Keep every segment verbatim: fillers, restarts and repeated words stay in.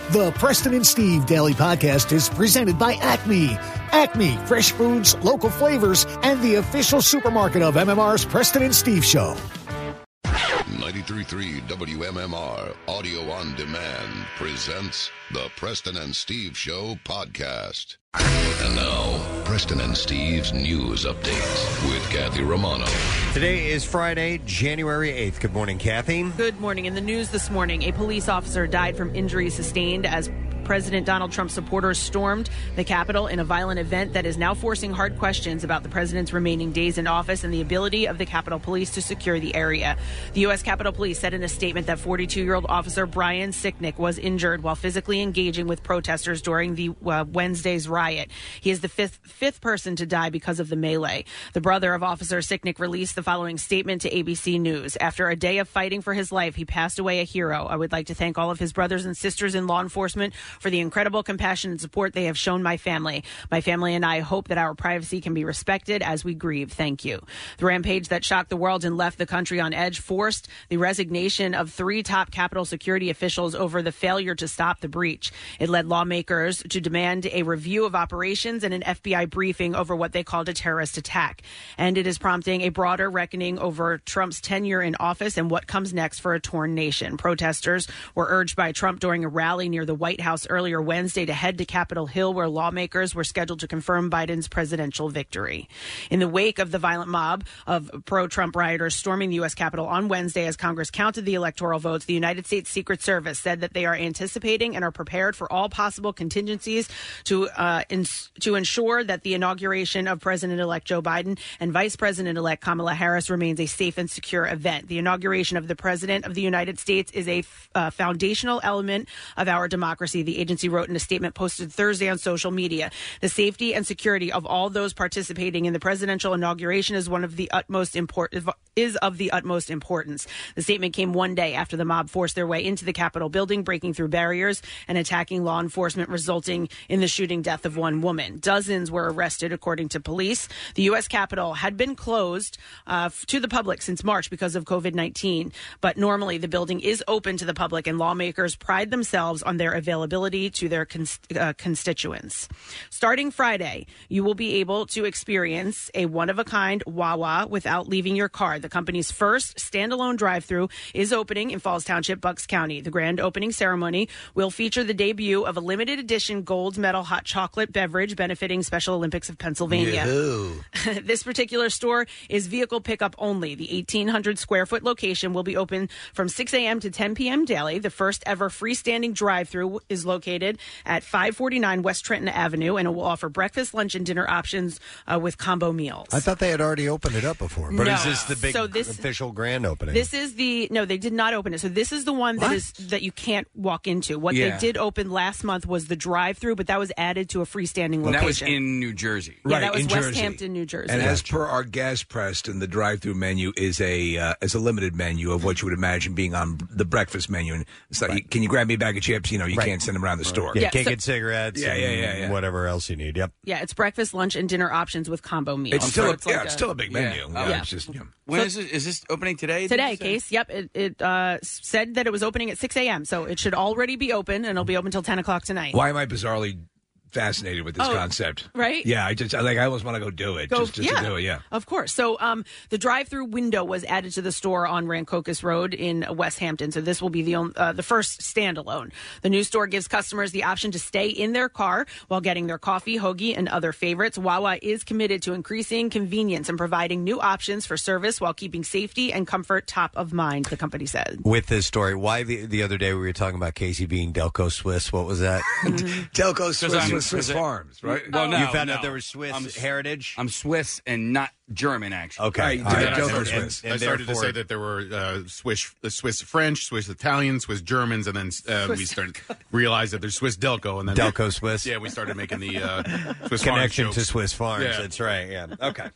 The Preston and Steve Daily Podcast is presented by Acme. Acme, fresh foods, local flavors, and the official supermarket of M M R's Preston and Steve Show. ninety-three point three W M M R Audio on Demand presents the Preston and Steve Show podcast. And now, Preston and Steve's news update with Kathy Romano. Today is Friday, January eighth. Good morning, Kathy. Good morning. In the news this morning, a police officer died from injuries sustained as President Donald Trump supporters stormed the Capitol in a violent event that is now forcing hard questions about the president's remaining days in office and the ability of the Capitol Police to secure the area. The U S Capitol Police said in a statement that forty-two-year-old officer Brian Sicknick was injured while physically engaging with protesters during the uh, Wednesday's riot. He is the fifth fifth person to die because of the melee. The brother of Officer Sicknick released the following statement to A B C News. After a day of fighting for his life, he passed away a hero. I would like to thank all of his brothers and sisters in law enforcement for the incredible compassion and support they have shown my family. My family and I hope that our privacy can be respected as we grieve. Thank you. The rampage that shocked the world and left the country on edge forced the resignation of three top Capitol security officials over the failure to stop the breach. It led lawmakers to demand a review of operations and an F B I briefing over what they called a terrorist attack. And it is prompting a broader reckoning over Trump's tenure in office and what comes next for a torn nation. Protesters were urged by Trump during a rally near the White House earlier Wednesday to head to Capitol Hill, where lawmakers were scheduled to confirm Biden's presidential victory. In the wake of the violent mob of pro-Trump rioters storming the U S Capitol on Wednesday as Congress counted the electoral votes, the United States Secret Service said that they are anticipating and are prepared for all possible contingencies to uh, ins- to ensure that the inauguration of President-elect Joe Biden and Vice President-elect Kamala Harris remains a safe and secure event. The inauguration of the President of the United States is a f- uh, foundational element of our democracy, the agency wrote in a statement posted Thursday on social media. The safety and security of all those participating in the presidential inauguration is one of the utmost important is of the utmost importance. The statement came one day after the mob forced their way into the Capitol building, breaking through barriers and attacking law enforcement, resulting in the shooting death of one woman. Dozens were arrested, according to police. The U S Capitol had been closed uh, to the public since March because of COVID nineteen, but normally the building is open to the public, and lawmakers pride themselves on their availability to their cons- uh, constituents. Starting Friday, you will be able to experience a one-of-a-kind Wawa without leaving your car. The company's first standalone drive-thru is opening in Falls Township, Bucks County. The grand opening ceremony will feature the debut of a limited edition gold medal hot chocolate beverage benefiting Special Olympics of Pennsylvania. This particular store is vehicle pickup only. The eighteen hundred square foot location will be open from six a.m. to ten p.m. daily. The first ever freestanding drive-thru is located at five forty-nine West Trenton Avenue, and it will offer breakfast, lunch, and dinner options uh, with combo meals. I thought they had already opened it up before. But No. is this the big So this- official grand opening? This is the no, they did not open it. So this is the one that What? is that you can't walk into. What Yeah. they did open last month was the drive-through, but that was added to a freestanding location. And that was in New Jersey. Yeah, that was in West Jersey. Hampton, New Jersey. And as per our gas Preston, the drive-through menu is a uh, is a limited menu of what you would imagine being on the breakfast menu. And it's like, you- can you grab me a bag of chips? You know, you Right. can't send them around the store. yeah, Yeah, can't so- get cigarettes Yeah, and yeah, yeah, yeah. whatever else you need. Yep. Yeah, it's breakfast, lunch, and dinner options with combo meals. It's still, So a, it's like yeah, it's still a big menu. Yeah. Yeah, Yeah. It's just, you know. When So- is this? Is this opening today? did Today, you say? Case. Yep, it, it uh, said that it was opening at six a.m., so it should already be open, and it'll be open until ten o'clock tonight. Why am I bizarrely fascinated with this Oh, concept? right? Yeah, I just I, like I almost want to go do it. Go- just just yeah, to do it, yeah. Of course. So um, the drive-through window was added to the store on Rancocas Road in West Hampton. So this will be the on- uh, the first standalone. The new store gives customers the option to stay in their car while getting their coffee, hoagie, and other favorites. Wawa is committed to increasing convenience and providing new options for service while keeping safety and comfort top of mind, the company said. With this story, why the, the other day we were talking about Casey being Delco Swiss. What was that? Delco Swiss I'm- with Swiss because I- Farms, right? Well, no, you found no. out there was Swiss I'm, heritage? I'm Swiss and not German, actually. Okay. Right, All right. Delco And- Swiss. and- I started to therefore- say that there were uh, Swiss, uh, Swiss French, Swiss Italian, Swiss Germans, and then uh, we Swiss- started realized that there's Swiss Delco, and then Delco Swiss. Yeah, we started making the uh, Swiss Connection Farms to jokes. Swiss Farms. Yeah. That's right. Yeah. Okay.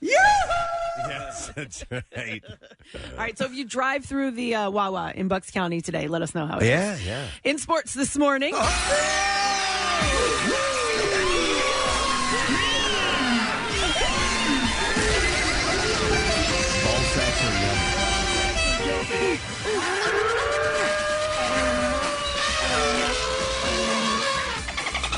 Yes, that's right. All right, so if you drive through the uh, Wawa in Bucks County today, let us know how it is. Yeah, yeah. In sports this morning.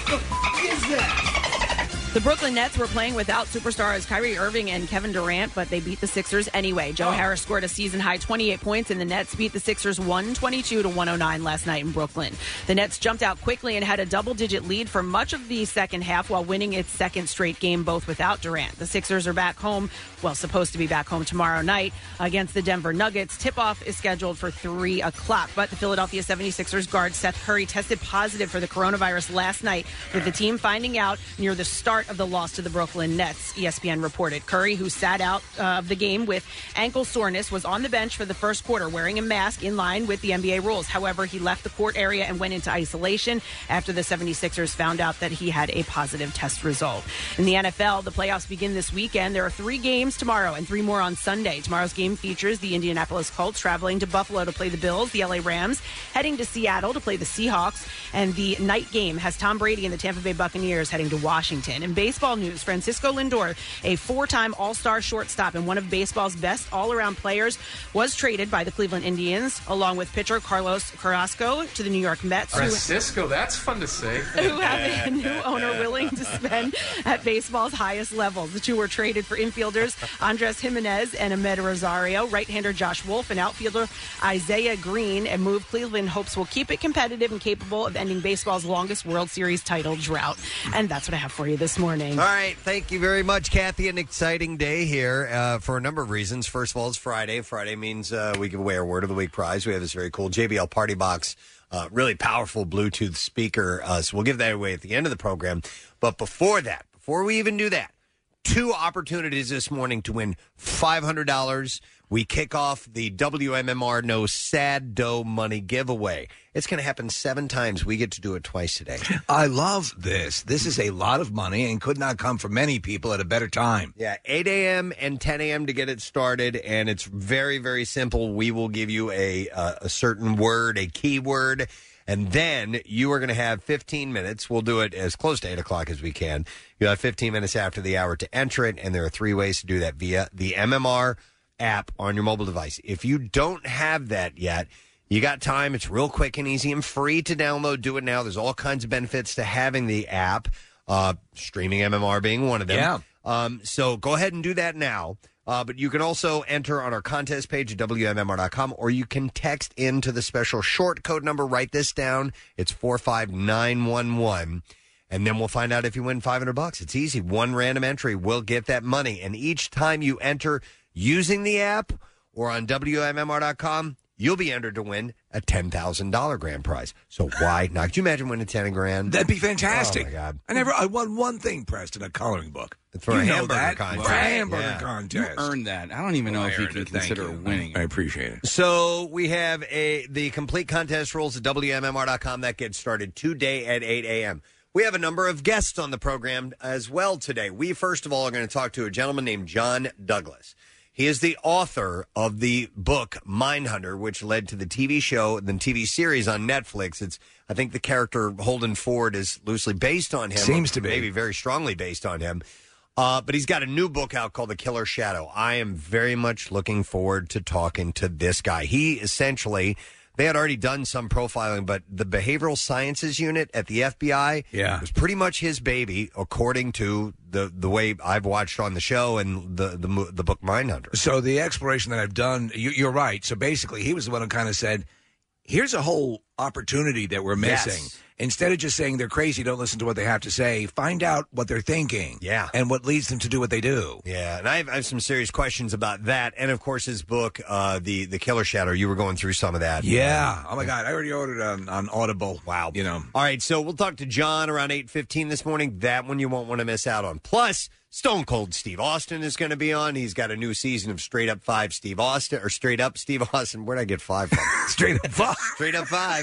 the f*** is that? The Brooklyn Nets were playing without superstars Kyrie Irving and Kevin Durant, but they beat the Sixers anyway. Joe oh. Harris scored a season-high twenty-eight points, and the Nets beat the Sixers one twenty-two to one oh nine last night in Brooklyn. The Nets jumped out quickly and had a double-digit lead for much of the second half while winning its second straight game, both without Durant. The Sixers are back home, well, supposed to be back home tomorrow night against the Denver Nuggets. Tip-off is scheduled for three o'clock, but the Philadelphia seventy-sixers guard Seth Curry tested positive for the coronavirus last night, with the team finding out near the start of the loss to the Brooklyn Nets, E S P N reported. Curry, who sat out uh, of the game with ankle soreness, was on the bench for the first quarter wearing a mask in line with the N B A rules. However, he left the court area and went into isolation after the seventy-sixers found out that he had a positive test result. In the N F L, the playoffs begin this weekend. There are three games tomorrow and three more on Sunday. Tomorrow's game features the Indianapolis Colts traveling to Buffalo to play the Bills, the L A Rams heading to Seattle to play the Seahawks, and the night game has Tom Brady and the Tampa Bay Buccaneers heading to Washington. In baseball news, Francisco Lindor, a four-time All-Star shortstop and one of baseball's best all-around players, was traded by the Cleveland Indians, along with pitcher Carlos Carrasco to the New York Mets. Francisco, who, that's fun to say. Who have a new owner willing to spend at baseball's highest levels. The two were traded for infielders Andres Jimenez and Ahmed Rosario, right-hander Josh Wolf, and outfielder Isaiah Green, a move Cleveland hopes will keep it competitive and capable of ending baseball's longest World Series title drought. And that's what I have for you this morning. All right, thank you very much, Kathy. An exciting day here uh, for a number of reasons. First of all, it's Friday. Friday means uh, we give away our Word of the Week prize. We have this very cool J B L Party Box, uh, really powerful Bluetooth speaker. Uh, so we'll give that away at the end of the program. But before that, before we even do that, two opportunities this morning to win five hundred dollars. We kick off the W M M R No Sad Dough Money giveaway. It's going to happen seven times. We get to do it twice today. I love this. This is a lot of money and could not come for many people at a better time. Yeah, eight a.m. and ten a.m. to get it started, and it's very, very simple. We will give you a, uh, a certain word, a keyword, and then you are going to have fifteen minutes. We'll do it as close to eight o'clock as we can. You have fifteen minutes after the hour to enter it, and there are three ways to do that via the M M R app on your mobile device. If you don't have that yet, you got time. It's real quick and easy and free to download. Do it now. There's all kinds of benefits to having the app, uh, streaming M M R being one of them. Yeah. Um, so go ahead and do that now. Uh, but you can also enter on our contest page at W M M R dot com, or you can text into the special short code number. Write this down. It's four five nine one one. And then we'll find out if you win five hundred bucks. It's easy. One random entry will get that money. And each time you enter using the app or on W M M R dot com, you'll be entered to win a ten thousand dollars grand prize. So why not? Could you imagine winning ten grand? That'd be fantastic. Oh, my God. I never, I won one thing, Preston, a coloring book. For you a know hamburger that. contest. For a hamburger Yeah. contest. You earned that. I don't even know Well, if I you earned can it. Thank consider you. winning. I appreciate it. So we have a the complete contest rules at W M M R dot com. That gets started today at eight a.m. We have a number of guests on the program as well today. We, first of all, are going to talk to a gentleman named John Douglas. He is the author of the book Mindhunter, which led to the T V show and the T V series on Netflix. It's, I think the character Holden Ford is loosely based on him. Seems to be. Maybe very strongly based on him. Uh, but he's got a new book out called The Killer Shadow. I am very much looking forward to talking to this guy. He essentially, they had already done some profiling, but the Behavioral Sciences Unit at the F B I yeah. was pretty much his baby, according to the the way I've watched on the show and the the, the book Mindhunter. So the exploration that I've done, you, you're right. So basically, he was the one who kind of said, here's a whole opportunity that we're missing. Yes. Instead of just saying they're crazy, don't listen to what they have to say, find out what they're thinking. Yeah. And what leads them to do what they do. Yeah, and I have, I have some serious questions about that. And, of course, his book, uh, the, the Killer Shadow, you were going through some of that. Yeah. Oh, my God. I already ordered on, on Audible. Wow. You know. All right, so we'll talk to John around eight fifteen this morning. That one you won't want to miss out on. Plus, Stone Cold Steve Austin is going to be on. He's got a new season of Straight Up Five Steve Austin, or Straight Up Steve Austin. Where'd I get five from? Straight Up Five. Straight Up Five.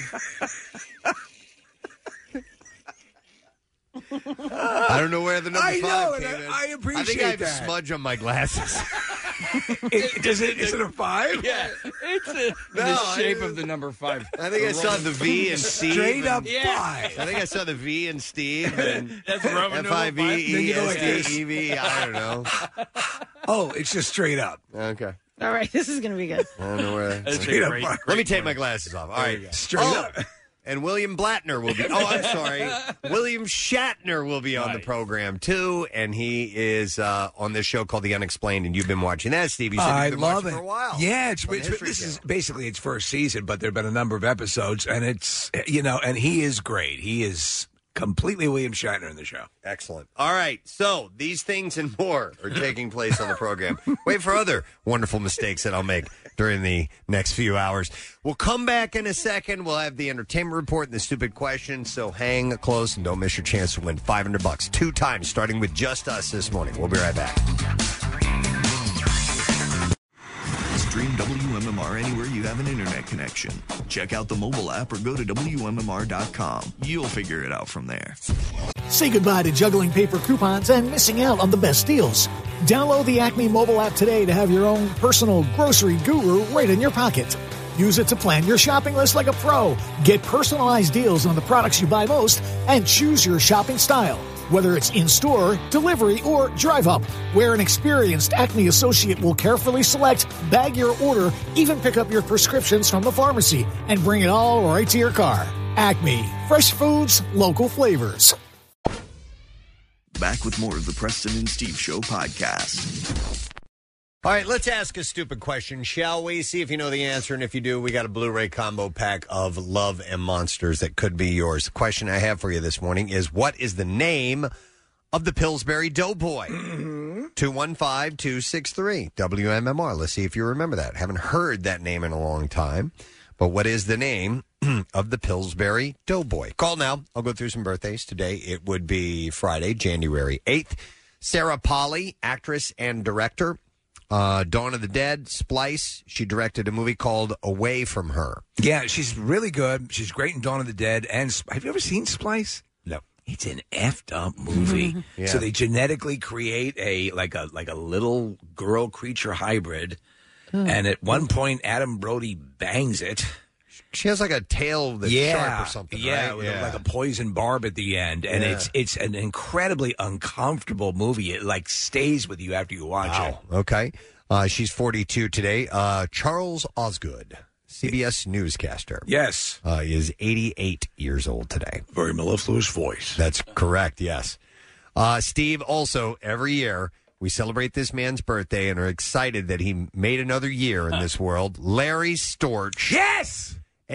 I don't know where the number I five know, came and in. I, I appreciate I think I have that. a smudge on my glasses. it, does it, is it a five? Yeah. It's a, No, the I- shape of the number five. I think I saw the V and Steve. Straight and- Up Yeah. Five. I think I saw the V and Steve. And That's Roman F I V numeral Then E you go S like this. T E V. I don't know. Oh, it's just straight up. Okay. All right, this is going to be good. I don't know where. That's Straight a up great- five. Let me take my glasses off. All right. Straight Oh, up. and William Blattner will be. Oh, I'm sorry. William Shatner will be on the program, too. And he is uh, on this show called The Unexplained. And you've been watching that, Steve. You said I you've been love watching it for a while. Yeah, it's, on the it's History this is Channel. basically its first season, but there have been a number of episodes, and it's you know, and he is great. He is completely William Shatner in the show. Excellent. All right. So these things and more are taking place on the program. Wait for other wonderful mistakes that I'll make during the next few hours. We'll come back in a second. We'll have the entertainment report and the stupid question. So hang close and don't miss your chance to win five hundred bucks two times, starting with just us this morning. We'll be right back. Stream W M M R anywhere you have an internet connection. Check out the mobile app or go to W M M R dot com. You'll figure it out from there. Say goodbye to juggling paper coupons and missing out on the best deals. Download the Acme mobile app today to have your own personal grocery guru right in your pocket. Use it to plan your shopping list like a pro. Get personalized deals on the products you buy most and choose your shopping style. Whether it's in-store, delivery, or drive-up, where an experienced Acme associate will carefully select, bag your order, even pick up your prescriptions from the pharmacy, and bring it all right to your car. Acme. Fresh foods, local flavors. Back with more of the Preston and Steve Show podcast. All right, let's ask a stupid question, shall we? See if you know the answer, and if you do, we got a Blu-ray combo pack of Love and Monsters that could be yours. The question I have for you this morning is, what is the name of the Pillsbury Doughboy? two one five, two six three, W M M R. Let's see if you remember that. Haven't heard that name in a long time, but what is the name of the Pillsbury Doughboy? Call now. I'll go through some birthdays. Today it would be Friday, January eighth. Sarah Polley, actress and director. Uh, Dawn of the Dead, Splice. She directed a movie called Away From Her. Yeah, she's really good. She's great in Dawn of the Dead. And Sp- have you ever seen Splice? No. It's an effed up movie. Yeah. So they genetically create a like a like a little girl creature hybrid, and at one point Adam Brody bangs it. She has like a tail that's yeah, sharp or something, yeah, right? with Yeah, like a poison barb at the end, and Yeah. it's it's an incredibly uncomfortable movie. It like stays with you after you watch Wow. Okay. Uh, she's forty-two today. Uh, Charles Osgood, C B S newscaster. Yes. Uh, is eighty-eight years old today. Very mellifluous voice. That's correct, yes. Uh, Steve, also, every year, we celebrate this man's birthday and are excited that he made another year in this world. Larry Storch. Yes!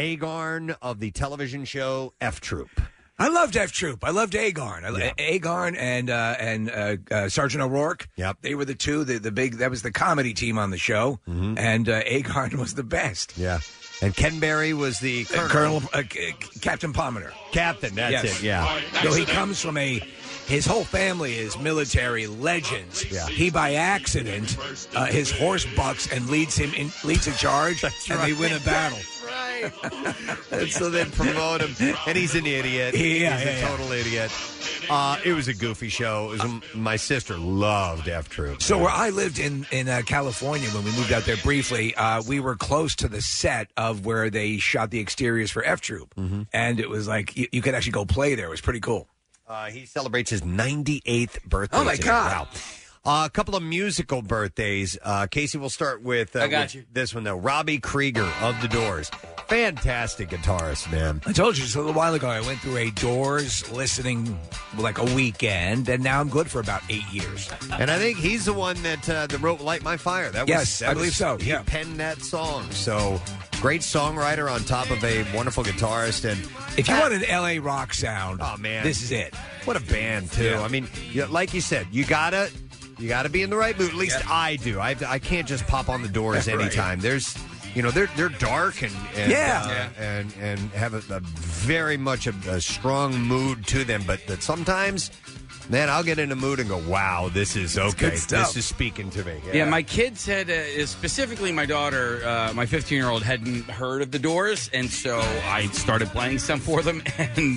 Agarn of the television show F Troop. I loved F Troop. I loved Agarn. I, yeah. Agarn and uh, and uh, uh, Sergeant O'Rourke. Yep, they were the two. The, the big that was the comedy team on the show, mm-hmm. and uh, Agarn was the best. Yeah, and Ken Berry was the colonel, uh, Colonel uh, C- Captain Palmer. Captain, that's yes. it. Yeah. So he comes from a. His whole family is military legends. Yeah. He, by accident, uh, his horse bucks and leads him in, leads a charge, That's and right. they win a battle. Right. And so they promote him, and he's an idiot. Yeah, he's yeah, a yeah. total idiot. Uh, it was a goofy show. It was a, my sister loved F Troop. So where I lived in in uh, California when we moved out there briefly, uh, we were close to the set of where they shot the exteriors for F Troop, mm-hmm. and it was like you, you could actually go play there. It was pretty cool. Uh, he celebrates his ninety-eighth birthday. Oh, my today. God. Wow. Uh, a couple of musical birthdays. Uh, Casey, we'll start with, uh, I got with you. this one, though. Robbie Krieger of The Doors. Fantastic guitarist, man. I told you just a little while ago I went through a Doors listening like a weekend, and now I'm good for about eight years. And I think he's the one that, uh, that wrote Light My Fire. That was, Yes, that I believe was- so, He yeah. penned that song. So great songwriter on top of a wonderful guitarist. And If you want an L A rock sound, oh man, this is it. What a band, too. Yeah. I mean, you, like you said, you gotta you gotta be in the right mood. At least Yeah. I do. I, I can't just pop on the Doors Right. anytime. There's, you know, they're they're dark and and Yeah. uh, Yeah. and and have a, a very much a, a strong mood to them. But that sometimes, man, I'll get in a mood and go, wow, this is okay. good stuff. This is speaking to me. Yeah, my kids had, uh, specifically my daughter, uh, my fifteen-year-old, hadn't heard of the Doors, and so I started playing some for them, and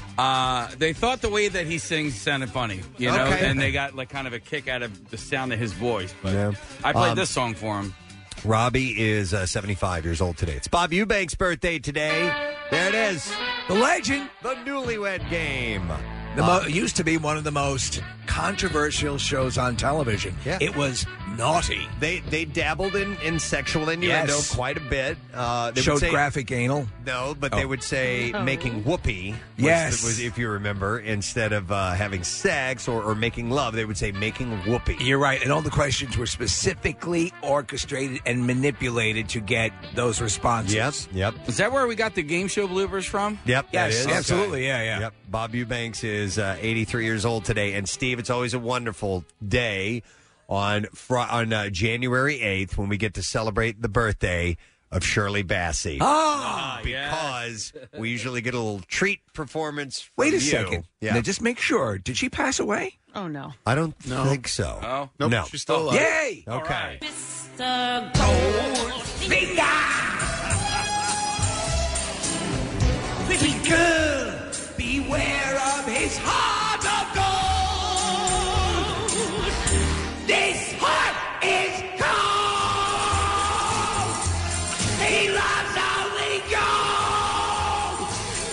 uh, they thought the way that he sings sounded funny, you know, Okay. and they got like kind of a kick out of the sound of his voice. But Yeah. I played Um, this song for him. Robbie is uh, seventy-five years old today. It's Bob Eubanks' birthday today. There it is. The legend. The Newlywed Game. The Uh, mo- used to be one of the most controversial shows on television. Yeah. It was naughty. They they dabbled in, in sexual innuendo Yes. quite a bit. Uh, they Showed would say, graphic anal. No, but Oh. they would say Oh. making whoopee. was- Yes. was, if you remember, instead of uh, having sex or, or making love, they would say making whoopee. You're right. And all the questions were specifically orchestrated and manipulated to get those responses. Yep, yep, Is that where we got the game show bloopers from? yep. that Yes, is. absolutely. Yeah, yeah. Yep. Bob Eubanks is uh, eighty-three years old today, and Steve, it's always a wonderful day on fr- on uh, January eighth when we get to celebrate the birthday of Shirley Bassey. Oh, because we usually get a little treat performance. From wait a you. second. Yeah, Now, just make sure. Did she pass away? Oh, no. I don't No. think so. Oh. Nope, no, she's still alive. Yay! okay. Mister Goldfinger. Pretty girl, beware of his heart of gold. This heart is cold. He loves only gold.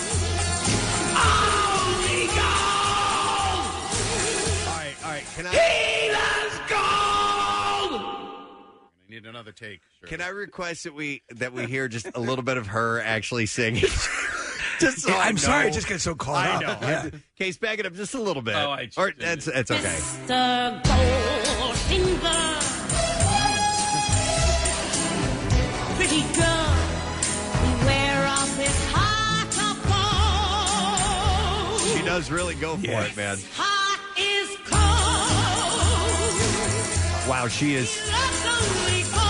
Only gold. All right, all right. Can I He loves gold. I need another take. Sure. can I request that we that we hear just a little bit of her actually singing? Just so I I'm sorry, know. I just get so caught I up. know. Yeah. Case, back it up just a little bit. Oh, I or just- that's that's okay. Mister Goldfinger. Pretty girl, beware of his heart of gold. She does really go for Yeah. it, man. Heart is cold. Wow, she is Loves only gold.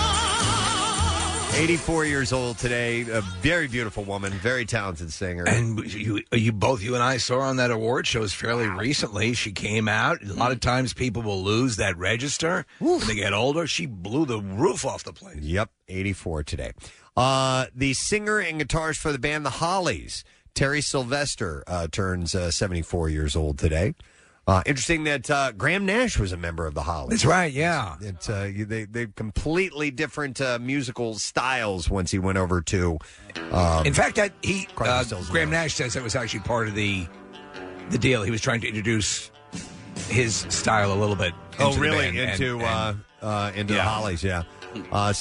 eighty-four years old today. A very beautiful woman, very talented singer. And you, you both, you and I saw her on that award shows fairly recently. She came out. A lot of times people will lose that register when they get older. She blew the roof off the place. Yep, eighty-four today. Uh, the singer and guitarist for the band The Hollies, Terry Sylvester, uh, turns uh, seventy-four years old today. Uh, interesting that uh, Graham Nash was a member of The Hollies. That's right, yeah. It's uh, you- they they completely different uh, musical styles once he went over to. Um, In fact, that he Crosby, uh, Stills, and Graham Nash. Nash says that was actually part of the the deal. He was trying to introduce his style a little bit. oh, into the really? band, and- Into and- uh, uh, into the Yeah. Hollies, yeah. Uh,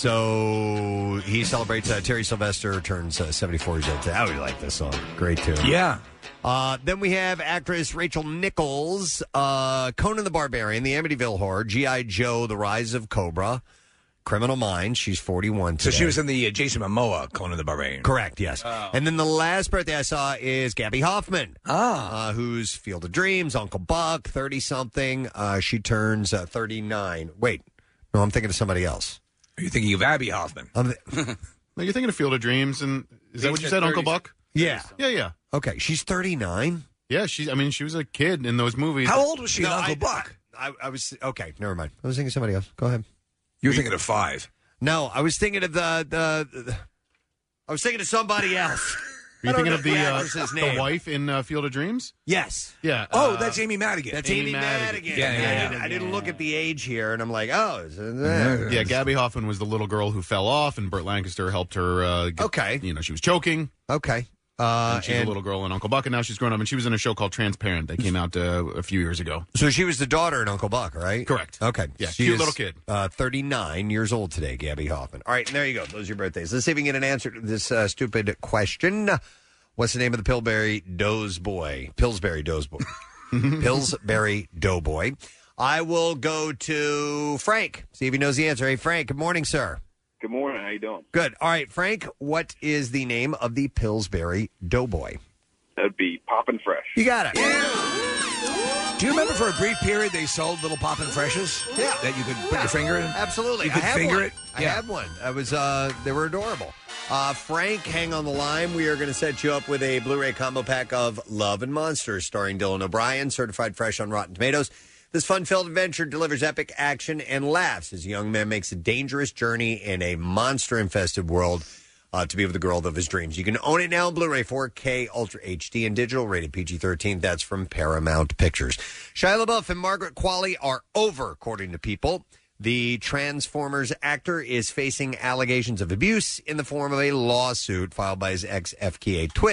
so he celebrates. Uh, Terry Sylvester turns uh, seventy-four years old today. I really like this song. Great tune. yeah. Uh, then we have actress Rachel Nichols, uh, Conan the Barbarian, the Amityville Horror, G I. Joe, The Rise of Cobra, Criminal Minds. She's forty-one So today. she was in the uh, Jason Momoa Conan the Barbarian. Correct, yes. And then the last birthday I saw is Gabby Hoffman, Ah. uh, who's Field of Dreams, Uncle Buck, thirty-something. Uh, she turns uh, thirty-nine. Wait, no, I'm thinking of somebody else. Are you thinking of Abby Hoffman? I'm th- No, you're thinking of Field of Dreams, and is that what you said said, Uncle thirty. Buck? yeah. Yeah, yeah, Okay, she's thirty-nine. yeah. She, I mean, she was a kid in those movies. How old was she in No, Uncle I, Buck? I, I was, okay, never mind. I was thinking of somebody else. Go ahead. You were thinking of five. No, I was thinking of the, the, the I was thinking of somebody else. Are you I don't thinking know of the the uh, actress's the name. wife in uh, Field of Dreams? Yes. Yeah. Oh, uh, that's Amy Madigan. That's Amy, Amy Madigan. Madigan. Yeah, yeah, I, yeah. didn't, I didn't look at the age here, and I'm like, oh, is it, Yeah. Yeah, Gabby Hoffman was the little girl who fell off, and Burt Lancaster helped her. Uh, get, Okay. You know, she was choking. okay. Uh, and she's and a little girl in Uncle Buck, and now she's grown up, and she was in a show called Transparent that came out uh, a few years ago. so she was the daughter in Uncle Buck, right? Correct. Okay. Yeah, She cute is, little kid. Uh, thirty-nine years old today, Gabby Hoffman. All right, and there you go. Those are your birthdays. Let's see if we can get an answer to this uh, stupid question. What's the name of the Pillsbury Doughboy? Pillsbury Doughboy. Pillsbury Doughboy. I will go to Frank, see if he knows the answer. Hey, Frank, good morning, sir. Good morning. How you doing? Good. All right, Frank, what is the name of the Pillsbury Doughboy? That'd be Poppin' Fresh. You got it. Do you remember for a brief period they sold little Poppin' Freshes? Yeah. That you could put your finger in? Absolutely. You I could have finger one. it? I Yeah. had one. I was uh they were adorable. Uh Frank, hang on the line. We are going to set you up with a Blu-ray combo pack of Love and Monsters starring Dylan O'Brien, certified fresh on Rotten Tomatoes. This fun-filled adventure delivers epic action and laughs as a young man makes a dangerous journey in a monster-infested world uh, to be with the girl of his dreams. You can own it now on Blu-ray, four K, Ultra H D, and digital, rated P G thirteen. That's from Paramount Pictures. Shia LaBeouf and Margaret Qualley are over, according to People. The Transformers actor is facing allegations of abuse in the form of a lawsuit filed by his ex F K A Twigs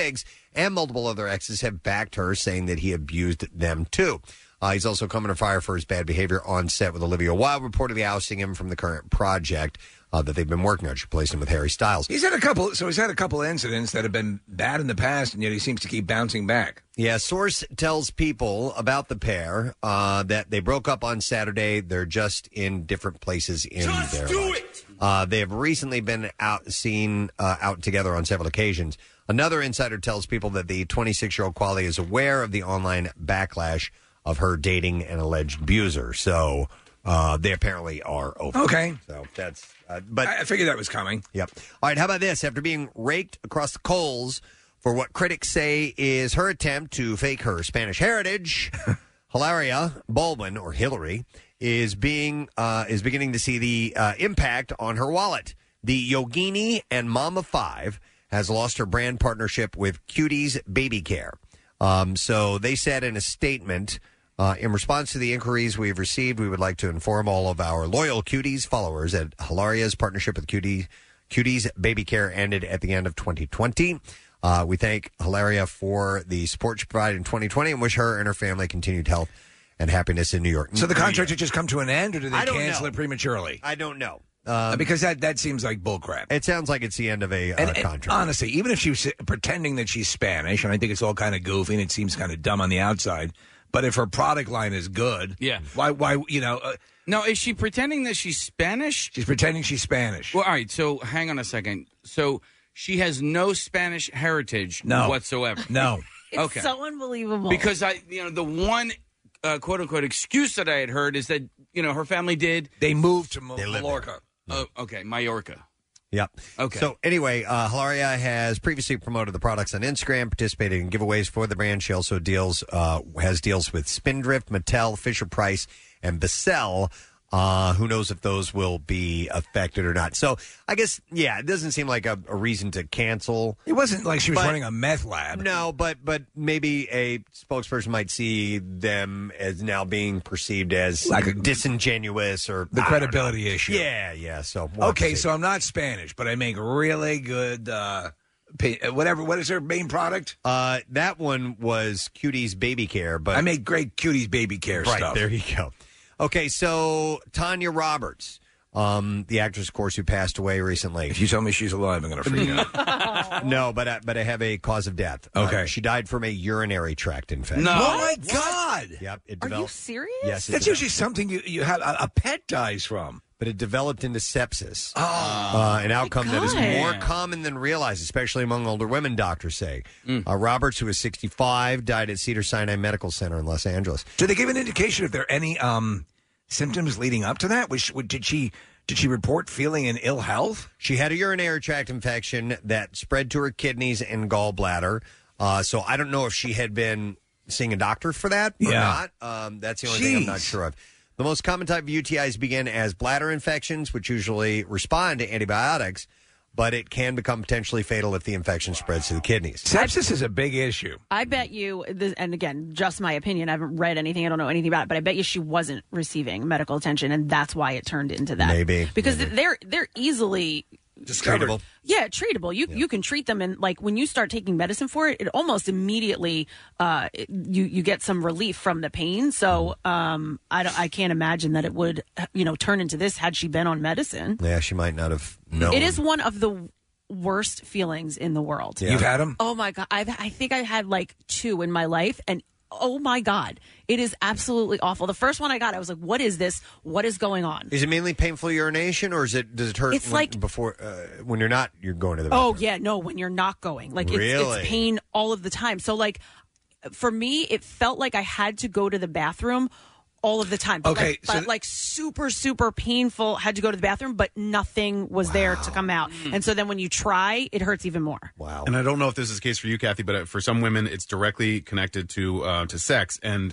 and multiple other exes have backed her, saying that he abused them too. Uh, he's also come under fire for his bad behavior on set, with Olivia Wilde reportedly ousting him from the current project uh, that they've been working on. She replaced him with Harry Styles. He's had a couple, so he's had a couple incidents that have been bad in the past, and yet he seems to keep bouncing back. Yeah, source tells People about the pair uh, that they broke up on Saturday. They're just in different places in Just their do lives. it! Uh, they have recently been out seen uh, out together on several occasions. Another insider tells People that the twenty-six-year-old Quali is aware of the online backlash of her dating an alleged abuser. So uh, they apparently are over. Okay. So that's. Uh, but I figured that was coming. Yep. All right. How about this? After being raked across the coals for what critics say is her attempt to fake her Spanish heritage, Hilaria Baldwin, or Hillary, is being uh, is beginning to see the uh, impact on her wallet. The Yogini and Mama Five has lost her brand partnership with Cuties Baby Care. Um, so they said in a statement, uh, in response to the inquiries we've received, we would like to inform all of our loyal Cuties followers that Hilaria's partnership with Cuties, Cuties Baby Care ended at the end of twenty twenty. Uh, we thank Hilaria for the support she provided in twenty twenty and wish her and her family continued health and happiness in New York. So the contract had just come to an end, or did they I don't cancel know. it prematurely? I don't know. Um, Uh, because that, that seems like bullcrap. It sounds like it's the end of a uh, And, and contract. honestly, even if she was pretending that she's Spanish, and I think it's all kind of goofy and it seems kind of dumb on the outside, but if her product line is good, Yeah. why, why, you know, uh, No, is she pretending that she's Spanish? she's pretending she's Spanish. Well, all right, so hang on a second. So she has no Spanish heritage No. whatsoever. No. It's Okay. so unbelievable. Because I, you know, the one uh, quote unquote excuse that I had heard is that, you know, her family did. They moved to Mo- They live Mallorca. Oh, okay, Mallorca. Yep. Okay. So anyway, uh, Hilaria has previously promoted the products on Instagram, participated in giveaways for the brand. She also deals uh, has deals with Spindrift, Mattel, Fisher Price, and Bissell. Uh, who knows if those will be affected or not? So I guess, yeah, it doesn't seem like a, a reason to cancel. It wasn't like she was But- running a meth lab. No, but but maybe a spokesperson might see them as now being perceived as Like a- disingenuous or The I don't credibility know. issue. Yeah, yeah. So we'll have to Okay, see. so I'm not Spanish, but I make really good, uh, pa- whatever. What is her main product? Uh, that one was Cuties Baby Care, but I make great Cuties Baby Care right stuff. there you go. Okay, so Tanya Roberts, um, the actress, of course, who passed away recently. If you tell me she's alive, I'm going to freak out. No, but I, but I have a cause of death. Uh, Okay. she died from a urinary tract infection. No. Oh my God! Yep. It Are you developed. serious? Yes, it That's developed, usually something you you have a, a pet dies from. but it developed into sepsis. Oh, Uh, an outcome that is God. more common than realized, especially among older women, doctors say. Uh, Roberts, who was sixty-five, died at Cedar Sinai Medical Center in Los Angeles. do they give an indication if there are any um, symptoms leading up to that? Was, she- did she did she report feeling in ill health? She had a urinary tract infection that spread to her kidneys and gallbladder. Uh, so I don't know if she had been seeing a doctor for that or Yeah. not. Um, that's the only thing I'm not Jeez. sure of. The most common type of U T Is begin as bladder infections, which usually respond to antibiotics, but it can become potentially fatal if the infection spreads to the kidneys. Sepsis is a big issue. I bet you, this, and again, just my opinion, I haven't read anything, I don't know anything about it, but I bet you she wasn't receiving medical attention, and that's why it turned into that. Maybe, Because maybe. they're they're easily... Treatable. Yeah, treatable. You you can treat them, and like when you start taking medicine for it, it almost immediately uh, it- you you get some relief from the pain. So um, I don't, I can't imagine that it would you know turn into this had she been on medicine. Yeah, she might not have known. It is one of the worst feelings in the world. Yeah. You've had them? Oh my god, I've, I think I had like two in my life, and oh my god, it is absolutely awful. The first one I got, I was like, "What is this? What is going on?" Is it mainly painful urination, or is it does it hurt It's when, like- before uh, when you're not you're going to the Oh bathroom? yeah, no, when you're not going, like it's, Really? it's pain all of the time. So like, for me, it felt like I had to go to the bathroom all of the time. But Okay, like, so but th- like super super painful. Had to go to the bathroom, but nothing was there to come out. And so then when you try, it hurts even more. Wow. And I don't know if this is the case for you, Kathy, but uh, for some women, it's directly connected to uh, to sex. And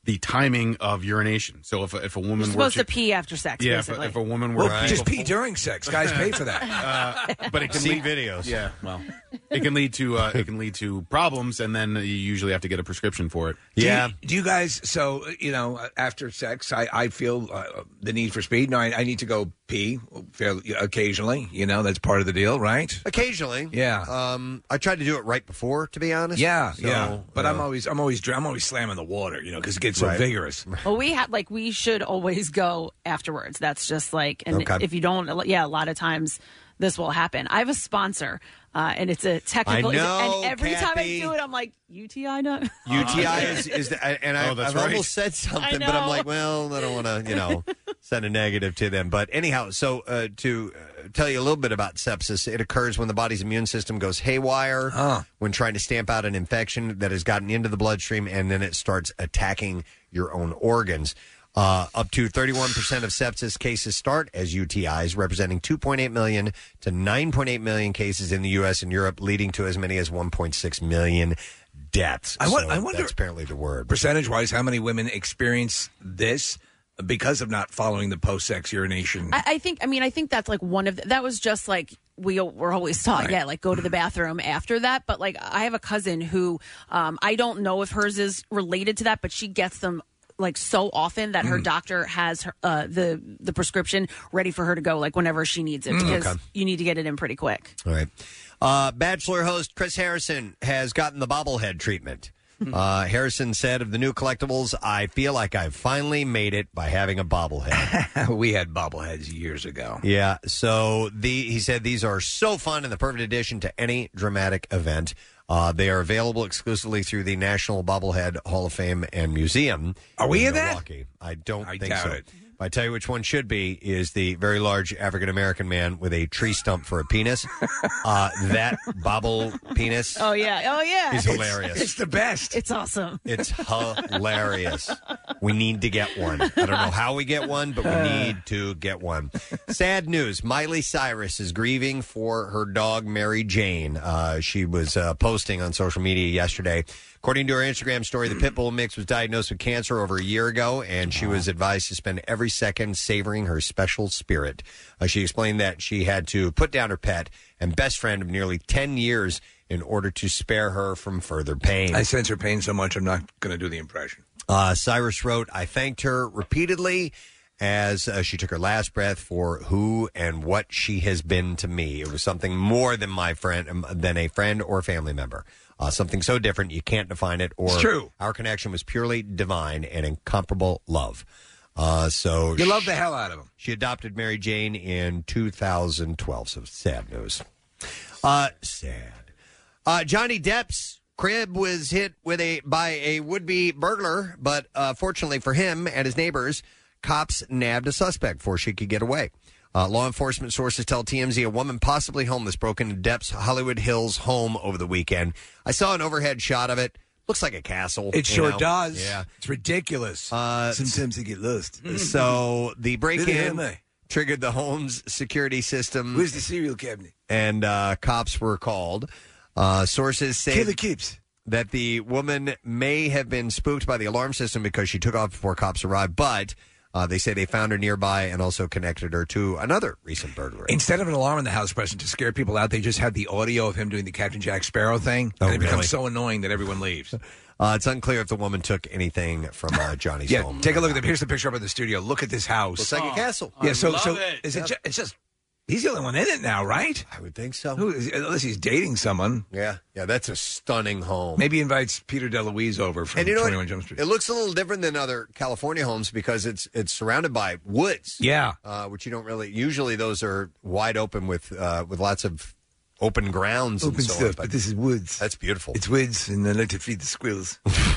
the timing of urination. So if a, if a woman You're were supposed to pee after sex, yeah, if, basically. if a woman were Well, to just pee during sex. Guys pay for that. uh, but it can See lead videos. Yeah, well, it can lead to uh, it can lead to problems, and then you usually have to get a prescription for it. Do you, do you guys? So you know, after sex, I I feel uh, the need for speed. No, I, I need to go pee fairly occasionally. You know, that's part of the deal, right? Occasionally, Yeah. Um, I tried to do it right before, to be honest. Yeah, So, yeah. But I'm uh, always, I'm always, I'm always slamming the water, you know, because it gets so Right. vigorous. Well, we had like we should always go afterwards. That's just like, and Okay. if you don't, yeah, a lot of times this will happen. I have a sponsor, uh, and it's a technical. I know, and every time I Kathy. do it, I'm like U T I. No. U T I is, is the, and I, Oh, that's I've right. almost said something, but I'm know. like, well, I don't want to, you know, send a negative to them. But anyhow, so uh, to uh, tell you a little bit about sepsis, it occurs when the body's immune system goes haywire when trying to stamp out an infection that has gotten into the bloodstream, and then it starts attacking your own organs. Uh, up to thirty-one percent of sepsis cases start as U T Is, representing two point eight million to nine point eight million cases in the U S and Europe, leading to as many as one point six million deaths. I, wa- So I wonder, that's apparently the word. percentage-wise, how many women experience this because of not following the post-sex urination? I, I think. I mean, I think that's like one of the, that was just like we were always taught. Right. Yeah, like go to the bathroom after that. But like I have a cousin who um, I don't know if hers is related to that, but she gets them like so often that her Mm. doctor has her, uh, the the prescription ready for her to go like whenever she needs it Mm, because okay. you need to get it in pretty quick. All right. Uh, Bachelor host Chris Harrison has gotten the bobblehead treatment. Uh, Harrison said of the new collectibles, I feel like I've finally made it by having a bobblehead. We had bobbleheads years ago. Yeah, so the he said these are so fun and the perfect addition to any dramatic event. Uh, they are available exclusively through the National Bobblehead Hall of Fame and Museum. Are we in that? Milwaukee. I don't I think doubt so. it. But I tell you which one should be is the very large African American man with a tree stump for a penis. uh, that bobble penis. Oh yeah, oh yeah, Is hilarious. It's the best. It's awesome. It's hilarious. We need to get one. I don't know how we get one, but we need to get one. Sad news. Miley Cyrus is grieving for her dog, Mary Jane. Uh, she was uh, posting on social media yesterday. According to her Instagram story, the pit bull mix was diagnosed with cancer over a year ago, and she was advised to spend every second savoring her special spirit. Uh, she explained that she had to put down her pet and best friend of nearly ten years in order to spare her from further pain. I sense her pain so much, I'm not going to do the impression. Uh, Cyrus wrote, I thanked her repeatedly as uh, she took her last breath for who and what she has been to me. It was something more than my friend, um, than a friend or family member. Uh, something so different you can't define it. Or It's true. Our connection was purely divine and incomparable love. Uh, so You love the hell out of him. She adopted Mary Jane in two thousand twelve. So sad news. Uh, sad. Uh, Johnny Depp's crib was hit with a by a would-be burglar, but uh, fortunately for him and his neighbors, cops nabbed a suspect before she could get away. Uh, law enforcement sources tell T M Z a woman possibly homeless broke into Depp's Hollywood Hills home over the weekend. I saw an overhead shot of it. Looks like a castle. It you sure know? does. Yeah. It's ridiculous. Uh, Sometimes they get lost. So the Little break-in am I. triggered the home's security system. Where's the cereal cabinet? And uh, cops were called. Uh, sources say Kill the keeps. that the woman may have been spooked by the alarm system because she took off before cops arrived, but uh, they say they found her nearby and also connected her to another recent burglary. Instead of an alarm in the house present to scare people out, they just had the audio of him doing the Captain Jack Sparrow thing. Oh, and it really? becomes so annoying that everyone leaves. Uh, it's unclear if the woman took anything from uh, Johnny's Yeah, home. take a look at the. Here's the picture up in the studio. Look at this house. Looks like a castle. Yeah, I so love so it. is it? Yep. Ju- it's just he's the only one in it now, right? I would think so. Who is, unless he's dating someone. Yeah, yeah, that's a stunning home. Maybe he invites Peter DeLuise over from And you know twenty-one what? Jump Street. It looks a little different than other California homes because it's it's surrounded by woods. Yeah. uh, which you don't really. Usually, those are wide open with uh, with lots of open grounds Open and so stuff, on. but this is woods. That's beautiful. It's woods, and I like to feed the squirrels.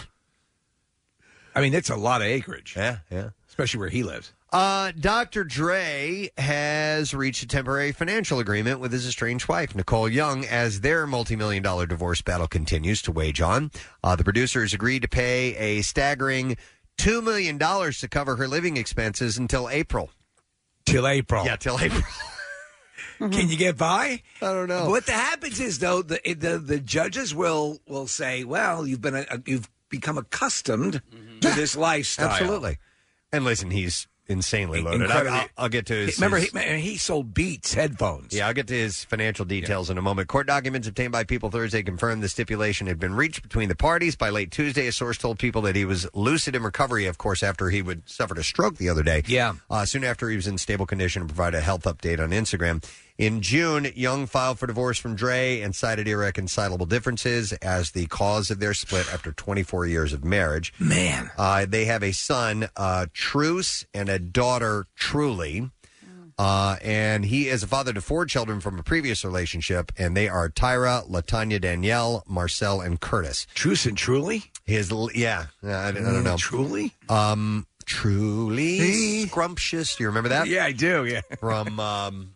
I mean, it's a lot of acreage. Yeah, yeah. Especially where he lives. Uh, Doctor Dre has reached a temporary financial agreement with his estranged wife, Nicole Young, as their multi-million dollar divorce battle continues to wage on. Uh, the producers agreed to pay a staggering two million dollars to cover her living expenses until April. Till April. Yeah, till April. Can you get by? I don't know. What that happens is, though, the the, the judges will will say, "Well, you've been a, you've become accustomed to this lifestyle. Absolutely. And listen, he's insanely loaded. Incredibly. I'll, I'll get to his. Remember, his, he, he sold Beats headphones. Yeah, I'll get to his financial details in a moment. Court documents obtained by People Thursday confirmed the stipulation had been reached between the parties. By late Tuesday, a source told People that he was lucid in recovery, of course, after he would suffered a stroke the other day. Yeah. Uh, soon after, he was in stable condition and provided a health update on Instagram. In June, Young filed for divorce from Dre and cited irreconcilable differences as the cause of their split after twenty-four years of marriage. Man. Uh, they have a son, uh, Truce, and a daughter, Truly. Uh, and he is a father to four children from a previous relationship, and they are Tyra, Latanya Danielle, Marcel, and Curtis. Truce and Truly? His, yeah, I, I don't know. Truly? Um, Truly Scrumptious. Do you remember that? Yeah, I do, yeah. From, um,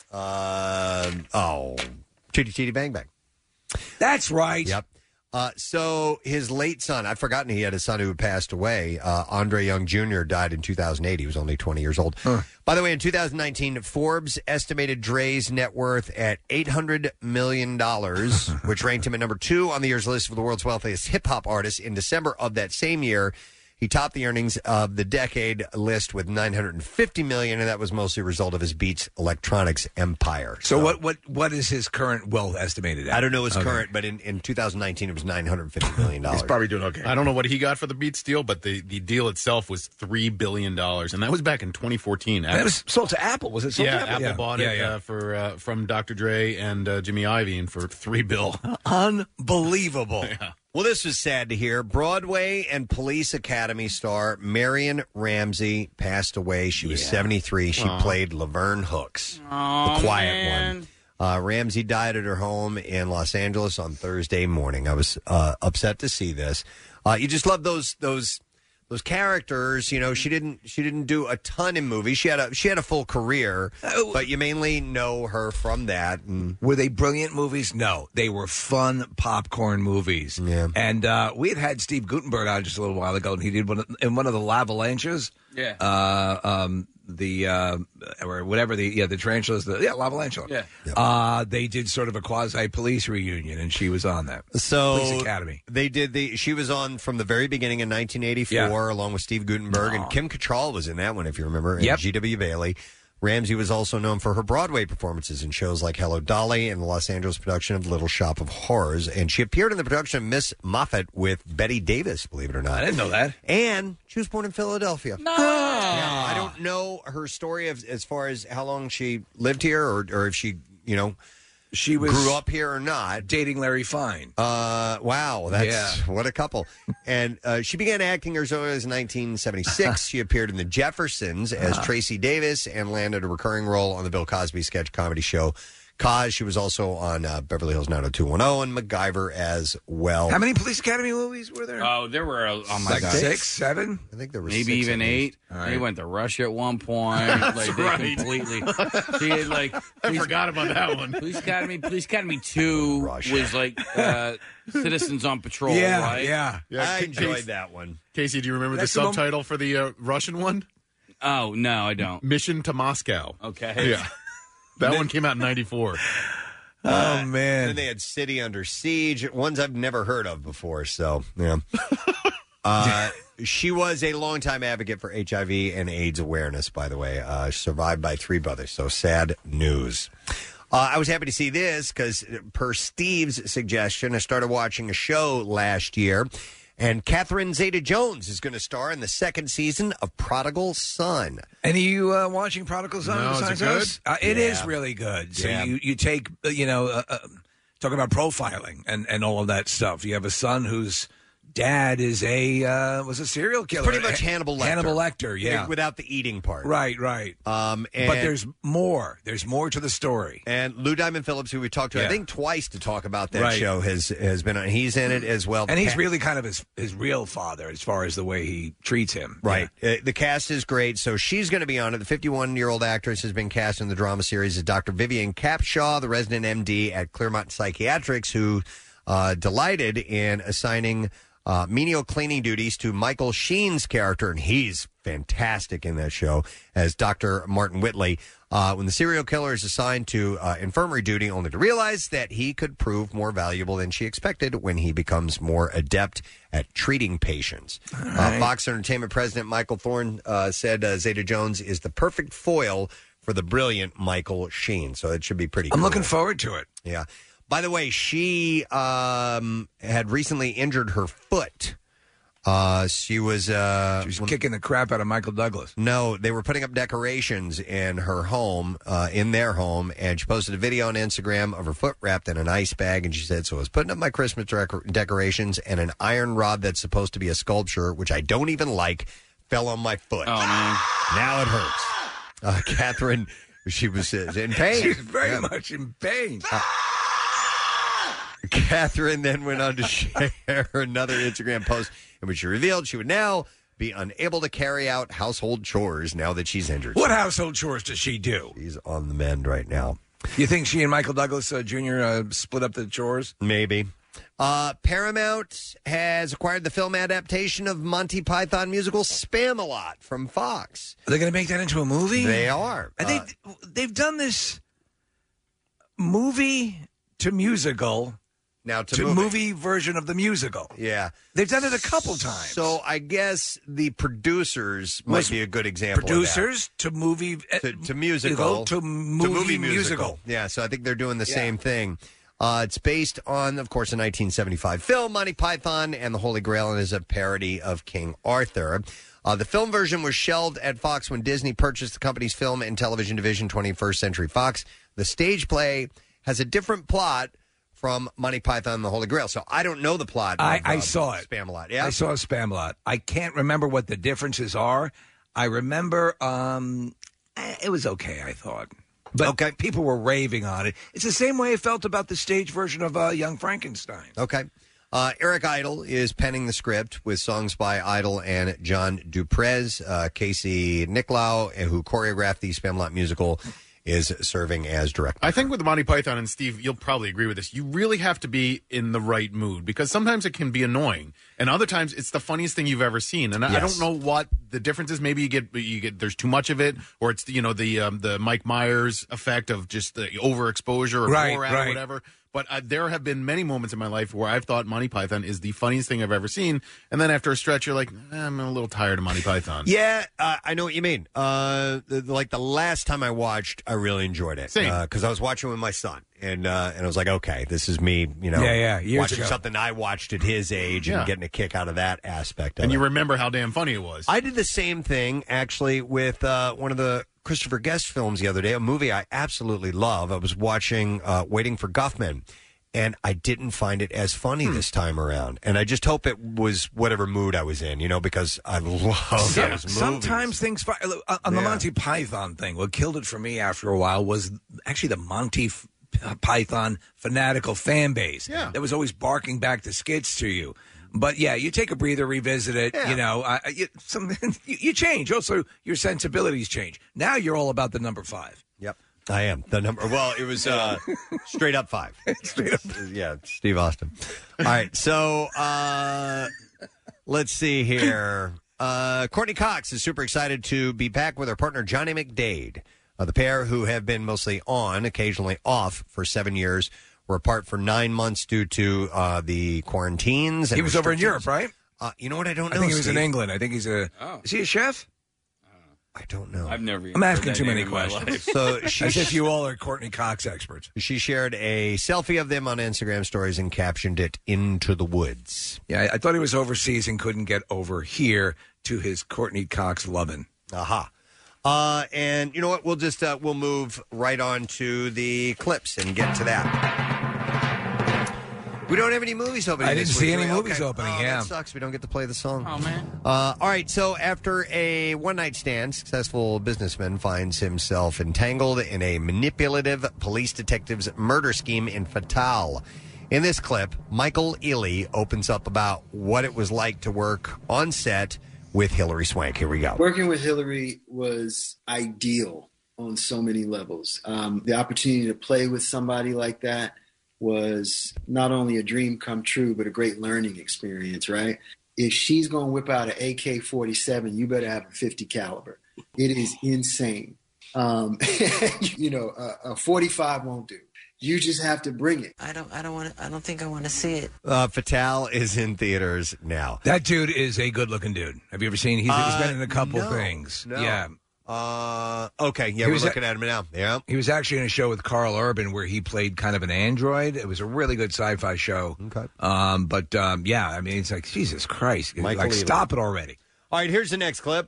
uh, oh, Chitty Chitty Bang Bang. That's right. Yep. Uh, so his late son, I'd forgotten he had a son who had passed away. Uh, Andre Young Junior died in two thousand eight. He was only twenty years old. Huh. By the way, in two thousand nineteen, Forbes estimated Dre's net worth at eight hundred million dollars, which ranked him at number two on the year's list for the world's wealthiest hip-hop artists. In December of that same year, he topped the earnings of the decade list with nine hundred fifty million dollars, and that was mostly a result of his Beats Electronics empire. So, what, what what is his current wealth estimated at? I don't know his Okay. current, but in, in two thousand nineteen, it was nine hundred fifty million dollars. He's probably doing okay. I don't know what he got for the Beats deal, but the, the deal itself was three billion dollars, and that was back in twenty fourteen. That was sold to Apple. Was it sold yeah, to Apple? Apple bought yeah, it yeah. Uh, for uh, from Doctor Dre and uh, Jimmy Iovine for three bill. Unbelievable. Yeah. Well, this was sad to hear. Broadway and Police Academy star Marion Ramsey passed away. She was seventy-three. She Aw. played Laverne Hooks, Aw, the quiet man. one. Uh, Ramsey died at her home in Los Angeles on Thursday morning. I was uh, upset to see this. Uh, you just love those those those characters. You know, she didn't she didn't do a ton in movies. She had a she had a full career, but you mainly know her from that. And Were they brilliant movies? No. They were fun popcorn movies. Yeah. And uh, we had had Steve Gutenberg on just a little while ago, and he did one of, in one of the Lavalanches. Yeah. Uh, um, the uh, or whatever the yeah the tarantulas the yeah Lavalantula. Yeah. Uh, they did sort of a quasi police reunion, and she was on that. So Police Academy. They did the. She was on from the very beginning in nineteen eighty-four, Yeah. along with Steve Gutenberg, and Kim Cattrall was in that one, if you remember. And Yep. G W Bailey. Ramsey was also known for her Broadway performances in shows like Hello Dolly and the Los Angeles production of Little Shop of Horrors, and she appeared in the production of Miss Moffat with Betty Davis. Believe it or not, I didn't know that. And she was born in Philadelphia. No. Yeah, I don't know her story of, as far as how long she lived here, or, or if she, you know, she was grew up here or not. Dating Larry Fine. Uh, wow, that's Yeah. what a couple. And uh, she began acting as early as nineteen seventy-six. She appeared in The Jeffersons as Tracy Davis and landed a recurring role on the Bill Cosby sketch comedy show Cause. She was also on uh, Beverly Hills nine oh two one oh and MacGyver as well. How many Police Academy movies were there? Oh, there were, uh, oh my like God. six, seven? I think there were Maybe six even at eight. least. They went to Russia at one point. like they right. completely. She had like. I Police- forgot about that one. Police Academy. Police Academy Two Russia. was like uh, Citizens on Patrol. Yeah, right? yeah. Yeah, I Ca- enjoyed Casey, that one. Casey, do you remember That's the the moment- subtitle for the uh, Russian one? Oh no, I don't. Mission to Moscow. Okay. Yeah. That one came out in ninety-four. Oh, And man. then they had City Under Siege, ones I've never heard of before. So, yeah. uh, she was a longtime advocate for H I V and AIDS awareness, by the way. Uh, survived by three brothers. So, sad news. Uh, I was happy to see this because, per Steve's suggestion, I started watching a show last year. And Catherine Zeta-Jones is going to star in the second season of Prodigal Son. And are you uh, watching Prodigal Son? No, is it besides good? us? Uh, it is Yeah. really good. So Yeah. you, you take, uh, you know, uh, uh, talk about profiling and, and all of that stuff. You have a son whose dad is a uh, was a serial killer. Pretty much Hannibal Lecter. Hannibal Lecter, yeah. Without the eating part. Right, right. Um, and, but there's more. There's more to the story. And Lou Diamond Phillips, who we talked to, I Yeah. think twice to talk about that Right. show, has has been on. He's in it as well. And The he's ca- really kind of his, his real father as far as the way he treats him. Right. Uh, the cast is great. So she's going to be on it. The fifty-one-year-old actress has been cast in the drama series as Doctor Vivian Capshaw, the resident M D at Claremont Psychiatrics, who uh, delighted in assigning uh, menial cleaning duties to Michael Sheen's character, and he's fantastic in that show as Doctor Martin Whitley. Uh, when the serial killer is assigned to uh, infirmary duty, only to realize that he could prove more valuable than she expected when he becomes more adept at treating patients. right. Uh, Fox Entertainment President Michael Thorne uh, said uh, Zeta Jones is the perfect foil for the brilliant Michael Sheen. So it should be pretty I'm cool. looking forward to it. Yeah. By the way, she um, had recently injured her foot. Uh, she was uh, she was kicking the crap out of Michael Douglas. No, they were putting up decorations in her home, uh, in their home, and she posted a video on Instagram of her foot wrapped in an ice bag, and she said, "So I was putting up my Christmas decor- decorations, and an iron rod that's supposed to be a sculpture, which I don't even like, fell on my foot. Oh man, now it hurts." Uh, Catherine, she was uh, in pain. She's very Yeah. much in pain. Uh, Catherine then went on to share another Instagram post in which she revealed she would now be unable to carry out household chores now that she's injured. What household chores does she do? She's on the mend right now. You think she and Michael Douglas uh, Junior Uh, split up the chores? Maybe. Uh, Paramount has acquired the film adaptation of Monty Python musical Spam-A-Lot from Fox. Are they going to make that into a movie? They are. I think Uh, they've done this movie to musical. Now to, to movie. movie version of the musical. Yeah. They've done it a couple times. So I guess the producers might Was be a good example Producers to movie of that. To, to musical. to movie, musical. musical. Yeah, so I think they're doing the yeah. same thing. Uh, it's based on, of course, a nineteen seventy-five film, Monty Python and the Holy Grail, and is a parody of King Arthur. Uh, the film version was shelved at Fox when Disney purchased the company's film and television division, twenty-first Century Fox. The stage play has a different plot from Monty Python and the Holy Grail. So I don't know the plot. I, of, I uh, saw it. Spam-A-Lot. Yeah, I saw Spam-A-Lot. I can't remember what the differences are. I remember um, it was okay, I thought. But okay. people were raving on it. It's the same way I felt about the stage version of uh, Young Frankenstein. Okay. Uh, Eric Idle is penning the script with songs by Idle and John Duprez. Uh, Casey Nicolau, who choreographed the Spam-A-Lot musical, is serving as director. I think with Monty Python, and Steve, you'll probably agree with this, you really have to be in the right mood, because sometimes it can be annoying, and other times it's the funniest thing you've ever seen. And I, Yes. I don't know what the difference is. Maybe you get you get there's too much of it, or it's you know the um, the Mike Myers effect of just the overexposure or Right, Borat right. or whatever. But uh, there have been many moments in my life where I've thought Monty Python is the funniest thing I've ever seen, and then after a stretch, you're like, eh, I'm a little tired of Monty Python. Yeah, uh, I know what you mean. Uh, the, like the last time I watched, I really enjoyed it Same. because I was watching with my son, and uh, and I was like, okay, this is me, you know, Yeah, yeah, years watching ago. something I watched at his age Yeah. and getting a kick out of that aspect. Of And it. you remember how damn funny it was. I did the same thing actually with uh, one of the Christopher Guest films the other day, a movie I absolutely love. I was watching uh, Waiting for Guffman, and I didn't find it as funny this time around. And I just hope it was whatever mood I was in, you know, because I love Some- those movies. sometimes things fi- uh, on the Yeah. Monty Python thing. What killed it for me after a while was actually the Monty F- Python fanatical fan base Yeah. that was always barking back the skits to you. But yeah, you take a breather, revisit it. Yeah. You know, uh, you, some, you, you change. Also, your sensibilities change. Now you're all about the number five. Yep. I am. The number, well, it was uh, straight up five. Straight up. Yeah, Steve Austin. All right, so uh, let's see here. Uh, Courtney Cox is super excited to be back with her partner, Johnny McDade. Uh, the pair, who have been mostly on, occasionally off for seven years, were apart for nine months due to uh, the quarantines. And He was over in Europe, restrictions. right? Uh, you know what? I don't know. I think he was in Steve. England. I think he's a. Oh. Is he a chef? I don't know. I've never. I'm asking heard that too many name in my questions. life. So she As if you all are Courtney Cox experts. She shared a selfie of them on Instagram stories and captioned it, "Into the Woods." Yeah, I, I thought he was overseas and couldn't get over here to his Courtney Cox lovin'. Aha. Uh, and you know what? We'll just uh, we'll move right on to the clips and get to that. We don't have any movies opening. I didn't this see week, any do we? movies Okay. opening, Oh, yeah. that sucks. We don't get to play the song. Oh man. Uh, all right. So after a one night stand, successful businessman finds himself entangled in a manipulative police detective's murder scheme in Fatale. In this clip, Michael Ealy opens up about what it was like to work on set with Hilary Swank. Here we go. Working with Hillary was ideal on so many levels. Um, the opportunity to play with somebody like that was not only a dream come true, but a great learning experience, right? If she's going to whip out an A K forty-seven, you better have a fifty caliber. It is insane. Um, you know, a, a forty-five won't do. You just have to bring it. I don't. I don't want. I don't think I want to see it. Uh, Fatal is in theaters now. That dude is a good-looking dude. Have you ever seen? He's, Uh, he's been in a couple no, things. no. Yeah. Uh, okay, yeah, He we're was looking at him now. Yeah. He was actually in a show with Carl Urban where he played kind of an android. It was a really good sci-fi show. Okay. Um, but um, yeah, I mean, it's like Jesus Christ, Michael like Ealy. stop it already. All right, here's the next clip.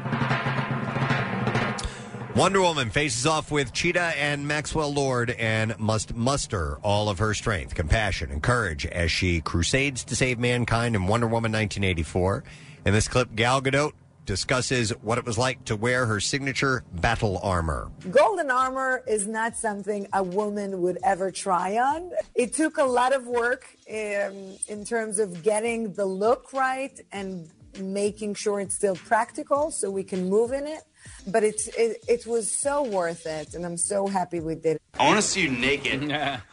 Wonder Woman faces off with Cheetah and Maxwell Lord and must muster all of her strength, compassion, and courage as she crusades to save mankind in Wonder Woman nineteen eighty-four. In this clip, Gal Gadot discusses what it was like to wear her signature battle armor. Golden armor is not something a woman would ever try on. It took a lot of work um, in terms of getting the look right and making sure it's still practical so we can move in it. But it's, it, it was so worth it, and I'm so happy we did it. I want to see you naked.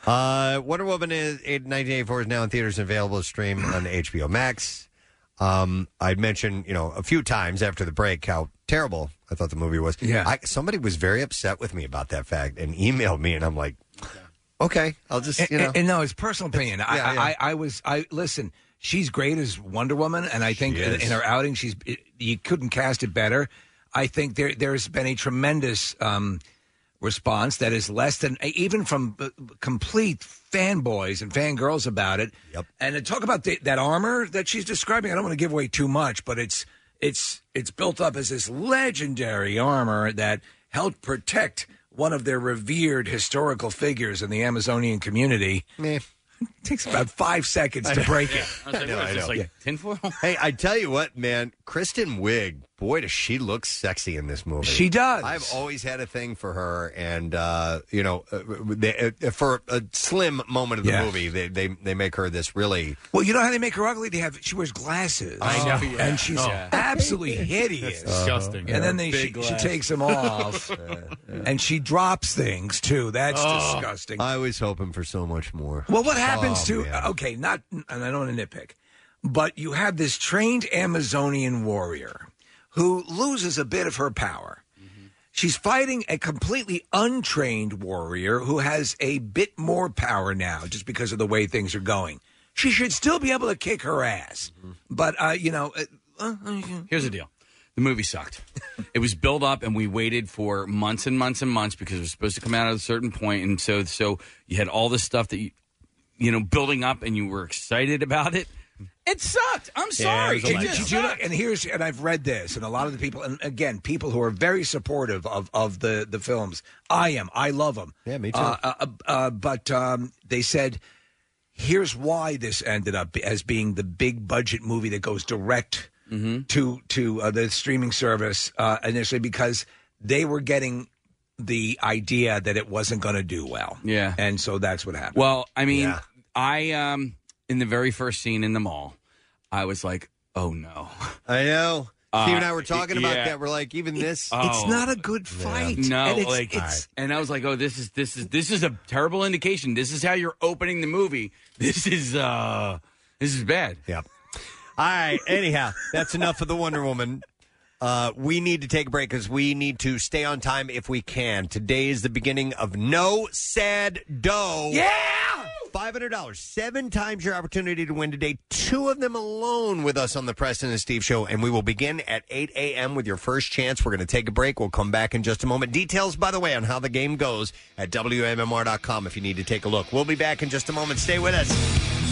Uh, Wonder Woman is, in nineteen eighty-four is now in theaters and available to stream on H B O Max. Um, I'd mentioned, you know, a few times after the break how terrible I thought the movie was. Yeah. I, somebody was very upset with me about that fact and emailed me, and I'm like, okay, I'll just, you And, know. and, and no, it's personal opinion. I, yeah, yeah. I, I was, I listen. She's great as Wonder Woman, and I think She in, is. in her outing, she's you couldn't cast it better. I think there there's been a tremendous um, response that is less than even from uh, complete fanboys and fangirls about it. Yep. And to talk about the, that armor that she's describing, I don't want to give away too much, but it's it's it's built up as this legendary armor that helped protect one of their revered historical figures in the Amazonian community. Meh. It takes about five seconds to break it. I was like, what is this, like tinfoil? Hey, I tell you what, man, Kristen Wiig, boy, does she look sexy in this movie. She does. I've always had a thing for her, and uh, you know, uh, they, uh, for a slim moment of the Yeah. movie, they, they they make her this really. Well, you know how they make her ugly? They have she wears glasses. I know. Oh, and she's Oh. absolutely hideous. That's disgusting. And then they she, Big she glass. takes them off, and she drops things too. That's Oh. disgusting. I was hoping for so much more. Well, what happens Oh, to man. okay, not and I don't want to nitpick, but you have this trained Amazonian warrior who loses a bit of her power. She's fighting a completely untrained warrior who has a bit more power now just because of the way things are going. She should still be able to kick her ass. But, uh, you know... Uh, uh, Here's the deal. The movie sucked. It was built up, and we waited for months and months and months because it was supposed to come out at a certain point, and so so you had all this stuff that you, you know, building up, and you were excited about it. It sucked. I'm sorry. Did it you- just did you know- sucked. and here's and I've read this, and a lot of the people, and again, people who are very supportive of, of the, the films. I am. I love them. Yeah, me too. Uh, uh, uh, but um, they said, here's why this ended up as being the big budget movie that goes direct Mm-hmm. to to uh, the streaming service uh, initially because they were getting the idea that it wasn't going to do well. Yeah. And so that's what happened. Well, I mean, Yeah. I um in the very first scene in the mall, I was like, "Oh no!" I know. Uh, Steve and I were talking about yeah. that. We're like, even this. Oh. not a good fight. No, And it's- like, it's- and I was like, "Oh, this is this is this is a terrible indication. This is how you're opening the movie. This is uh, this is bad." Yep. All right. Anyhow, that's enough of the Wonder Woman. Uh, we need to take a break because we need to stay on time if we can. Today is the beginning of No Sad Dough. Yeah! five hundred dollars. Seven times your opportunity to win today. Two of them alone with us on the Preston and Steve Show. And we will begin at eight a.m. with your first chance. We're going to take a break. We'll come back in just a moment. Details, by the way, on how the game goes at W M M R dot com if you need to take a look. We'll be back in just a moment. Stay with us.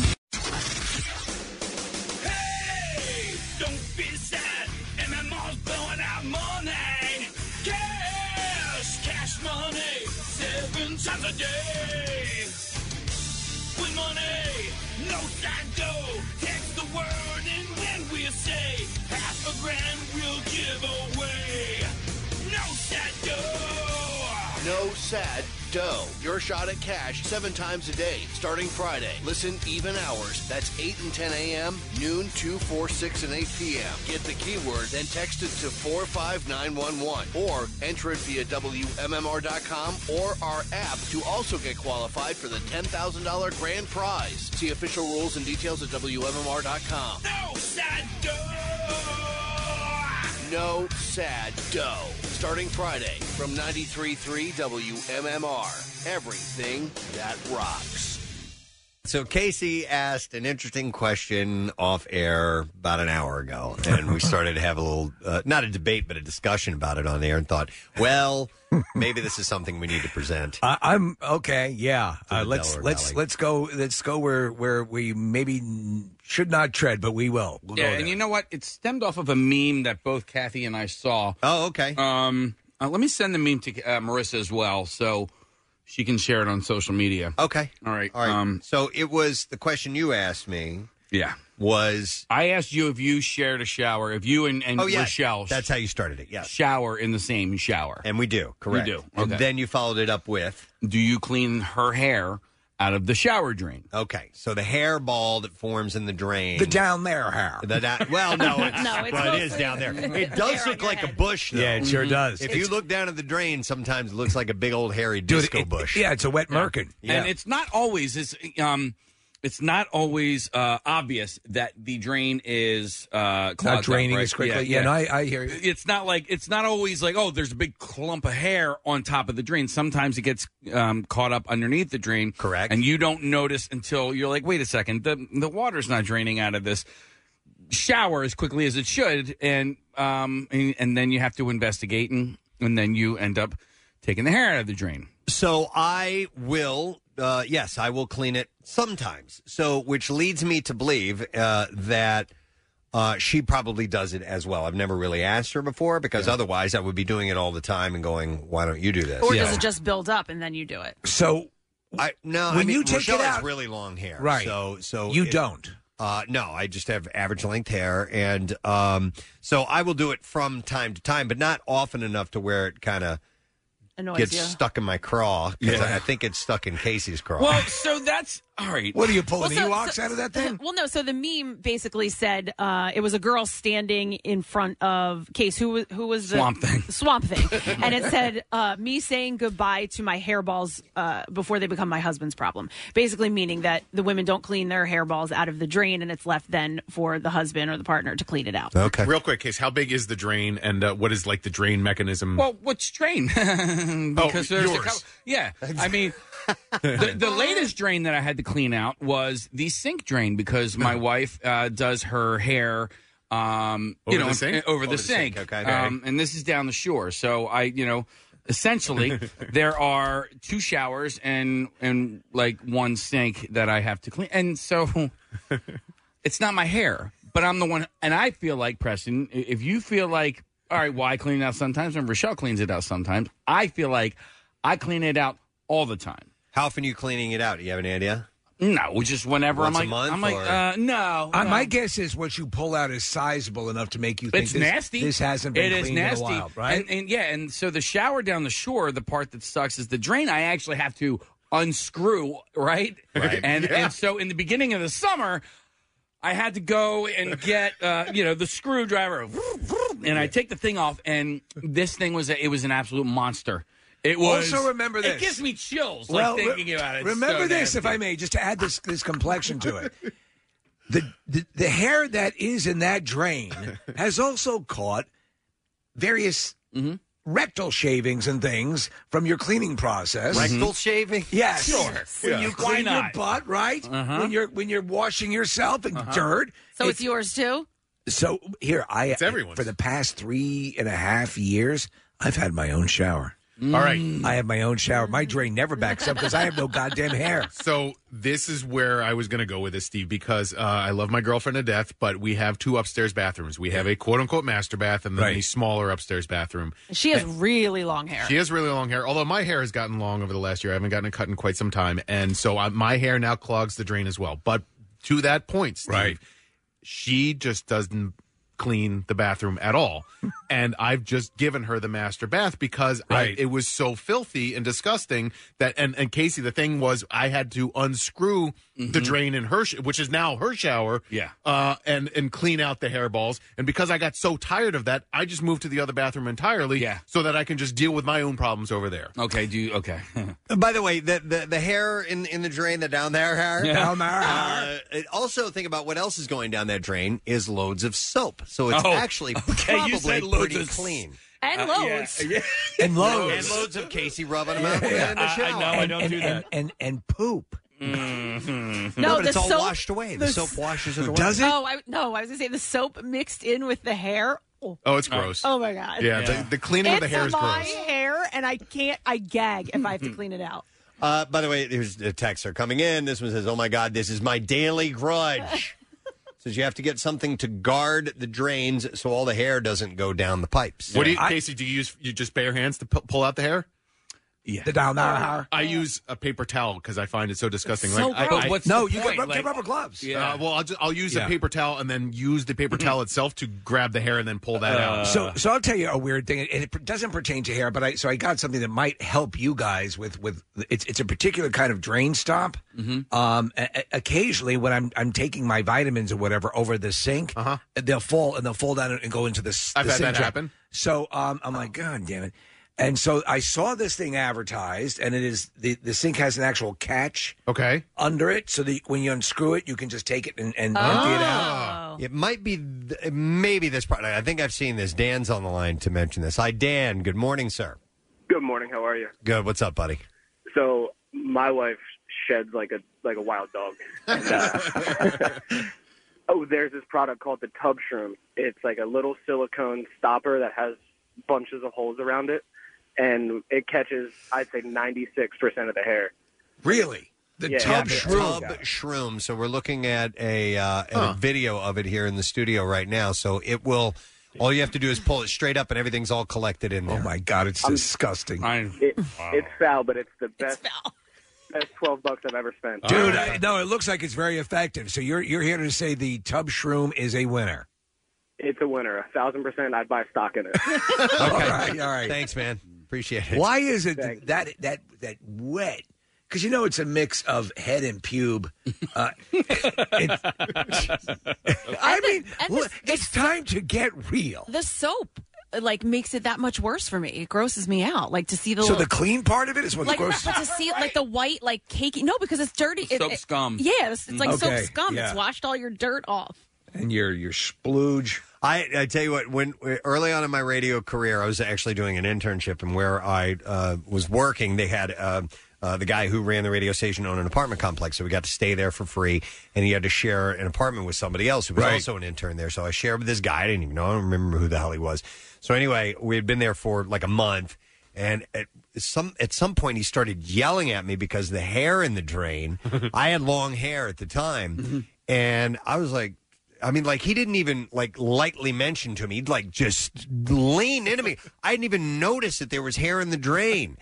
Don't be sad. M M R's blowing out money. Cash, cash money. Seven times a day. With money, no sad dough. Text the word and when we say half a grand we'll give away. No sad dough. No sad dough. Your shot at cash seven times a day, starting Friday. Listen even hours. That's eight and ten a.m., noon, two, four, six, and eight p.m. Get the keyword, then text it to four five nine one one. Or enter it via W M M R dot com or our app to also get qualified for the ten thousand dollars grand prize. See official rules and details at W M M R dot com. No sad dough. no sad dough. Starting Friday from ninety-three point three W M M R. Everything that rocks. So Casey asked an interesting question off air about an hour ago, and we started to have a little, uh, not a debate, but a discussion about it on air, and thought, well, maybe this is something we need to present. I, I'm okay. Yeah, uh, the let's Delaware let's Valley. let's go. Let's go where where we maybe should not tread, but we will. We'll yeah, go and there. you know what? It stemmed off of a meme that both Kathy and I saw. Oh, okay. Um, uh, let me send the meme to uh, Marissa as well, so she can share it on social media. Okay. All right. All right. Um, so it was the question you asked me. Yeah. Was I asked you if you shared a shower, if you and, and oh, yeah. Rochelle That's how you started it, yes. shower in the same shower. And we do, correct. You do. And Okay. then you followed it up with Do you clean her hair out of the shower drain? Okay, so the hair ball that forms in the drain. the down there hair. The da- well, no, it's, No, it's well, it is mostly down there. the It does hair look on like your a bush, though. Yeah, it sure does. If you look down at the drain, sometimes it looks like a big old hairy Dude, disco it- bush. Yeah, it's a wet merkin. Yeah. And it's not always it's um it's not always uh, obvious that the drain is uh, clogged Not up, draining right? as quickly. Yeah, no, I, I hear you. It's not like it's not always like, oh, there's a big clump of hair on top of the drain. Sometimes it gets um, caught up underneath the drain. Correct. And you don't notice until you're like, wait a second, the the water's not draining out of this shower as quickly as it should, and um and, and then you have to investigate, and and then you end up taking the hair out of the drain. So I will, uh, yes, I will clean it sometimes. So, which leads me to believe uh, that uh, she probably does it as well. I've never really asked her before because otherwise I would be doing it all the time and going, "Why don't you do this?" Or does it just build up and then you do it? So I no, when I mean, you take Rochelle it has out- really long hair, Right. So, so You it- don't. Uh, no, I just have average length hair, and um, so I will do it from time to time, but not often enough to where it kind of Annoys gets you. stuck in my craw. 'Cause Yeah. I, I think it's stuck in Casey's craw. Well, so that's all right. What are you pulling Well, so- Ewoks so- out of that thing? Well, no. So the meme basically said uh, it was a girl standing in front of Case, who was who was the Swamp Thing. Swamp Thing, and it said uh, me saying goodbye to my hairballs uh, before they become my husband's problem. Basically, meaning that the women don't clean their hairballs out of the drain, and it's left then for the husband or the partner to clean it out. Okay. Real quick, Case, how big is the drain, and uh, what is like the drain mechanism? Well, what's drain? because there's a yours. couple, yeah. I mean, the, the latest drain that I had to clean out was the sink drain because my wife uh, does her hair. Um, you Over know, the sink? over, Over the the sink. sink, okay. Um, and this is down the shore, so I, you know, essentially there are two showers and and like one sink that I have to clean, and so it's not my hair, but I'm the one, and I feel like Preston. If you feel like, all right, well, I clean it out sometimes, and Rochelle cleans it out sometimes. I feel like I clean it out all the time. How often are you cleaning it out? Do you have any idea? No, just whenever Once a I'm like, month, I'm like, or- uh, no. Uh, no. my guess is what you pull out is sizable enough to make you think It's this, nasty. this hasn't been It is cleaned nasty. in a while, right? And, and yeah, and so the shower down the shore, the part that sucks is the drain. I actually have to unscrew, right? Right. And Yeah. and so in the beginning of the summer, I had to go and get uh, you know the screwdriver, and I take the thing off, and this thing was a, it was an absolute monster. It was. Also remember this. It gives me chills well, like re- thinking about it. It's remember so this, nasty. if I may, just to add this this complexion to it. The, the the hair that is in that drain has also caught various Mm-hmm. rectal shavings and things from your cleaning process. Rectal shaving? Yes, Sure. When Yeah. you Why clean your not? butt, right? Uh-huh. When you're when you're washing yourself and Uh-huh. dirt. So it's, yours too. So here I It's everyone's. for the past three and a half years, I've had my own shower. All right. I have my own shower. My drain never backs up because I have no goddamn hair. So this is where I was going to go with this, Steve, because uh, I love my girlfriend to death, but we have two upstairs bathrooms. We have a quote-unquote master bath and then Right. a smaller upstairs bathroom. She has really long hair. She has really long hair, although my hair has gotten long over the last year. I haven't gotten it cut in quite some time, and so I, my hair now clogs the drain as well. But to that point, Steve, Right. she just doesn't clean the bathroom at all. And I've just given her the master bath because I, Right. it was so filthy and disgusting that, and, and Casey, the thing was I had to unscrew the drain in her, sh- which is now her shower, Yeah. uh, and, and clean out the hairballs. And because I got so tired of that, I just moved to the other bathroom entirely Yeah. so that I can just deal with my own problems over there. Okay, do you, okay. By the way, the, the the hair in in the drain, the down there hair, Yeah. Down there. Uh, it also think about what else is going down that drain is loads of soap. So it's Oh, actually okay, probably you said loads pretty of- clean. And Uh, loads. yeah, And loads. And loads of Casey rubbing them out Yeah. in the I- I shower. know, I and, don't and, do that. And, and, and poop. Mm-hmm. No, No, but the it's all soap- washed away. The, the soap s- washes it away. Does it? Oh, I, no, I was going to say the soap mixed in with the hair. Oh, Oh, it's gross. oh my God. Yeah, Yeah. The, the cleaning of the It's hair is my gross. hair, and I can't, I gag if I have to clean it out. Uh, by the way, here's the texts are coming in. This one says, "Oh my God, this is my daily grudge." Says you have to get something to guard the drains so all the hair doesn't go down the pipes. What do you, I- Casey? Do you use you just bare hands to pu- pull out the hair? Yeah. The down there. I use a paper towel because I find it so disgusting. So like, I, gross. I- What's No, the you point? get, Like- get rubber gloves. Yeah. Uh, well, I'll just I'll use Yeah. a paper towel and then use the paper towel itself to grab the hair and then pull that out. So, so I'll tell you a weird thing, and it doesn't pertain to hair, but I so I got something that might help you guys with with it's it's a particular kind of drain stop. Mm-hmm. Um, a- a- occasionally when I'm I'm taking my vitamins or whatever over the sink, Uh-huh. they'll fall and they'll fall down and go into the. s- I've the had sink that drain. happen. So um, I'm like, God damn it! And so I saw this thing advertised, and it is the the sink has an actual catch Okay. under it, so that when you unscrew it, you can just take it and, and Oh. empty it out. It might be, th- maybe this part. I think I've seen this. Dan's on the line to mention this. Hi, Dan. Good morning, sir. Good morning. How are you? Good. What's up, buddy? So my wife sheds like a like a wild dog. And, uh, oh, there's this product called the Tub Shroom. It's like a little silicone stopper that has bunches of holes around it, and it catches, I'd say, ninety-six percent of the hair. Really? The Yeah. tub the shroom. Tub shroom. So we're looking at a uh, at Huh. a video of it here in the studio right now. So it will. All you have to do is pull it straight up, and everything's all collected in there. Oh my God, it's disgusting. I, It, wow. It's foul, but it's the best It's foul. best twelve bucks I've ever spent. Dude, I, no, it looks like it's very effective. So you're you're here to say the tub shroom is a winner. It's a winner, a thousand percent. I'd buy stock in it. Okay. All right, all right. Thanks, man. Appreciate it. Why is it Thanks. that that that wet? Because you know it's a mix of head and pube. Uh, it- I mean, and look, it's time to get real. The soap, like, makes it that much worse for me. It grosses me out. Like, to see the So little, the clean part of it is what's like, gross. but to see like the white, like, cakey. No, because it's dirty. It- Soap it- scum. Yeah, it's, it's like Okay, soap scum. yeah. It's washed all your dirt off. And your your splooge. I, I tell you what, when early on in my radio career, I was actually doing an internship, and where I uh, was working, they had uh, uh, the guy who ran the radio station owned an apartment complex, so we got to stay there for free, and he had to share an apartment with somebody else who was Right. also an intern there. So I shared with this guy. I didn't even know. I don't remember who the hell he was. So anyway, we had been there for like a month, and at some at some point he started yelling at me because the hair in the drain. I had long hair at the time, and I was like. I mean, like, he didn't even, like, lightly mention to me. He'd, like, just lean into me. I didn't even notice that there was hair in the drain.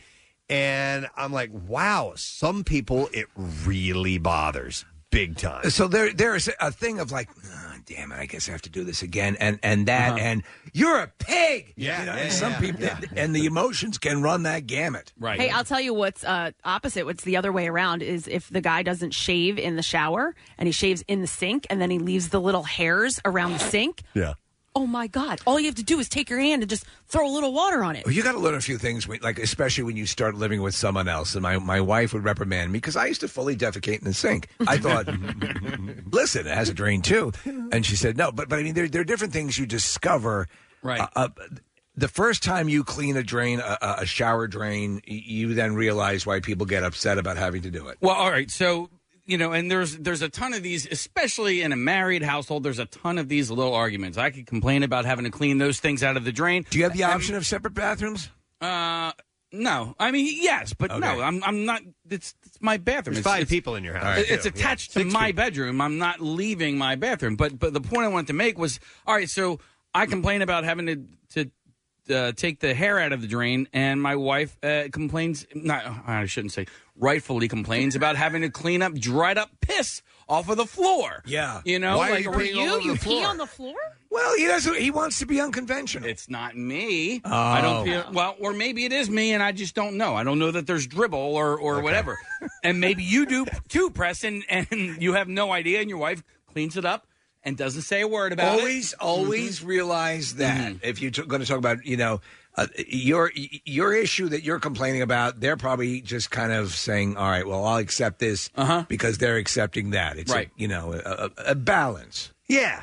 And I'm like, wow, some people it really bothers big time. So there there is a thing of like, oh, damn it, I guess I have to do this again, and and that, Uh-huh. and you're a pig. Yeah, You know, yeah, and some yeah, people, yeah. and the emotions can run that gamut. Right. Hey, I'll tell you what's uh, opposite. What's the other way around is if the guy doesn't shave in the shower and he shaves in the sink and then he leaves the little hairs around the sink. Yeah. Oh my God! All you have to do is take your hand and just throw a little water on it. Well, you got to learn a few things, when- like especially when you start living with someone else. And my, my wife would reprimand me because I used to fully defecate in the sink. I thought, listen, it has a drain too. And she said, no, but but I mean, there there are different things you discover. Right. Uh, uh, the first time you clean a drain, a, a shower drain, y- you then realize why people get upset about having to do it. Well, all right. So, you know, and there's there's a ton of these, especially in a married household. There's a ton of these little arguments. I could complain about having to clean those things out of the drain. Do you have the And- option of separate bathrooms? Uh, no. I mean, yes, but Okay. no. I'm I'm not. It's, it's my bathroom. There's It's- five it's- people in your house. All right. It's too. attached Yeah. to Six my people. bedroom. I'm not leaving my bathroom. But but the point I wanted to make was, all right, so I complain about having to to uh, take the hair out of the drain, and my wife uh, complains. Not I shouldn't say rightfully complains about having to clean up dried up piss off of the floor. Yeah. You know, Why are like you or- peeing all over You the pee floor? on the floor? Well, he doesn't. He wants to be unconventional. It's not me. I don't Oh. feel well, or maybe it is me, and I just don't know. I don't know that there's dribble or or whatever, and maybe you do too, Preston, and you have no idea, and your wife cleans it up and doesn't say a word about always, it. always realize that if you're t- going to talk about, you know, uh, your your issue that you're complaining about, they're probably just kind of saying, "All right, well, I'll accept this Uh-huh. because they're accepting that." It's Right. a, you know, a, a, a balance. Yeah.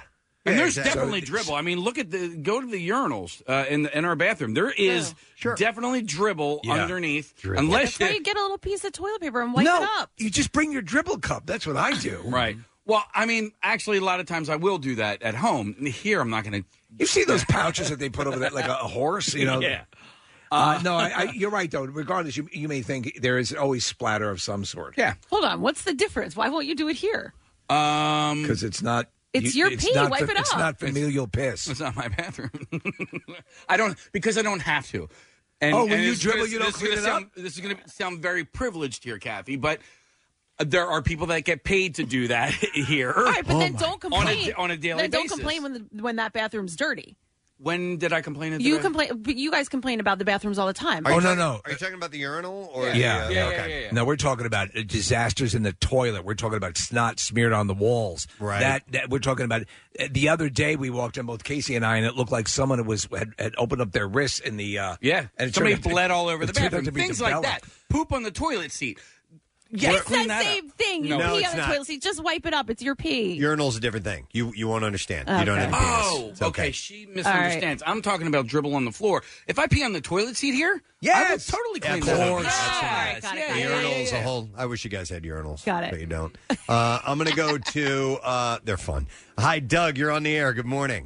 And Yeah, there's exactly. definitely So- dribble. I mean, look at the go to the urinals uh, in the, in our bathroom. There is definitely dribble Yeah. underneath, Dribble. unless That's why you get a little piece of toilet paper and wipe no, it up. you just bring your dribble cup. That's what I do. Right. Well, I mean, actually, a lot of times I will do that at home. Here, I'm not going to. You see those pouches that they put over that like a, a horse, you know? Yeah. Uh, no, I, I, you're right, though. Regardless, you, you may think there is always splatter of some sort. Yeah. Hold on. What's the difference? Why won't you do it here? Um, Because it's not. It's your pee. not Wipe it It's up. not familial piss. It's not my bathroom. I don't because I don't have to. And, Oh, when and you this is dribble, gonna- you don't this is clean gonna it sound, This is going to sound very privileged here, Kathy, but there are people that get paid to do that here. All right, but then don't Oh On complain. a, on a daily then don't basis. complain when the, when that bathroom's dirty. When did I complain? You today? complain. But you guys complain about the bathrooms all the time. Are you Oh, no, talking- no. Are you talking about the urinal or Yeah. the, Yeah. uh, Yeah, okay. No, we're talking about uh, disasters in the toilet. We're talking about snot smeared on the walls. Right. That, that we're talking about. Uh, the other day we walked in, both Casey and I, and it looked like someone was had, had opened up their wrists in the. Uh, Yeah, and it somebody turned out to- bled all over it the turned out bathroom. to be Things like developed. that. Poop on the toilet seat. Yeah, it's clean that that same up. thing. You No, pee it's on the not. toilet seat. Just wipe it up. It's your pee. Urinal's a different thing. You you won't understand. You don't Okay. have a penis. Oh, It's okay. okay. She misunderstands. I'm talking about dribble on the floor. If I pee on the toilet seat here, I would Yes! totally Yeah, clean of that up. course. Yes. All right, got it, Yeah, got it. yeah, yeah, Urinals yeah. a whole. I wish you guys had urinals. Got it. But you don't. Uh, I'm going to go to. Uh, they're fun. Hi, Doug. You're on the air. Good morning.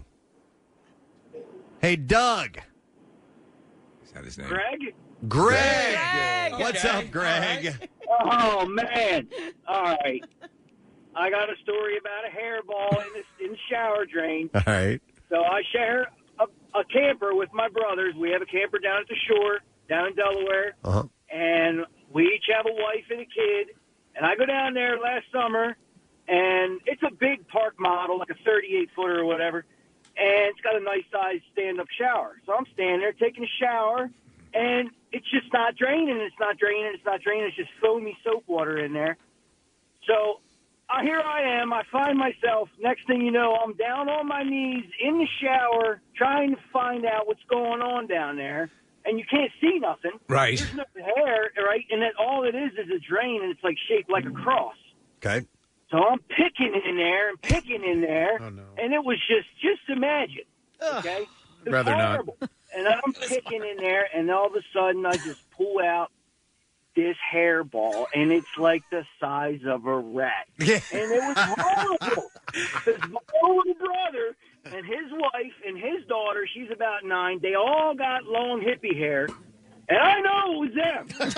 Hey, Doug. Is that his name? Greg? Greg. Greg. What's Okay. up, Greg? Oh, man. All right. I got a story about a hairball in the, in the shower drain. All right. So I share a, a camper with my brothers. We have a camper down at the shore, down in Delaware. Uh huh. And we each have a wife and a kid. And I go down there last summer, and it's a big park model, like a thirty-eight footer or whatever. And it's got a nice size stand-up shower. So I'm standing there taking a shower, and it's just not draining. It's not draining. It's not draining. It's just foamy soap water in there. So uh, here I am. I find myself, next thing you know, I'm down on my knees in the shower trying to find out what's going on down there. And you can't see nothing. Right. There's no hair, right? And then all it is is a drain, and it's like shaped like a cross. Okay. So I'm picking in there and picking in there, Oh, no. and it was just, just imagine, okay? It was Rather not. horrible. And I'm picking in there, and all of a sudden I just pull out this hairball, and it's like the size of a rat. Yeah. And it was horrible. Because my older brother and his wife and his daughter, she's about nine, they all got long hippie hair. And I know it was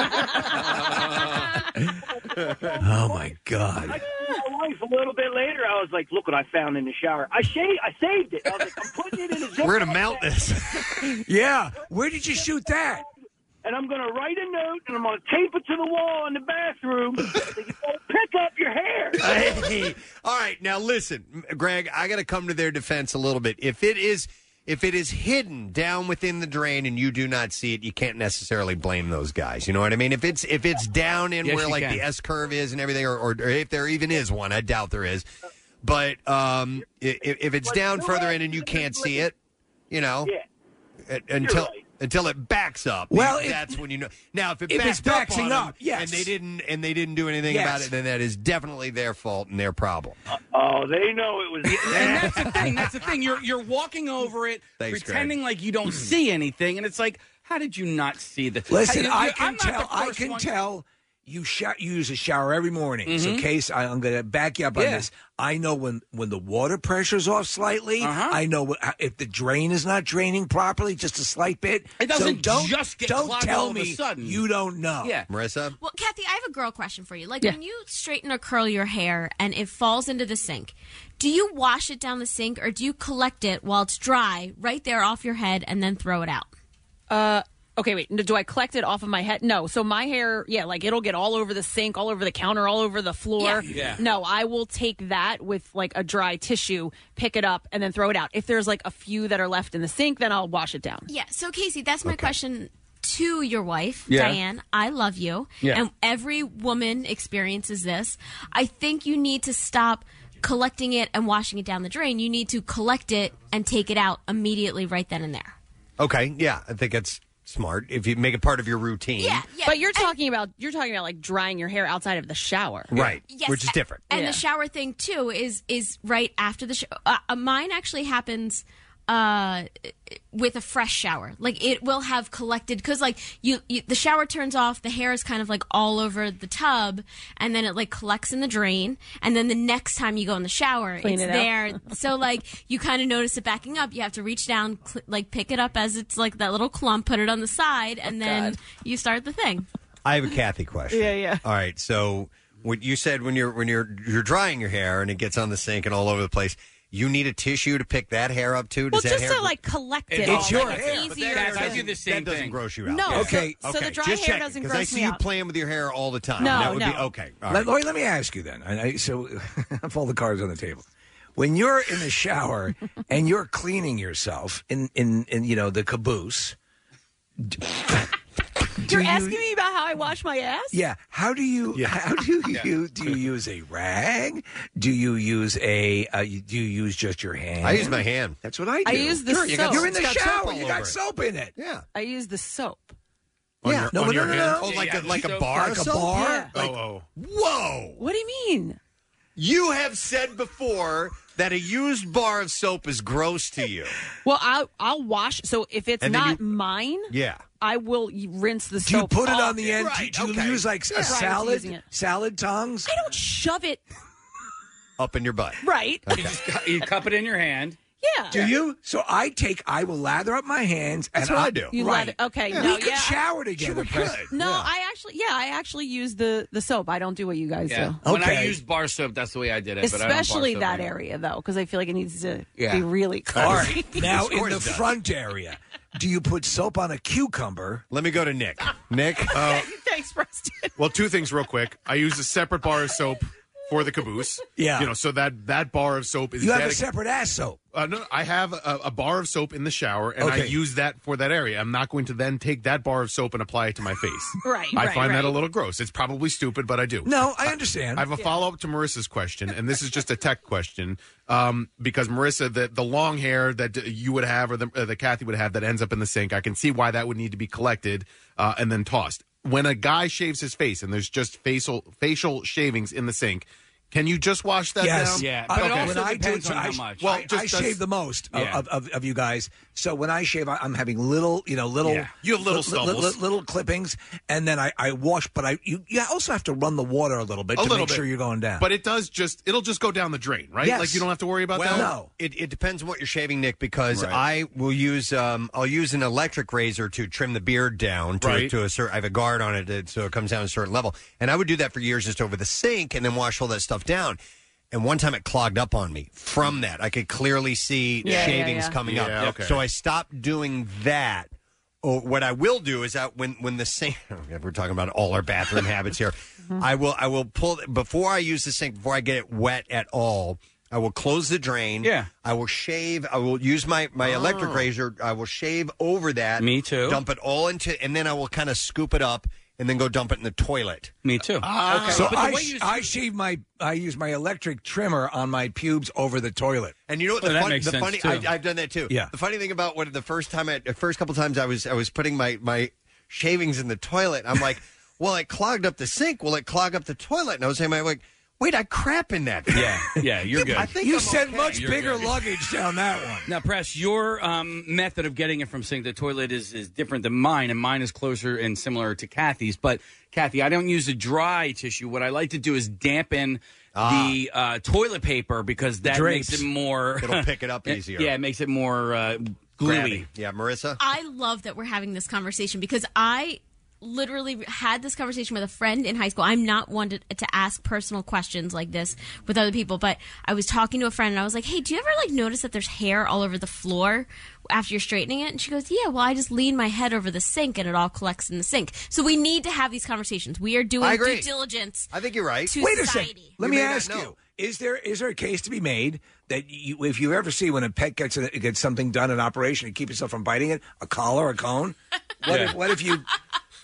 them. Oh my God! I told my wife a little bit later. I was like, "Look what I found in the shower. I shaved. I saved it. I was like, I'm putting it in a ziploc We're gonna mount bag, this. Yeah, where did you shoot that? and I'm going to write a note, and I'm going to tape it to the wall in the bathroom. So you don't pick up your hair." Hey, all right. Now listen, Greg. I got to come to their defense a little bit. If it is, if it is hidden down within the drain and you do not see it, you can't necessarily blame those guys. You know what I mean? If it's if it's down in Yes, where you like can. the S curve is and everything, or, or, or if there even is one, I doubt there is. But um, if, if it's down further in and you can't see it, you know, Yeah. uh, until right. until it backs up. Well, if- that's when you know. Now, if it if backs it's backing up, on them up, yes. and they didn't and they didn't do anything Yes. about it, then that is definitely their fault and their problem. Oh, they know it was. And that's the thing. That's the thing. You're you're walking over it, Thanks, pretending like you don't see anything, and it's like, how did you not see the? Listen, How- I you- can I'm not tell. the I first can one- tell. You, sh- you use a shower every morning. So, Case, I, I'm going to back you up on Yeah. this. I know when, when the water pressure's off slightly. Uh-huh. I know what, if the drain is not draining properly, just a slight bit. It doesn't so don't, just get don't clogged tell all of a me sudden. you don't know. Yeah. Marissa? Well, Kathy, I have a girl question for you. Like Yeah. when you straighten or curl your hair and it falls into the sink, do you wash it down the sink or do you collect it while it's dry right there off your head and then throw it out? Uh, okay, wait. Do I collect it off of my head? No. So my hair, yeah, like it'll get all over the sink, all over the counter, all over the floor. Yeah. Yeah. No, I will take that with like a dry tissue, pick it up, and then throw it out. If there's like a few that are left in the sink, then I'll wash it down. Yeah. So, Casey, that's my question to your wife, Yeah. Diane. I love you. Yeah. And every woman experiences this. I think you need to stop collecting it and washing it down the drain. You need to collect it and take it out immediately right then and there. Okay, yeah, I think it's smart if you make it part of your routine. Yeah, yeah. But you're talking about you're talking about like drying your hair outside of the shower, Right, Yes, which is different. And Yeah. the shower thing too is is right after the shower. Uh, uh, mine actually happens uh, with a fresh shower. Like it will have collected because like you, you, the shower turns off, the hair is kind of like all over the tub, and then it like collects in the drain, and then the next time you go in the shower, Clean it's it out. there. So like you kind of notice it backing up. You have to reach down, cl- like pick it up as it's like that little clump, put it on the side, and then God. you start the thing. I have a Kathy question. Yeah, yeah. All right, so what you said when you're when you're you're drying your hair and it gets on the sink and all over the place, you need a tissue to pick that hair up too. Well, Does that just hair to like collect it. It's all. your Like, hair. It's But easier. that I to- do the same that doesn't thing. gross you out. No, Yeah. okay. so- so the dry just hair checking, doesn't 'cause gross I see me you out. playing with your hair all the time. No, that would be no. okay. All Let, right. Lloyd, let me ask you then. I, I, so, I have all the cards on the table. When you're in the shower and you're cleaning yourself in, in, in you know, the caboose. d- do You're you- asking me about how I wash my ass? Yeah. How do you? How do you? Do you use a rag? Do you use a? Uh, you- do you use just your hand? I use my hand. That's what I do. I use the Sure, you got- soap. You're in the It's got soap shower. all You over got it. soap in it. Yeah. I use the soap. On Yeah. your, No, on no, your no, hand? no. Oh, like a like a So- bar. Like a of soap? bar. Yeah. Like, oh, oh. Whoa! What do you mean? You have said before that a used bar of soap is gross to you. Well, I'll I'll wash. So if it's And then not you- mine, Yeah. I will y- rinse the Do you soap. put it off. on the end? Right, do you okay. use like Yeah. a Right, salad? using it. Salad tongs? I don't shove it. Up in your butt. Right. You just cu- you cup it in your hand. Yeah. Do you? So I take, I will lather up my hands. That's and what I'll- I do. You right. let it. Okay. Yeah. No. We could yeah. shower together, Preston. No, Yeah. I actually, yeah, I actually use the the soap. I don't do what you guys Yeah. do. When I Okay. used bar soap, that's the way I did it. but I don't bar Especially soap that anymore. area though, because I feel like it needs to Yeah. be really clean. All right. Now, Of in course the it does. front area, do you put soap on a cucumber? Let me go to Nick. Nick? Uh, Thanks, Preston. well, two things real quick. I use a separate bar of soap for the caboose. Yeah. You know, so that that bar of soap is You have a dedic- separate ass soap. Uh, no, I have a, a bar of soap in the shower, and I Okay. use that for that area. I'm not going to then take that bar of soap and apply it to my face. Right, I right, find that a right. little gross. It's probably stupid, but I do. No, I understand. I have a follow up to Marissa's question, and this is just a tech question. Um, because Marissa, the the long hair that you would have, or the, uh, the Kathy would have, that ends up in the sink, I can see why that would need to be collected uh, and then tossed. When a guy shaves his face and there's just facial facial shavings in the sink, can you just wash that Yes. down? Yeah, I- but it when also I do depends it, on I, how sh- much. Well, I, just- I that's- shave the most of, Yeah. of, of, of you guys. So when I shave, I, I'm having little, you know, little, Yeah. You have little li- li- li- stubbles. little clippings, and then I, I wash. But I, you, you also have to run the water a little bit A to little make bit. sure you're going down. But it does just, it'll just go down the drain, right? Yes. Like you don't have to worry about Well, that? No. It, it depends on what you're shaving, Nick, because Right. I will use um, I'll use an electric razor to trim the beard down to, Right. to a certain. I have a guard on it to- so it comes down to a certain level, and I would do that for years just over the sink and then wash all that stuff down. And one time it clogged up on me from that. I could clearly see Yeah, yeah, shavings yeah. coming Yeah, up. okay. So I stopped doing that. Oh, what I will do is that when when the sink, we're talking about all our bathroom habits here. I will I will pull before I use the sink, before I get it wet at all. I will close the drain. Yeah. I will shave. I will use my my electric razor. I will shave over that. Me too. Dump it all into, and then I will kind of scoop it up and then go dump it in the toilet. Me too. Ah. so But the I, way sh- you- I shave my, I use my electric trimmer on my pubes over the toilet. And you know what? Well, The, that fun, makes the sense, funny, too. I, I've done that too. Yeah. The funny thing about what the first time, I, the first couple times I was, I was putting my my shavings in the toilet. I'm like, well, it clogged up the sink. Will it clog up the toilet? And I was saying, I'm like, wait, I crap in that. Yeah, yeah, you're good. I think You I'm sent okay. much You're bigger good. luggage down that one. Now, Press, your um, method of getting it from sink to toilet is, is different than mine, and mine is closer and similar to Kathy's. But, Kathy, I don't use a dry tissue. What I like to do is dampen the uh, toilet paper because that drapes. makes it more... It'll pick it up easier. Yeah, it makes it more uh, gluey. Grabby. Yeah, Marissa? I love that we're having this conversation because I literally had this conversation with a friend in high school. I'm not one to, to ask personal questions like this with other people, but I was talking to a friend and I was like, hey, do you ever like notice that there's hair all over the floor after you're straightening it? And she goes, yeah, well, I just lean my head over the sink and it all collects in the sink. So we need to have these conversations. We are I doing agree. due diligence I think you're right. to Wait a society. second. Let You me may not ask know. you: Is there is there a case to be made that you, if you ever see when a pet gets a, gets something done in operation to keep itself from biting it, a collar, a cone? What Yeah. if what if you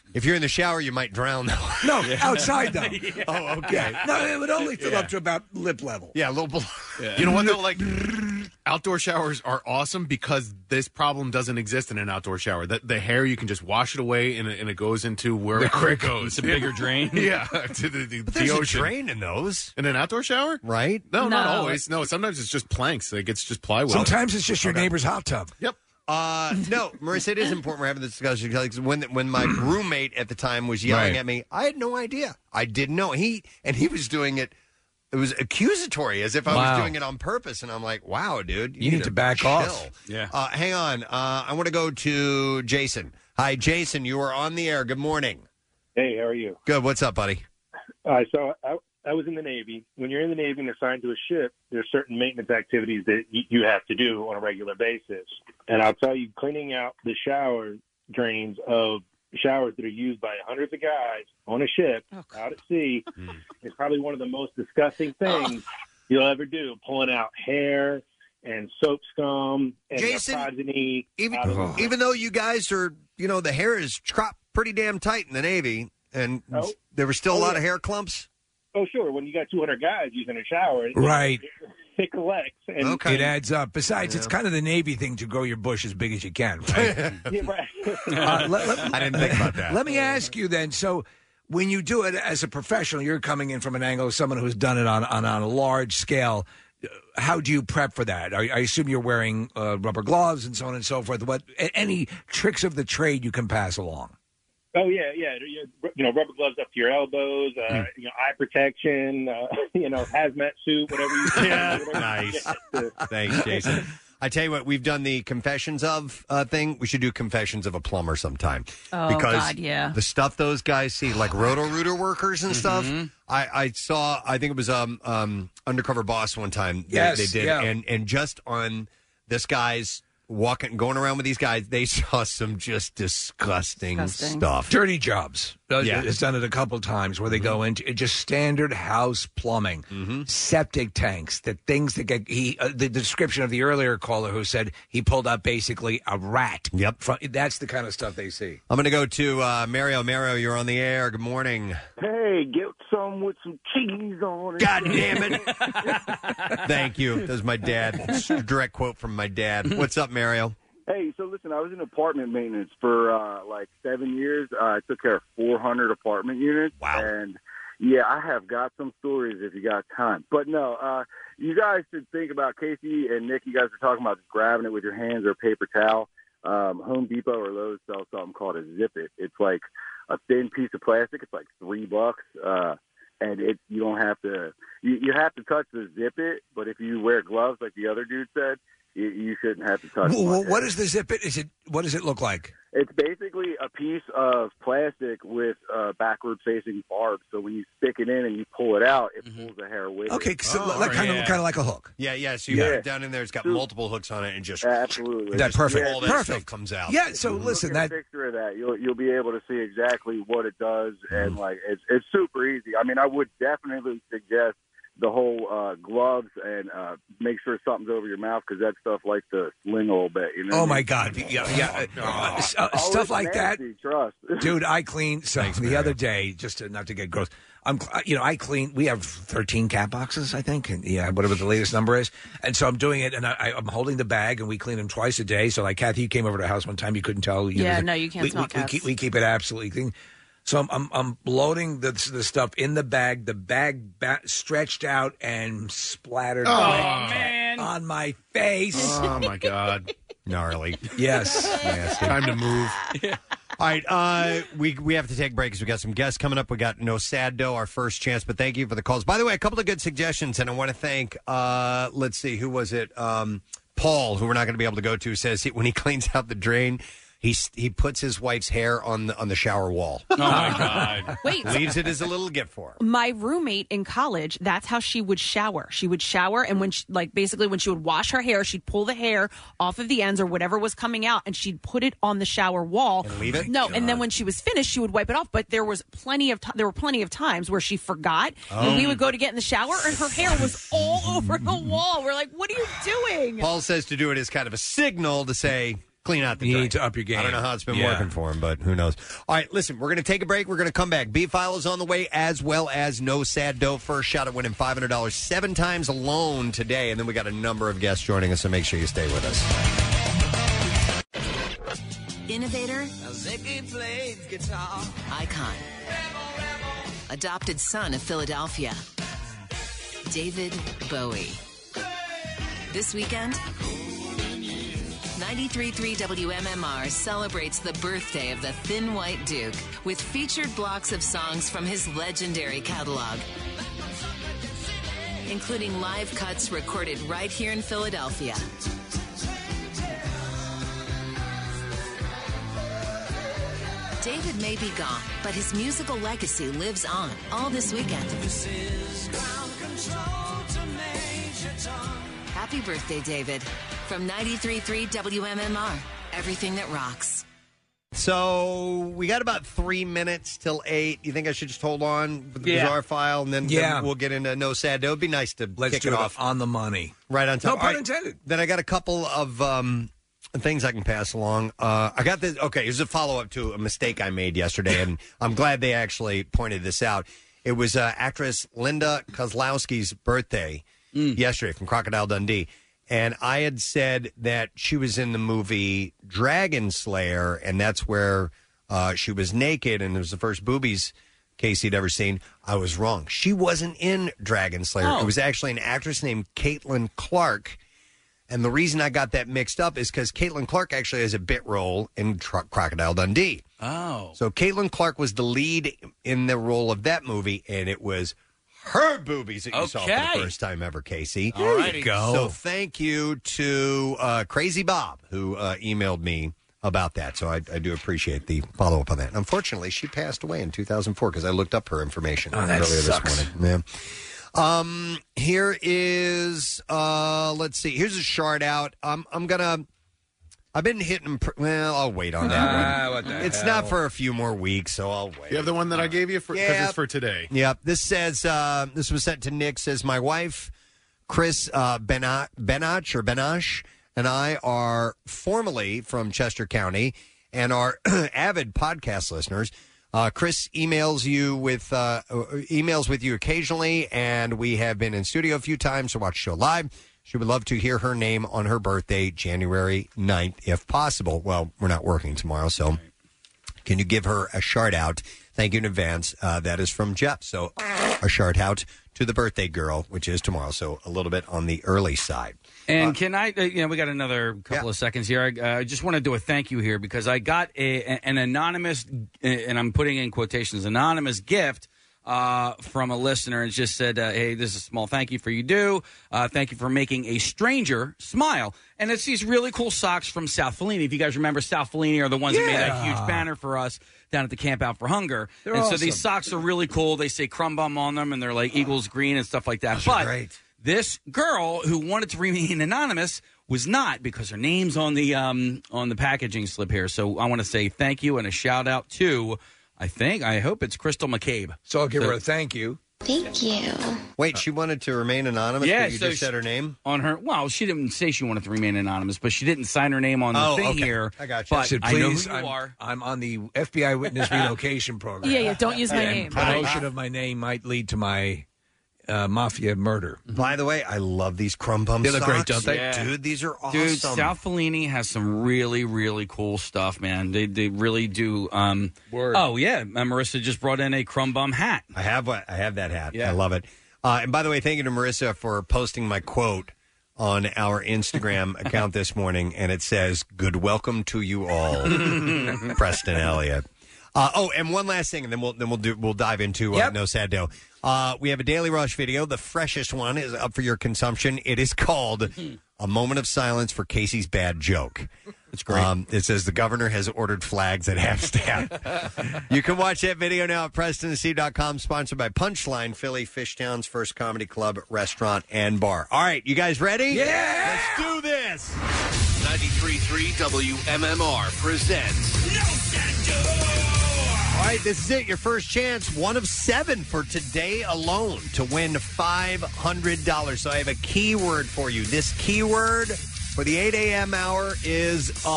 If you're in the shower, you might drown, though. No, outside, though. Yeah. Oh, okay. No, it would only fill Yeah. up to about lip level. Yeah, a little below. You know what, though? Like, outdoor showers are awesome because this problem doesn't exist in an outdoor shower. The, the hair, you can just wash it away, and it, and it goes into wherever it goes. It's a bigger drain. Yeah, to the, the, But the there's a ocean. drain in those. In an outdoor shower? Right? No, not No. always. No, sometimes it's just planks. Like, it's just plywood. Sometimes it's just your Okay. neighbor's hot tub. Yep. Uh, no, Marissa, it is important we're having this discussion because when when my roommate at the time was yelling Right. at me, I had no idea. I didn't know. He and he was doing it. It was accusatory, as if I Wow. was doing it on purpose. And I'm like, "Wow, dude, You need to back chill. off. Yeah. Uh, hang on. Uh, I want to go to Jason. Hi, Jason. You are on the air. Good morning. Hey, how are you? Good. What's up, buddy? All right, so I, I was in the Navy. When you're in the Navy and assigned to a ship, there's certain maintenance activities that y- you have to do on a regular basis. And I'll tell you, cleaning out the shower drains of showers that are used by hundreds of guys on a ship out at sea is probably one of the most disgusting things you'll ever do. Pulling out hair and soap scum and Jason, their progeny. Even out of- even though you guys are, you know, the hair is cropped pretty damn tight in the Navy, and Oh. there were still a Oh, lot yeah. of hair clumps. Oh, sure. When you got two hundred guys using a shower, it- Right. it collects. And It adds up. Besides, it's kind of the Navy thing to grow your bush as big as you can, right? Yeah, right. Uh, let- let- I didn't think about that. Let me ask you then. So, when you do it as a professional, you're coming in from an angle of someone who's done it on on, on a large scale. How do you prep for that? I, I assume you're wearing uh, rubber gloves and so on and so forth. What a- any tricks of the trade you can pass along? Oh yeah, yeah. You you know, rubber gloves up to your elbows. Uh, you know, eye protection. Uh, you know, hazmat suit, whatever you. Yeah, whatever you nice. get to- Thanks, Jason. I tell you what, we've done the confessions of uh, thing. We should do confessions of a plumber sometime. Oh, because God, yeah. the stuff those guys see, like roto-rooter workers and stuff. Mm-hmm. I, I saw, I think it was um, um, Undercover Boss one time. They, Yes, they did, yeah. and and just on this guy's walking, going around with these guys, they saw some just disgusting, Disgusting. stuff. Dirty jobs. Uh, Yeah. It's done it a couple times where they go into it, just standard house plumbing, septic tanks, the things that get he. Uh, the description of the earlier caller who said he pulled out basically a rat. Yep. From, that's the kind of stuff they see. I'm going to go to uh, Mario. Mario, you're on the air. Good morning. Hey, get some with some cheese on it. God damn it. Thank you. That was my dad. It's a direct quote from my dad. What's up, Mario? Hey, so listen, I was in apartment maintenance for uh, like seven years. Uh, I took care of four hundred apartment units. Wow. And yeah, I have got some stories if you got time. But no, uh, you guys should think about Casey and Nick. You guys are talking about just grabbing it with your hands or a paper towel. Um, Home Depot or Lowe's sells something called a Zip It. It's like a thin piece of plastic. It's like three bucks. Uh, and it you don't have to you, you have to touch the Zip It, but if you wear gloves like the other dude said, you, you shouldn't have to touch Well, it. well, what is the zip it? Is it what does it look like? It's basically a piece of plastic with uh, backward-facing barbs. So when you stick it in and you pull it out, it pulls the hair with Okay, it. so like, kind of kind of like a hook. Yeah, yeah. So you Yeah. got it down in there. It's got multiple hooks on it, and just Absolutely. That perfect. all that Perfect. stuff comes out. Yeah. So Look listen, at that a picture of that, you'll you'll be able to see exactly what it does, and like it's it's super easy. I mean, I would definitely suggest the whole uh, gloves and uh, make sure something's over your mouth because that stuff likes to sling a little bit. You know? Oh my God! Yeah, yeah. uh, uh, uh, Oh, stuff it's like that, nasty, Trust, dude. I clean. So Thanks, the Mario. other day, just to, not to get gross, I'm, uh, you know, I clean. We have thirteen cat boxes, I think, and yeah, whatever the latest number is. And so I'm doing it, and I, I- I'm holding the bag, and we clean them twice a day. So like Kathy, you came over to the house one time, you couldn't tell. You Yeah, know, no, you can't we, smell we, we, cats. keep, we keep it absolutely clean. So I'm, I'm I'm loading the the stuff in the bag. The bag ba- stretched out and splattered Oh, my- man. on my face. Oh my God! Gnarly. Yes. Nasty. Time to move. All right, uh, we we have to take a break because we got some guests coming up. We got No Sad Dough, our first chance, but thank you for the calls. By the way, a couple of good suggestions, and I want to thank. Uh, let's see, who was it? Um, Paul, who we're not going to be able to go to, says he, when he cleans out the drain, he s- he puts his wife's hair on the on the shower wall. Oh my God! Wait, so Leaves it as a little gift for her. my roommate in college, that's how she would shower. She would shower, and when she, like basically when she would wash her hair, she'd pull the hair off of the ends or whatever was coming out, and she'd put it on the shower wall. And leave it? No, and then when she was finished, she would wipe it off. But there was plenty of t- there were plenty of times where she forgot, and we would go to get in the shower, and her hair was all over the wall. We're like, "What are you doing?" Paul says to do it as kind of a signal to say, clean out the You drink. need to up your game. I don't know how it's been Yeah. working for him, but who knows. All right, listen, we're going to take a break. We're going to come back. B-File is on the way, as well as No Sad Dough. First shot at winning five hundred dollars seven times alone today, and then we got a number of guests joining us, so make sure you stay with us. Innovator. Icon. Adopted son of Philadelphia. David Bowie. This weekend, ninety-three point three W M M R celebrates the birthday of the Thin White Duke with featured blocks of songs from his legendary catalog, including live cuts recorded right here in Philadelphia. David may be gone, but his musical legacy lives on all this weekend. Happy birthday, David. From ninety-three point three W M M R, everything that rocks. So we got about three minutes till eight. You think I should just hold on with the Yeah. bizarre file, and then, Yeah. then we'll get into No Sad Dough? It'd be nice to Let's kick do it it off on the money. right on top. No pun All right, intended. Then I got a couple of um, things I can pass along. Uh, I got this. Okay, here's a follow up to a mistake I made yesterday, and I'm glad they actually pointed this out. It was uh, actress Linda Kozlowski's birthday yesterday from Crocodile Dundee. And I had said that she was in the movie Dragon Slayer, and that's where uh, she was naked, and it was the first boobies Casey'd ever seen. I was wrong. She wasn't in Dragon Slayer. Oh. It was actually an actress named Caitlin Clark. And the reason I got that mixed up is because Caitlin Clark actually has a bit role in Tro- Crocodile Dundee. Oh. So Caitlin Clark was the lead in the role of that movie, and it was her boobies that you saw for Okay. the first time ever, Casey. All There you righty. go. So thank you to uh, Crazy Bob, who uh, emailed me about that. So I, I do appreciate the follow-up on that. Unfortunately, she passed away in two thousand four because I looked up her information Oh, that earlier sucks. this morning. Yeah. Um, here is, uh, let's see. Here's a shard out. Um, I'm going to... I've been hitting. Pr- well, I'll wait on that Ah, one. what the it's hell. not for a few more weeks, so I'll wait. You have the one that I gave you for because Yeah. it's for today. Yep. This says uh, this was sent to Nick. Says my wife, Chris uh, Benach, Benach or Benash, and I are formerly from Chester County and are avid podcast listeners. Uh, Chris emails you with uh, emails with you occasionally, and we have been in studio a few times to watch the show live. She would love to hear her name on her birthday, January ninth, if possible. Well, we're not working tomorrow, so can you give her a shout out? Thank you in advance. Uh, that is from Jeff. So a shout out to the birthday girl, which is tomorrow. So a little bit on the early side. And can I, uh, you know, we got another couple of seconds here. I uh, just want to do a thank you here because I got a, an anonymous, and I'm putting in quotations, anonymous gift uh, from a listener. And just said, uh, hey, this is a small thank you for you do. Uh, thank you for making a stranger smile. And it's these really cool socks from South Fellini. If you guys remember, South Fellini are the ones that made that Yeah. huge banner for us down at the Camp Out for Hunger. They're and so awesome. these socks are really cool. They say Crumb Bum on them, and they're like Eagles green and stuff like that. Those are but great. this girl who wanted to remain anonymous was not, because her name's on the um, on the packaging slip here. So I want to say thank you and a shout out to, I think, I hope it's Crystal McCabe. So I'll give her a thank you. Thank you. Wait, she wanted to remain anonymous, Yeah, but you so just said her name? On her, well, she didn't say she wanted to remain anonymous, but she didn't sign her name on the Oh, thing okay. here. I got you. But Said, I know who please, you I'm, are. I'm on the F B I witness relocation program. Yeah, yeah, don't use my And name. Promotion of my name might lead to my uh, mafia murder. By the way, I love these Crumb Bum They look socks. great, don't they? Yeah. Dude, these are awesome. Dude, South Fellini has some really, really cool stuff, man. They they really do. Um, Word. Oh yeah, uh, Marissa just brought in a Crumb Bum hat. I have what I have that hat. Yeah. I love it. Uh, and by the way, thank you to Marissa for posting my quote on our Instagram account this morning, and it says, "Good welcome to you all, Preston Elliott." Uh, oh, and one last thing, and then we'll then we'll do we'll dive into uh, Yep. No Sad Dough. Uh, we have a Daily Rush video. The freshest one is up for your consumption. It is called "A Moment of Silence for Casey's Bad Joke." It's great. Um, it says the governor has ordered flags at half staff. You can watch that video now at Preston and Steve dot com, sponsored by Punchline, Philly Fishtown's first comedy club, restaurant, and bar. All right, you guys ready? Yeah! Let's do this. ninety-three point three W M M R presents No Sad Dough. All right, this is it. Your first chance, one of seven for today alone to win five hundred dollars. So I have a keyword for you. This keyword for the eight a.m. hour is up.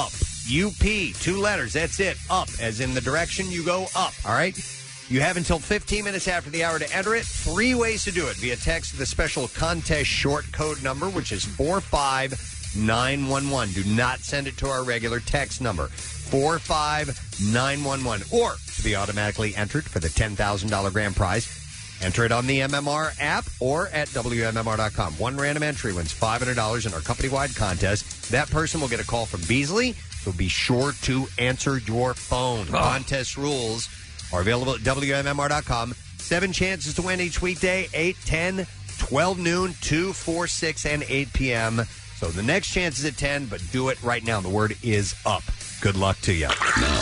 U P, two letters. That's it. Up, as in the direction you go up. All right? You have until fifteen minutes after the hour to enter it. Three ways to do it. Via text to the special contest short code number, which is four five nine one one. Do not send it to our regular text number, four five nine one one. Or to be automatically entered for the ten thousand dollars grand prize, enter it on the M M R app or at W M M R dot com. One random entry wins five hundred dollars in our company-wide contest. That person will get a call from Beasley, so be sure to answer your phone. Oh. Contest rules are available at W M M R dot com. Seven chances to win each weekday, eight, ten, twelve noon, two, four, six, and eight p.m. So the next chance is at ten, but do it right now. The word is up. Good luck to you.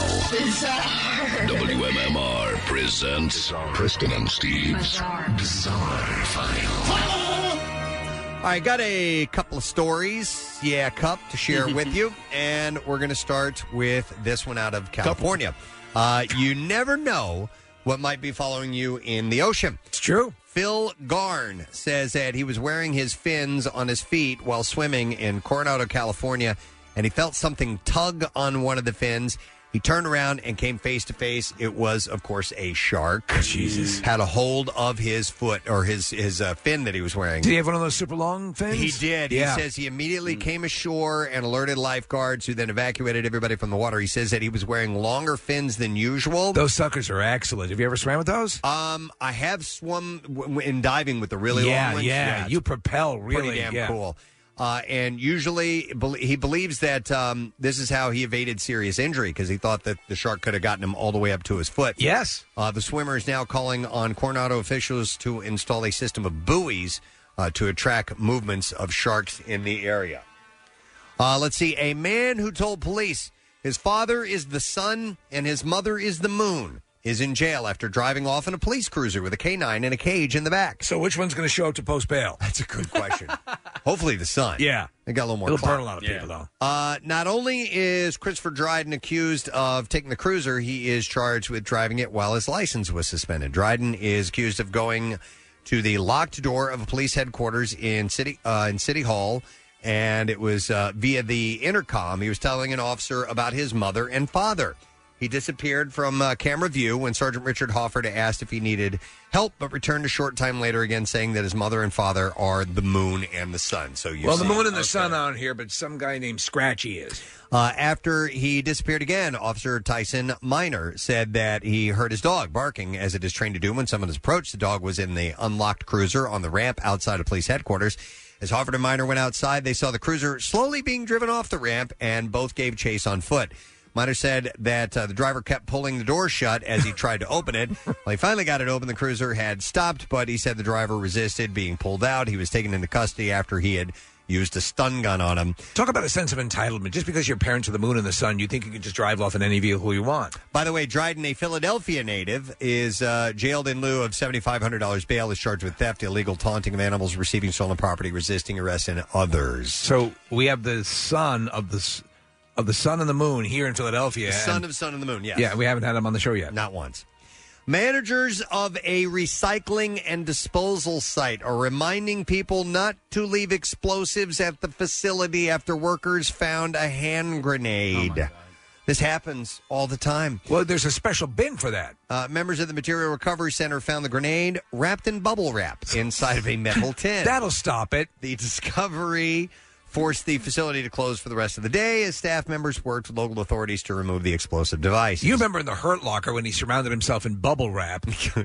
Now, W M M R presents Preston and Steve's Bizarre, File. All right, got a couple of stories, yeah, cup to share with you, and we're going to start with this one out of California. Uh, you never know what might be following you in the ocean. It's true. Phil Garn says that he was wearing his fins on his feet while swimming in Coronado, California, and he felt something tug on one of the fins. He turned around and came face to face. It was, of course, a shark. Jesus. Had a hold of his foot or his, his uh, fin that he was wearing. Did he have one of those super long fins? He did. Yeah. He says he immediately came ashore and alerted lifeguards who then evacuated everybody from the water. He says that he was wearing longer fins than usual. Those suckers are excellent. Have you ever swam with those? Um, I have swum w- in diving with the really yeah, long ones. Yeah, yeah. You propel really. Pretty damn yeah. cool. Uh, and usually he believes that um, this is how he evaded serious injury because he thought that the shark could have gotten him all the way up to his foot. Yes. Uh, the swimmer is now calling on Coronado officials to install a system of buoys uh, to track movements of sharks in the area. Uh, let's see. A man who told police his father is the sun and his mother is the moon is in jail after driving off in a police cruiser with a K nine and a cage in the back. So which one's going to show up to post bail? That's a good question. Hopefully the sun. Yeah. They got a little more It'll clout. burn a lot of people, though. Uh, not only is Christopher Dryden accused of taking the cruiser, he is charged with driving it while his license was suspended. Dryden is accused of going to the locked door of a police headquarters in City uh, in City Hall, and it was uh, via the intercom. He was telling an officer about his mother and father. He disappeared from uh, camera view when Sergeant Richard Hofford asked if he needed help, but returned a short time later again saying that his mother and father are the moon and the sun. So you Well, see, the moon and the okay. sun aren't here, but some guy named Scratchy is. Uh, after he disappeared again, Officer Tyson Miner said that he heard his dog barking, as it is trained to do when someone is approached. The dog was in the unlocked cruiser on the ramp outside of police headquarters. As Hofford and Miner went outside, they saw the cruiser slowly being driven off the ramp, and both gave chase on foot. Miner said that uh, the driver kept pulling the door shut as he tried to open it. Well, he finally got it open. The cruiser had stopped, but he said the driver resisted being pulled out. He was taken into custody after he had used a stun gun on him. Talk about a sense of entitlement. Just because your parents are the moon and the sun, you think you can just drive off in any vehicle you want. By the way, Dryden, a Philadelphia native, is uh, jailed in lieu of seven thousand five hundred dollars bail. Is charged with theft, illegal taunting of animals, receiving stolen property, resisting arrest, and others. So we have the son of the s- of the sun and the moon here in Philadelphia. The son and- of the sun and the moon, yes. Yeah, we haven't had him on the show yet. Not once. Managers of a recycling and disposal site are reminding people not to leave explosives at the facility after workers found a hand grenade. This happens all the time. Well, there's a special bin for that. Uh, members of the Material Recovery Center found the grenade wrapped in bubble wrap inside of a metal tin. That'll stop it. The discovery forced the facility to close for the rest of the day as staff members worked with local authorities to remove the explosive device. You remember in the Hurt Locker when he surrounded himself in bubble wrap.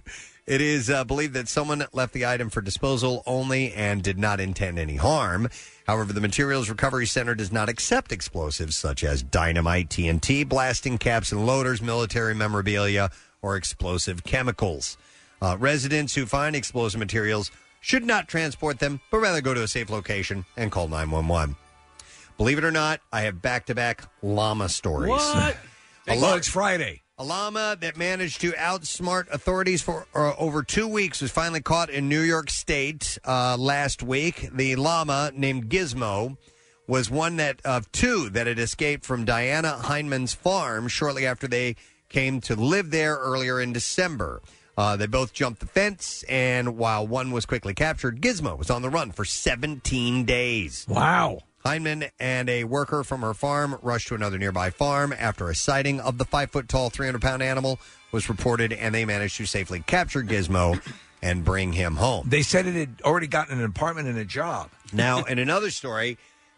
It is uh, believed that someone left the item for disposal only and did not intend any harm. However, the Materials Recovery Center does not accept explosives such as dynamite, T N T, blasting caps and loaders, military memorabilia, or explosive chemicals. Uh, residents who find explosive materials should not transport them, but rather go to a safe location and call nine one one. Believe it or not, I have back-to-back llama stories. What? A Well, it's Friday. A llama that managed to outsmart authorities for uh, over two weeks was finally caught in New York State uh, last week. The llama, named Gizmo, was one that of two that had escaped from Diana Heineman's farm shortly after they came to live there earlier in December. Uh, they both jumped the fence, and while one was quickly captured, Gizmo was on the run for seventeen days. Wow. Heineman and a worker from her farm rushed to another nearby farm after a sighting of the five-foot-tall, three hundred pound animal was reported, and they managed to safely capture Gizmo and bring him home. They said it had already gotten an apartment and a job. Now, in another story,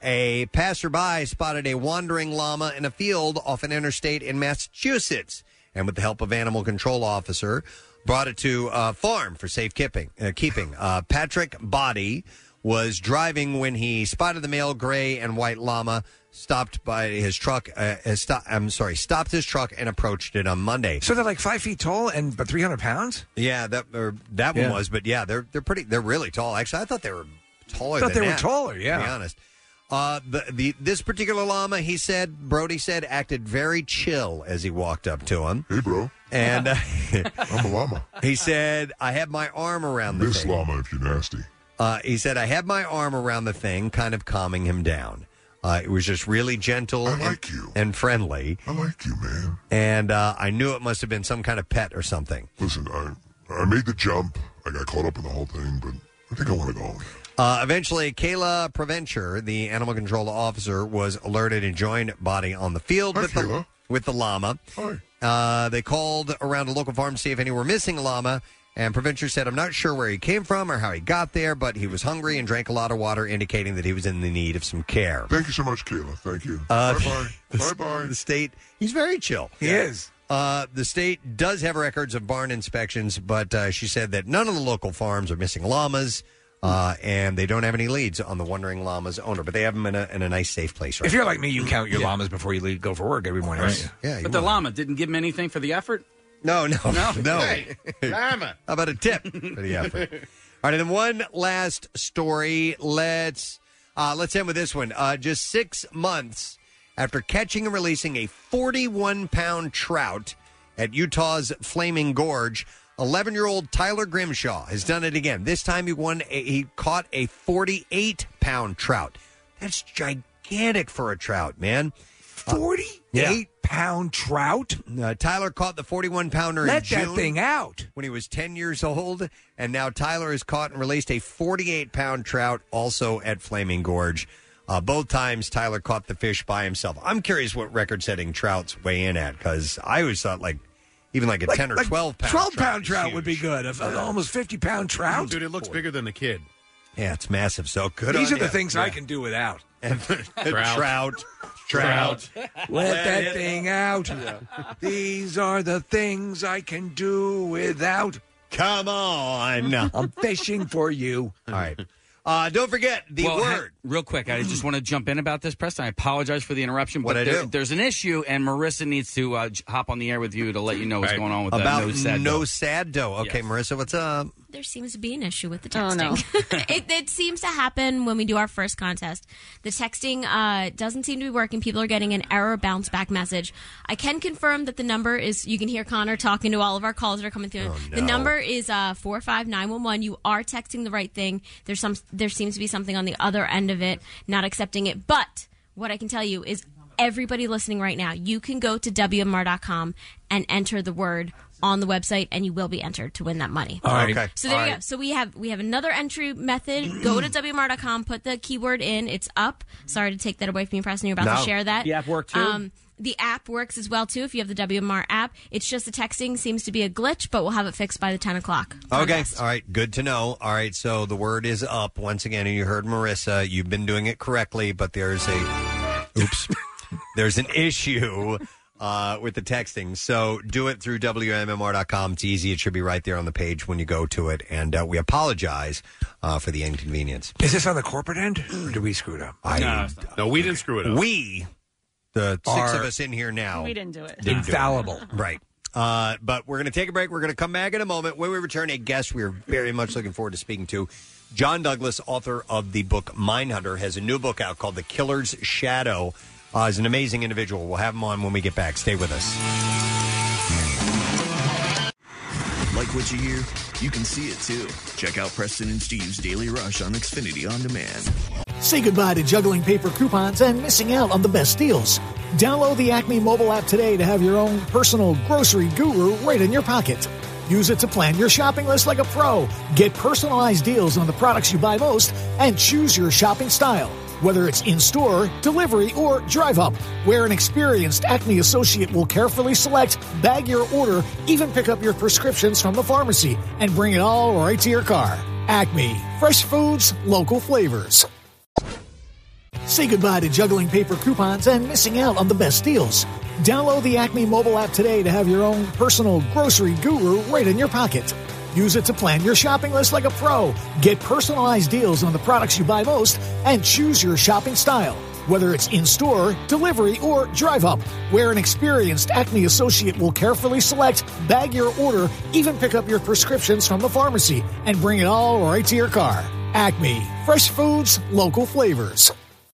a passerby spotted a wandering llama in a field off an interstate in Massachusetts, and with the help of animal control officer, brought it to a farm for safe keeping. Uh, keeping. Uh, Patrick Body was driving when he spotted the male gray and white llama, stopped by his truck. Uh, his sto- I'm sorry, stopped his truck and approached it on Monday. So they're like five feet tall and but three hundred pounds. Yeah, that or that Yeah. one was, but yeah, they're they're pretty. They're really tall. Actually, I thought they were taller. I thought than they were that, taller, yeah. to be honest. Uh, the, the this particular llama, he said, Brody said, acted very chill as he walked up to him. Hey, bro. And uh, I'm a llama. he said, I have my arm around the Miss thing. llama if you're nasty. Uh, he said, I had my arm around the thing, kind of calming him down. Uh, it was just really gentle I and, like you. and friendly. I like you, man. And uh, I knew it must have been some kind of pet or something. Listen, I I made the jump. I got caught up in the whole thing, but I think I want to go. Uh, eventually, Kayla Preventure, the animal control officer, was alerted and joined Body on the field Hi, with, the, Kayla. with the llama. Hi. Uh, they called around a local farm to see if any were missing a llama, and Preventure said, I'm not sure where he came from or how he got there, but he was hungry and drank a lot of water, indicating that he was in the need of some care. Thank you so much, Kayla. Thank you. Uh, Bye-bye. the, Bye-bye. The state, he's very chill. He is. Uh, the state does have records of barn inspections, but uh, she said that none of the local farms are missing llamas, uh, and they don't have any leads on the wandering llama's owner, but they have them in a, in a nice, safe place right If you're now. like me, you count your llamas before you leave, go for work every morning, right? Yeah, But the llama didn't give him anything for the effort? No, no, No? no. Hey, llama. How about a tip for the effort? All right, and then one last story. Let's uh, let's end with this one. Uh, just six months after catching and releasing a forty-one pound trout at Utah's Flaming Gorge, eleven-year-old Tyler Grimshaw has done it again. This time he won. A, he caught a forty-eight pound trout. That's gigantic for a trout, man. forty-eight pound trout? Uh, Tyler caught the forty-one pounder in Let June. that thing out. When he was ten years old, and now Tyler has caught and released a forty-eight pound trout also at Flaming Gorge. Uh, both times Tyler caught the fish by himself. I'm curious what record-setting trouts weigh in at, because I always thought like even like a Like- ten or like twelve pound twelve trout pound is trout huge. would be good. If, uh, almost fifty pound trout. Dude, it looks bigger than a kid. Yeah, it's massive. So good. These on are the you. things I Yeah. can do without. And Trout. trout, trout. Let that thing out. These are the things I can do without. Come on. I'm fishing for you. All right. Uh, don't forget the Well, ha- word. real quick, I just want to jump in about this, Preston. I apologize for the interruption, but What'd I there- do? there's an issue, and Marissa needs to uh, j- hop on the air with you to let you know what's Right. going on with About that. No sad no dough. sad dough. Okay, Marissa, what's up? There seems to be an issue with the Oh, texting. no. it, it seems to happen when we do our first contest. The texting uh, doesn't seem to be working. People are getting an error bounce back message. I can confirm that the number is, you can hear Connor talking to all of our calls that are coming through. Oh, The number is uh, four five nine one one. You are texting the right thing. There's some. There seems to be something on the other end of it, not accepting it. But what I can tell you is everybody listening right now, you can go to W M R dot com and enter the word on the website, and you will be entered to win that money. All right. Okay. So there All you right. go. So we have we have another entry method. Go to W M R dot com, put the keyword in. It's up. Sorry to take that away from you, Preston. You're about No. to share that. The app work too? Um, the app works as well too. If you have the W M R app, it's just the texting seems to be a glitch, but we'll have it fixed by the ten o'clock. Okay. All right. Good to know. All right. So the word is up once again, and you heard Marissa. You've been doing it correctly, but there's a oops. There's an issue uh, with the texting. So do it through W M M R dot com. It's easy. It should be right there on the page when you go to it. And uh, we apologize uh, for the inconvenience. Is this on the corporate end, or did we screw it up? I, No, we didn't screw it up. We, the six Are of us in here now, We didn't do it. didn't do it. Infallible. Right. Uh, but we're going to take a break. We're going to come back in a moment. When we return, a guest we're very much looking forward to speaking to. John Douglas, author of the book Mindhunter, has a new book out called The Killer's Shadow. Uh, he's an amazing individual. We'll have him on when we get back. Stay with us. Like what you hear? You can see it too. Check out Preston and Steve's Daily Rush on Xfinity On Demand. Say goodbye to juggling paper coupons and missing out on the best deals. Download the Acme mobile app today to have your own personal grocery guru right in your pocket. Use it to plan your shopping list like a pro. Get personalized deals on the products you buy most and choose your shopping style. Whether it's in-store, delivery, or drive-up, where an experienced Acme associate will carefully select, bag your order, even pick up your prescriptions from the pharmacy, and bring it all right to your car. Acme. Fresh foods, local flavors. Say goodbye to juggling paper coupons and missing out on the best deals. Download the Acme mobile app today to have your own personal grocery guru right in your pocket. Use it to plan your shopping list like a pro. Get personalized deals on the products you buy most and choose your shopping style. Whether it's in-store, delivery, or drive-up, where an experienced Acme associate will carefully select, bag your order, even pick up your prescriptions from the pharmacy, and bring it all right to your car. Acme. Fresh foods, local flavors.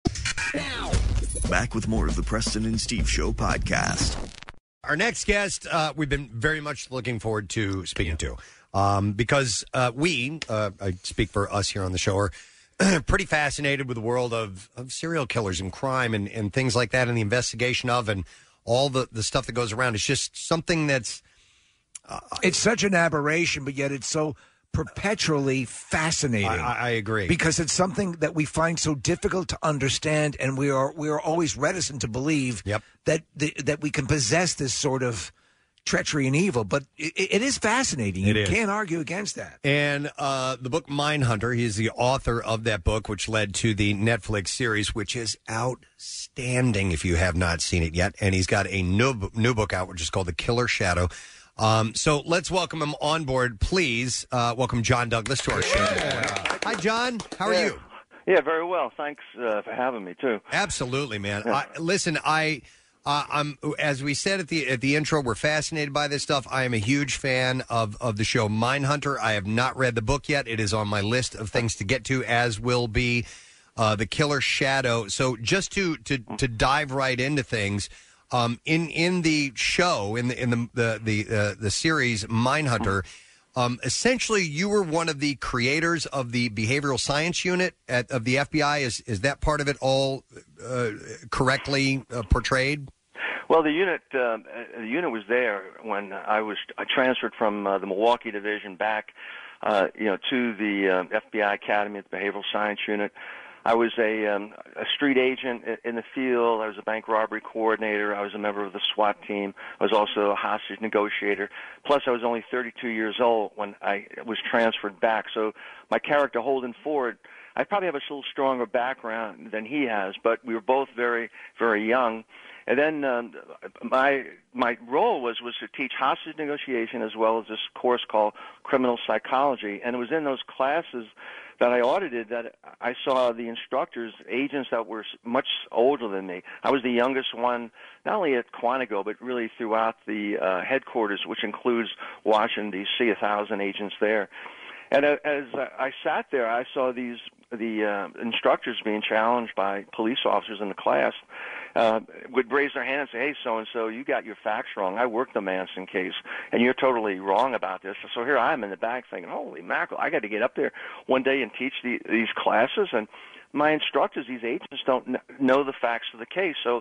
Back with more of the Preston and Steve Show podcast. Our next guest, uh, we've been very much looking forward to speaking to, um, because uh, we, uh, I speak for us here on the show, are pretty fascinated with the world of, of serial killers and crime and, and things like that, and the investigation of and all the, the stuff that goes around. It's just something that's... Uh, it's such an aberration, but yet it's so perpetually fascinating. I, I agree. Because it's something that we find so difficult to understand, and we are we are always reticent to believe yep. that the, that we can possess this sort of treachery and evil. But it, it is fascinating. It you is. can't argue against that. And uh, the book Mindhunter, he is the author of that book, which led to the Netflix series, which is outstanding if you have not seen it yet. And he's got a new, new book out, which is called The Killer Shadow. Um, so let's welcome him on board. Please uh, welcome John Douglas to our show. Hi, John. How are Yeah. you? Yeah, very well. Thanks uh, for having me too. Absolutely, man. I, listen, I, uh, I'm as we said at the at the intro, we're fascinated by this stuff. I am a huge fan of of the show Mindhunter. I have not read the book yet. It is on my list of things to get to, as will be uh, The Killer Shadow. So just to to to dive right into things. Um, in in the show, in the in the the the, uh, the series Mindhunter, um, essentially you were one of the creators of the behavioral science unit at, of the F B I. Is is that part of it all uh, correctly uh, portrayed? Well, the unit uh, the unit was there when I was I transferred from uh, the Milwaukee division back, uh, you know, to the uh, F B I Academy at the Behavioral Science Unit. I was a, um, a street agent in the field. I was a bank robbery coordinator. I was a member of the SWAT team. I was also a hostage negotiator. Plus, I was only thirty-two years old when I was transferred back. So my character, Holden Ford, I probably have a little stronger background than he has, but we were both very, very young. And then um, my my role was, was to teach hostage negotiation as well as this course called criminal psychology. And it was in those classes that I audited that I saw the instructors, agents that were much older than me. I was the youngest one, not only at Quantico, but really throughout the uh, headquarters, which includes Washington, D C, a thousand agents there. And uh, as I sat there, I saw these the uh, instructors being challenged by police officers in the class, uh, would raise their hand and say, hey, so-and-so, you got your facts wrong. I worked the Manson case, and you're totally wrong about this. So here I am in the back thinking, holy mackerel, I got to get up there one day and teach the, these classes. And my instructors, these agents, don't kn- know the facts of the case. So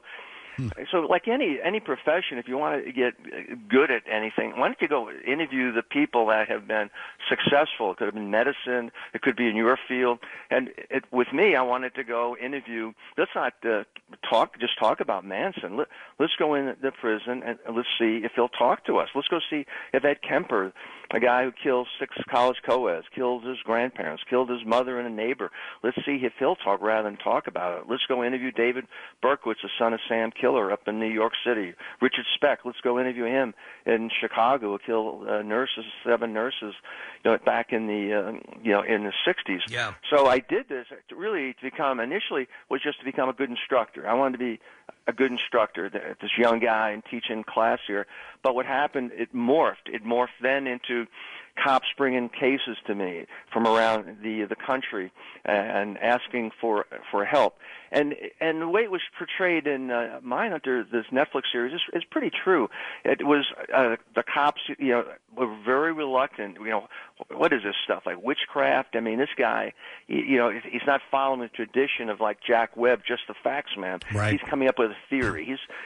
So like any any profession, if you want to get good at anything, why don't you go interview the people that have been successful? It could have been medicine. It could be in your field. And it, with me, I wanted to go interview. Let's not uh, talk, just talk about Manson. Let, let's go in the prison and let's see if he'll talk to us. Let's go see if Ed Kemper, a guy who killed six college co-eds, killed his grandparents, killed his mother and a neighbor. Let's see if he'll talk rather than talk about it. Let's go interview David Berkowitz, the son of Sam Killer up in New York City. Richard Speck, let's go interview him in Chicago, who killed uh, nurses, seven nurses, you know, back in the uh, you know in the sixties. Yeah. So I did this to really to become initially was just to become a good instructor. I wanted to be a good instructor, this young guy and teaching class here. But what happened, it morphed. It morphed then into cops bringing cases to me from around the the country and asking for for help. And and the way it was portrayed in uh, Mindhunter, this Netflix series, is, is pretty true. It was uh, the cops, you know, were very reluctant. You know, what is this stuff like witchcraft? I mean, this guy, you know, he's not following the tradition of like Jack Webb, just the facts man. Right. He's coming up with a theory. He's he's get,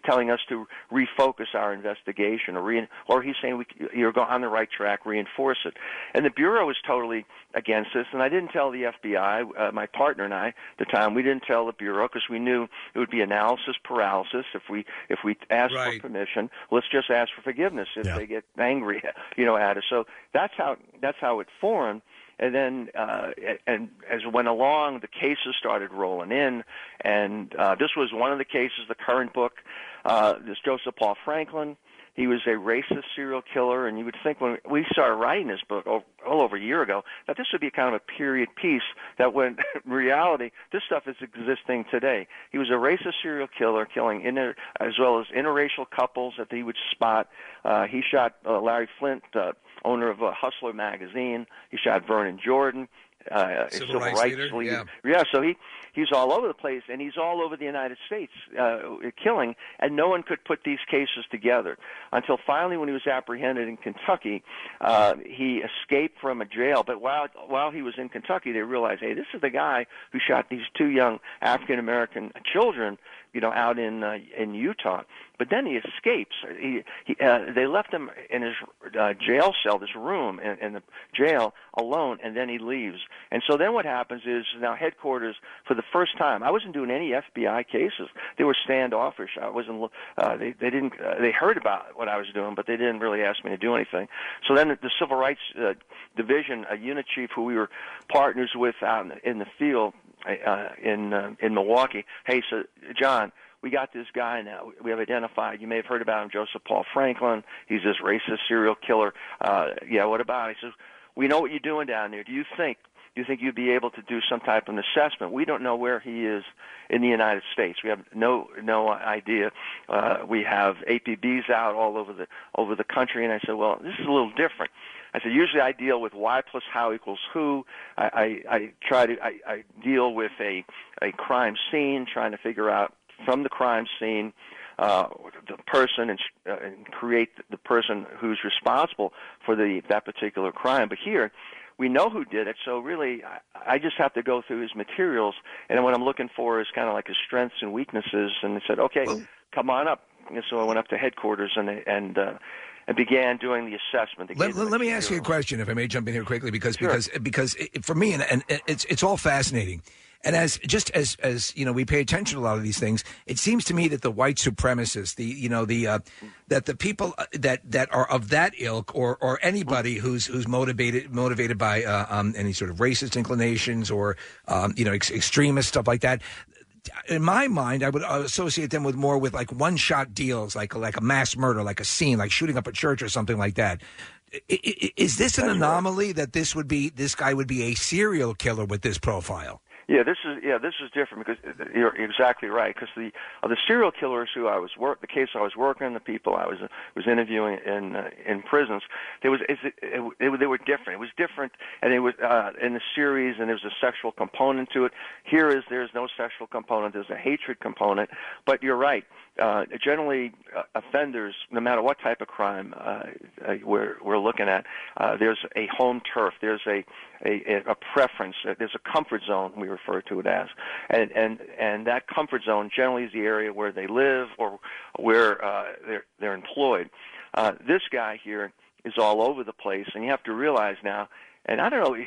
telling us to refocus our investigation, or re- or he's saying we, you're on the right track, reinforce it. And the Bureau is totally against this, and I didn't tell the F B I, uh, my partner and I, at the time, we didn't tell the Bureau because we knew it would be analysis paralysis if we if we asked Right. for permission. Let's just ask for forgiveness if Yeah. they get angry, you know, at us. So that's how that's how it formed. And then, uh, and as it went along, the cases started rolling in, and uh, this was one of the cases. The current book, uh, this Joseph Paul Franklin. He was a racist serial killer, and you would think when we started writing this book oh, all over a year ago that this would be kind of a period piece, that when in reality this stuff is existing today. He was a racist serial killer, killing inter, as well as interracial couples that he would spot. Uh, he shot uh, Larry Flint, uh, owner of uh, Hustler magazine. He shot Vernon Jordan, uh, Civil civil rights rights, leader, leader. yeah. Yeah, so he he's all over the place, and he's all over the United States uh, killing, and no one could put these cases together until finally, when he was apprehended in Kentucky, uh, he escaped from a jail. But while while he was in Kentucky, they realized, hey, this is the guy who shot these two young African American children, you know, out in uh, in Utah. But then he escapes. He, he, uh, they left him in his uh, jail cell, this room in, in the jail, alone, and then he leaves. And so then what happens is now headquarters, for the first time, I wasn't doing any F B I cases. They were standoffish. I wasn't. Uh, they they didn't. Uh, they heard about what I was doing, but they didn't really ask me to do anything. So then the, the Civil Rights uh, Division, a unit chief who we were partners with out in the, in the field uh, in uh, in Milwaukee. Hey, so John, we got this guy now. We have identified. You may have heard about him, Joseph Paul Franklin. He's this racist serial killer. Uh, yeah, what about it? He says, we know what you're doing down there. Do you think do you think you'd be able to do some type of an assessment? We don't know where he is in the United States. We have no no idea. Uh, we have A P Bs out all over the over the country. And I said, well, this is a little different. I said, usually I deal with Y plus how equals who. I, I, I try to I, I deal with a a crime scene, trying to figure out from the crime scene uh, the person and, uh, and create the person who's responsible for the that particular crime. But here, we know who did it, so really I, I just have to go through his materials, and then what I'm looking for is kind of like his strengths and weaknesses. And they said, okay, well, come on up. And so I went up to headquarters and and uh, and began doing the assessment. Let, let, let me ask you a question, if I may jump in here quickly, because Sure. because because it, for me, and, and it's it's all fascinating. And as just as as you know, we pay attention to a lot of these things. It seems to me that the white supremacists, the you know the uh, that the people that that are of that ilk, or or anybody who's who's motivated motivated by uh, um, any sort of racist inclinations or um, you know ex- extremist stuff like that. In my mind, I would associate them with more with like one-shot deals, like like a mass murder, like a scene, like shooting up a church or something like that. I- I- Is this an anomaly that this would be this guy would be a serial killer with this profile? Yeah, this is yeah, this is different because you're exactly right. Because the uh, the serial killers who I was work, the case I was working on, the people I was was interviewing in uh, in prisons, there was it, it, it, they were different. It was different, and it was uh, in the series, and there was a sexual component to it. Here is there's no sexual component. There's a hatred component. But you're right. Uh, generally, uh, offenders, no matter what type of crime uh, uh, we're we're looking at, uh, there's a home turf. There's a a, a preference. Uh, there's a comfort zone, we refer to it as, and and and that comfort zone generally is the area where they live or where uh, they're they're employed. Uh, this guy here is all over the place, and you have to realize now. And I don't know,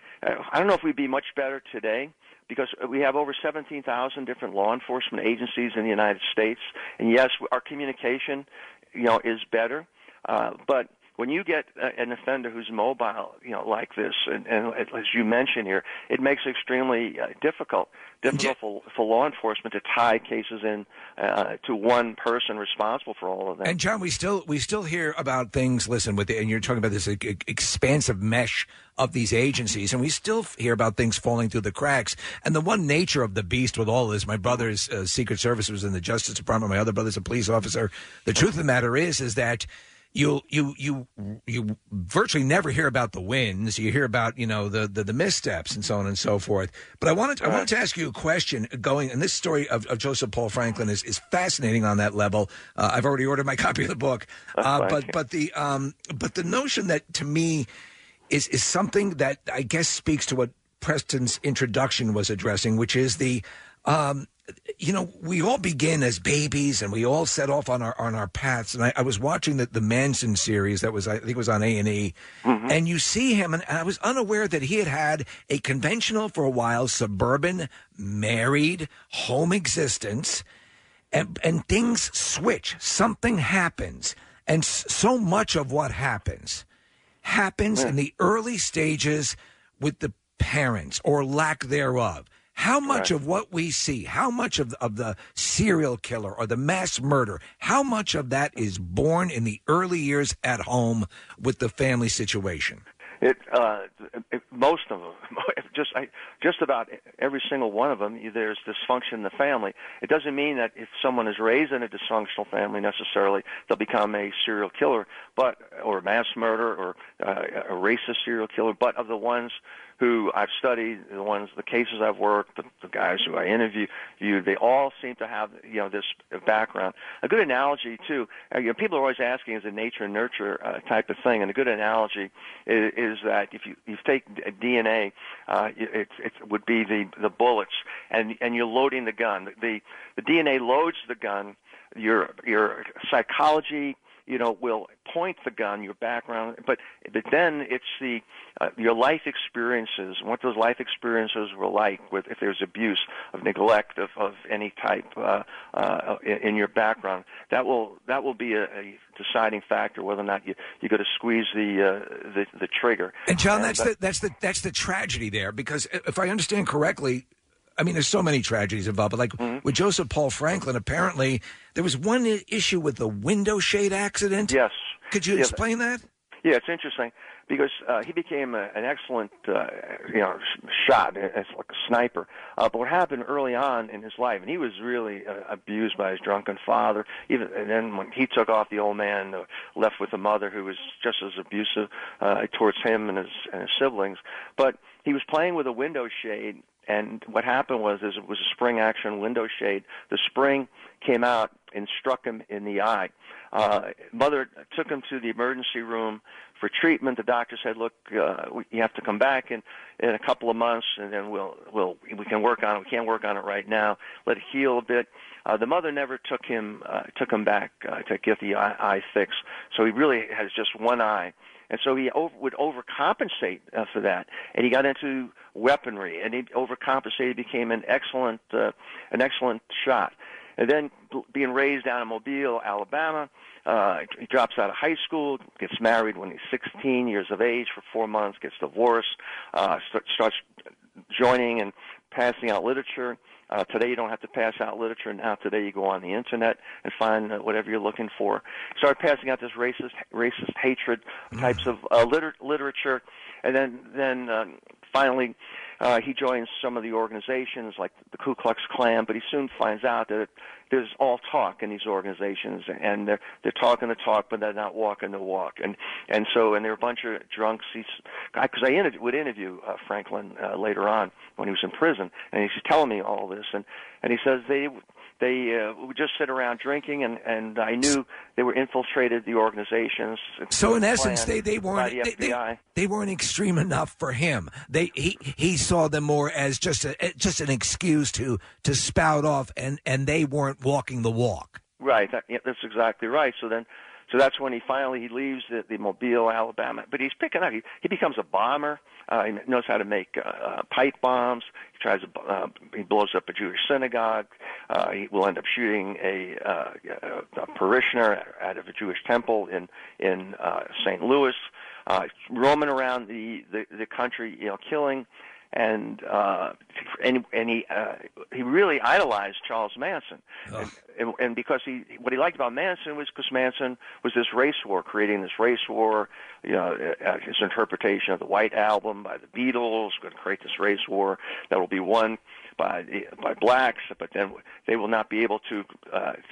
I don't know if we'd be much better today, because we have over seventeen thousand different law enforcement agencies in the United States, and yes, our communication, you know, is better. Uh, but when you get an offender who's mobile, you know, like this, and, and as you mentioned here, it makes it extremely uh, difficult, difficult for, for law enforcement to tie cases in uh, to one person responsible for all of them. And John, we still we still hear about things. Listen, with the, and you're talking about this e- expansive mesh of these agencies, and we still hear about things falling through the cracks. And the one nature of the beast with all this, my brother's uh, Secret Service was in the Justice Department. My other brother's a police officer. The truth of the matter is, is that you you you you virtually never hear about the wins. You hear about you know the, the the missteps and so on and so forth. But I wanted to, I wanted to ask you a question. Going and this story of, of Joseph Paul Franklin is, is fascinating on that level. Uh, I've already ordered my copy of the book. Uh, but but the um but the notion that to me is is something that I guess speaks to what Preston's introduction was addressing, which is the Um, you know, we all begin as babies, and we all set off on our on our paths. And I, I was watching the, the Manson series that was, I think, it was on A and E, and you see him, and I was unaware that he had had a conventional for a while suburban, married, home existence, and and things switch. Something happens, and s- so much of what happens happens in the early stages with the parents or lack thereof. How much of what we see, how much of, of the serial killer or the mass murder, how much of that is born in the early years at home with the family situation? It, uh, it most of them, just I, just about every single one of them, there's dysfunction in the family. It doesn't mean that if someone is raised in a dysfunctional family necessarily they'll become a serial killer, but or a mass murderer or uh, a racist serial killer. But of the ones who I've studied, the ones, the cases I've worked, the, the guys who I interviewed, they all seem to have, you know, this background. A good analogy too. Uh, you know, people are always asking, is it nature and nurture uh, type of thing? And a good analogy is, is that if you you take D N A, uh, it, it would be the the bullets, and and you're loading the gun. The the D N A loads the gun. Your your psychology, you know, will point the gun, your background, but but then it's the uh, your life experiences, and what those life experiences were like with if there's abuse, of neglect, of, of any type uh, uh, in, in your background. That will that will be a, a deciding factor whether or not you you got to squeeze the, uh, the the trigger. And John, that's but, the that's the that's the tragedy there, because if I understand correctly, I mean, there's so many tragedies involved, but like mm-hmm. with Joseph Paul Franklin, apparently there was one I- issue with the window shade accident. Yes. Could you Yeah, explain that? Yeah, it's interesting because uh, he became a, an excellent, uh, you know, sh- shot as like a sniper. Uh, but what happened early on in his life, and he was really uh, abused by his drunken father. Even and then when he took off, the old man uh, left with a mother who was just as abusive uh, towards him and his, and his siblings. But he was playing with a window shade. And what happened was, is it was a spring-action window shade. The spring came out and struck him in the eye. Uh, mother took him to the emergency room for treatment. The doctor said, "Look, uh, we, you have to come back in, in a couple of months, and then we'll we'll we can work on it. We can't work on it right now. Let it heal a bit." Uh, the mother never took him uh, took him back uh, to get the eye, eye fixed. So he really has just one eye. And so he over, would overcompensate uh, for that, and he got into weaponry, and he overcompensated, became an excellent, uh, an excellent shot. And then being raised down in Mobile, Alabama, uh, he drops out of high school, gets married when he's sixteen years of age for four months, gets divorced, uh, start, starts joining and passing out literature. Uh, today you don't have to pass out literature. Now today you go on the internet and find uh, whatever you're looking for. Start passing out this racist, racist hatred types of uh, liter- literature, and then then um, finally uh, he joins some of the organizations like the Ku Klux Klan. But he soon finds out that there's all talk in these organizations, and they're they're talking the talk, but they're not walking the walk. And and so and they're a bunch of drunks. He's because I interview, would interview uh, Franklin uh, later on when he was in prison, and he's telling me all this, and and he says they they uh, would just sit around drinking, and and I knew they were infiltrated the organizations. So in essence, they they by weren't the they, F B I. they, they weren't extreme enough for him. They he he saw them more as just a just an excuse to to spout off, and and they weren't walking the walk. Right, that, yeah, that's exactly right. So then, so that's when he finally he leaves the, the Mobile, Alabama. But he's picking up. He, he becomes a bomber. Uh, he knows how to make uh, uh, pipe bombs. He tries to. Uh, he blows up a Jewish synagogue. Uh, he will end up shooting a, uh, a parishioner out of a Jewish temple in in uh, Saint Louis. Uh, roaming around the, the the country, you know, killing. And uh, and, and he uh, he really idolized Charles Manson, and, and, and because he what he liked about Manson was because Manson was this race war, creating this race war. You know, uh, his interpretation of the White Album by the Beatles, going to create this race war that will be won by the, by blacks, but then they will not be able to uh, to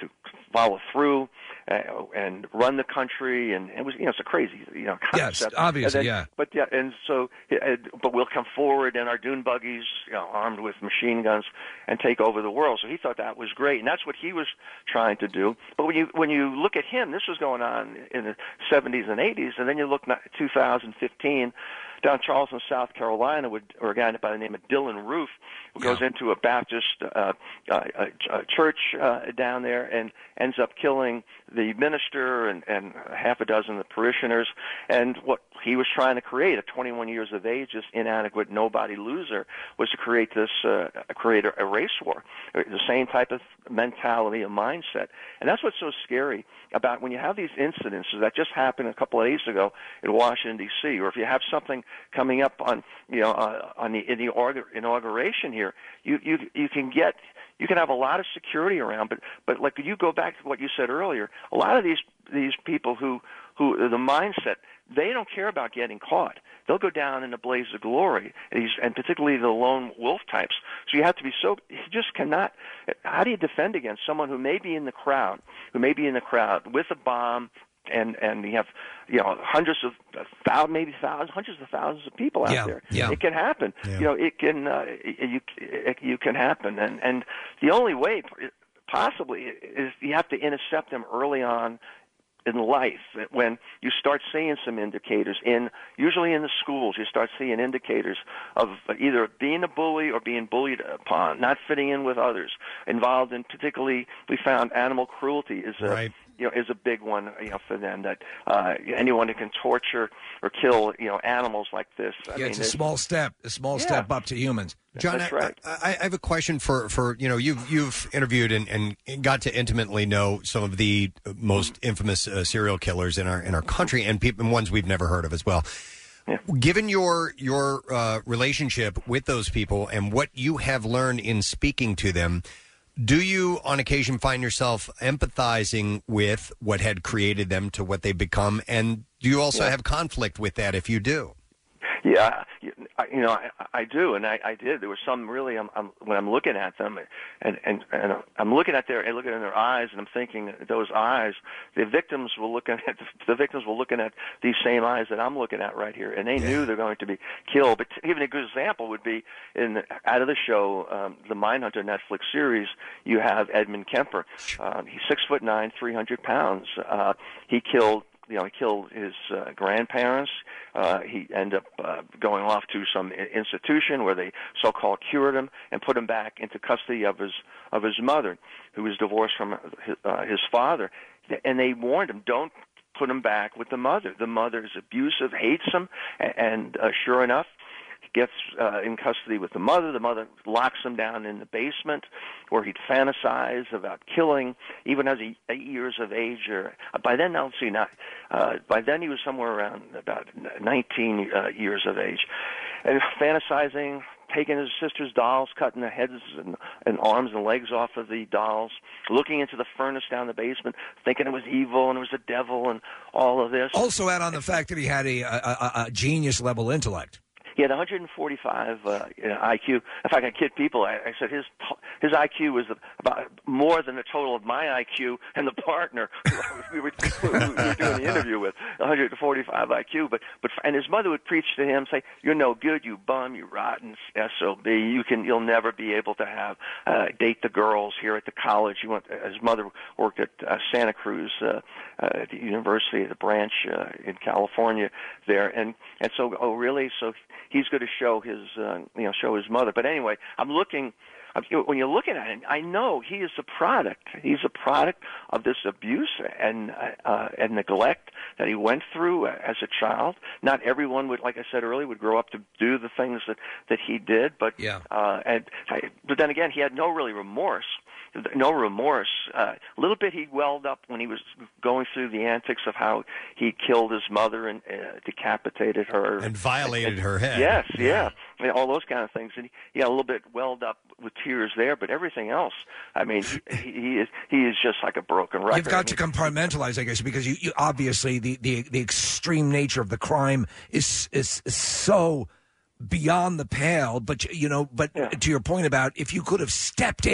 follow through uh, and run the country, and it was you know it's a crazy you know concept. Yes, obviously, And then- yeah. But yeah, and so uh, but we'll come forward in our dune buggies, you know, armed with machine guns, and take over the world. So he thought that was great, and that's what he was trying to do. But when you when you look at him, this was going on in the seventies and eighties, and then you look at two thousand fifteen. Down in Charleston, South Carolina, with or a guy by the name of Dylan Roof, who goes into a Baptist uh, uh, uh, church uh, down there and ends up killing the minister and, and half a dozen of the parishioners. And what he was trying to create, at twenty-one years of age, this inadequate nobody loser, was to create this, uh, create a, a race war, the same type of mentality, a mindset. And that's what's so scary about when you have these incidences that just happened a couple of days ago in Washington, D C, or if you have something coming up on, you know, uh, on the, in the inauguration here, you, you, you can get, you can have a lot of security around, but, but like you go back to what you said earlier, a lot of these, these people who, who, the mindset, they don't care about getting caught. They'll go down in a blaze of glory, and, he's, and particularly the lone wolf types. So you have to be so, you just cannot, how do you defend against someone who may be in the crowd, who may be in the crowd with a bomb, and and you have you know hundreds of thousands, maybe thousands, hundreds of thousands of people out Yeah, there. yeah. It can happen. Yeah. You know, it can uh, you it, you can happen, and and the only way possibly is you have to intercept them early on in life. When you start seeing some indicators in, usually in the schools, you start seeing indicators of either being a bully or being bullied upon, not fitting in with others, involved in particularly, we found animal cruelty is a, Right. you know, is a big one, you know, for them, that uh, anyone who can torture or kill, you know, animals like this. I Yeah, mean, it's a it's- small step, a small Yeah. step up to humans. John, That's I- right. I, I have a question for, for you know you've you've interviewed and, and got to intimately know some of the most infamous uh, serial killers in our in our country and people and ones we've never heard of as well. Given your your uh, relationship with those people and what you have learned in speaking to them, do you on occasion find yourself empathizing with what had created them to what they've become, and do you also Yeah. have conflict with that if you do? Yeah, I, you know, I, I do, and I, I did. There was some really, I'm, I'm, when I'm looking at them, and, and, and I'm looking at their, and looking in their eyes, and I'm thinking those eyes, the victims were looking at, the victims were looking at these same eyes that I'm looking at right here, and they knew they're going to be killed. But even a good example would be in out of the show, um, the Mindhunter Netflix series. You have Edmund Kemper. Um, he's six foot nine, three hundred pounds. Uh, he killed. You know, he killed his uh, grandparents. Uh, he ended up uh, going off to some i- institution where they so-called cured him and put him back into custody of his of his mother, who was divorced from his, uh, his father. And they warned him, don't put him back with the mother. The mother is abusive, hates him, and, and uh, sure enough, gets uh, in custody with the mother. The mother locks him down in the basement where he'd fantasize about killing, even as he eight years of age. Or by then, now let's see, not, uh, by then he was somewhere around about nineteen uh, years of age, and fantasizing, taking his sister's dolls, cutting the heads and, and arms and legs off of the dolls, looking into the furnace down the basement, thinking it was evil and it was the devil and all of this. Also, add on the fact that he had a, a, a, a genius level intellect. He had one hundred forty-five uh, I Q. In fact, I kid people. I, I said his his I Q was about more than the total of my I Q and the partner we were, we were doing the interview with. one hundred forty-five I Q. But but and his mother would preach to him, say, "You're no good, you bum, you rotten S O B. You can you'll never be able to have uh, date the girls here at the college." He went. His mother worked at uh, Santa Cruz uh, uh, at the University, the branch uh, in California there, and and so oh really so. He's going to show his, uh, you know, show his mother. But anyway, I'm looking. I'm, when you're looking at him, I know he is a product. He's a product of this abuse and uh, and neglect that he went through as a child. Not everyone would, like I said earlier, would grow up to do the things that that he did. But yeah. uh, and but then again, he had no really remorse. No remorse. Uh, a little bit he welled up when he was going through the antics of how he killed his mother and uh, decapitated her. And violated And- her head. Yes, yeah. I mean, all those kind of things. And he, he got a little bit welled up with tears there, but everything else, I mean, he, he is he is just like a broken record. You've got to compartmentalize, I guess, because you, you obviously the, the, the extreme nature of the crime is is, is so beyond the pale. But you know, but to your point about if you could have stepped in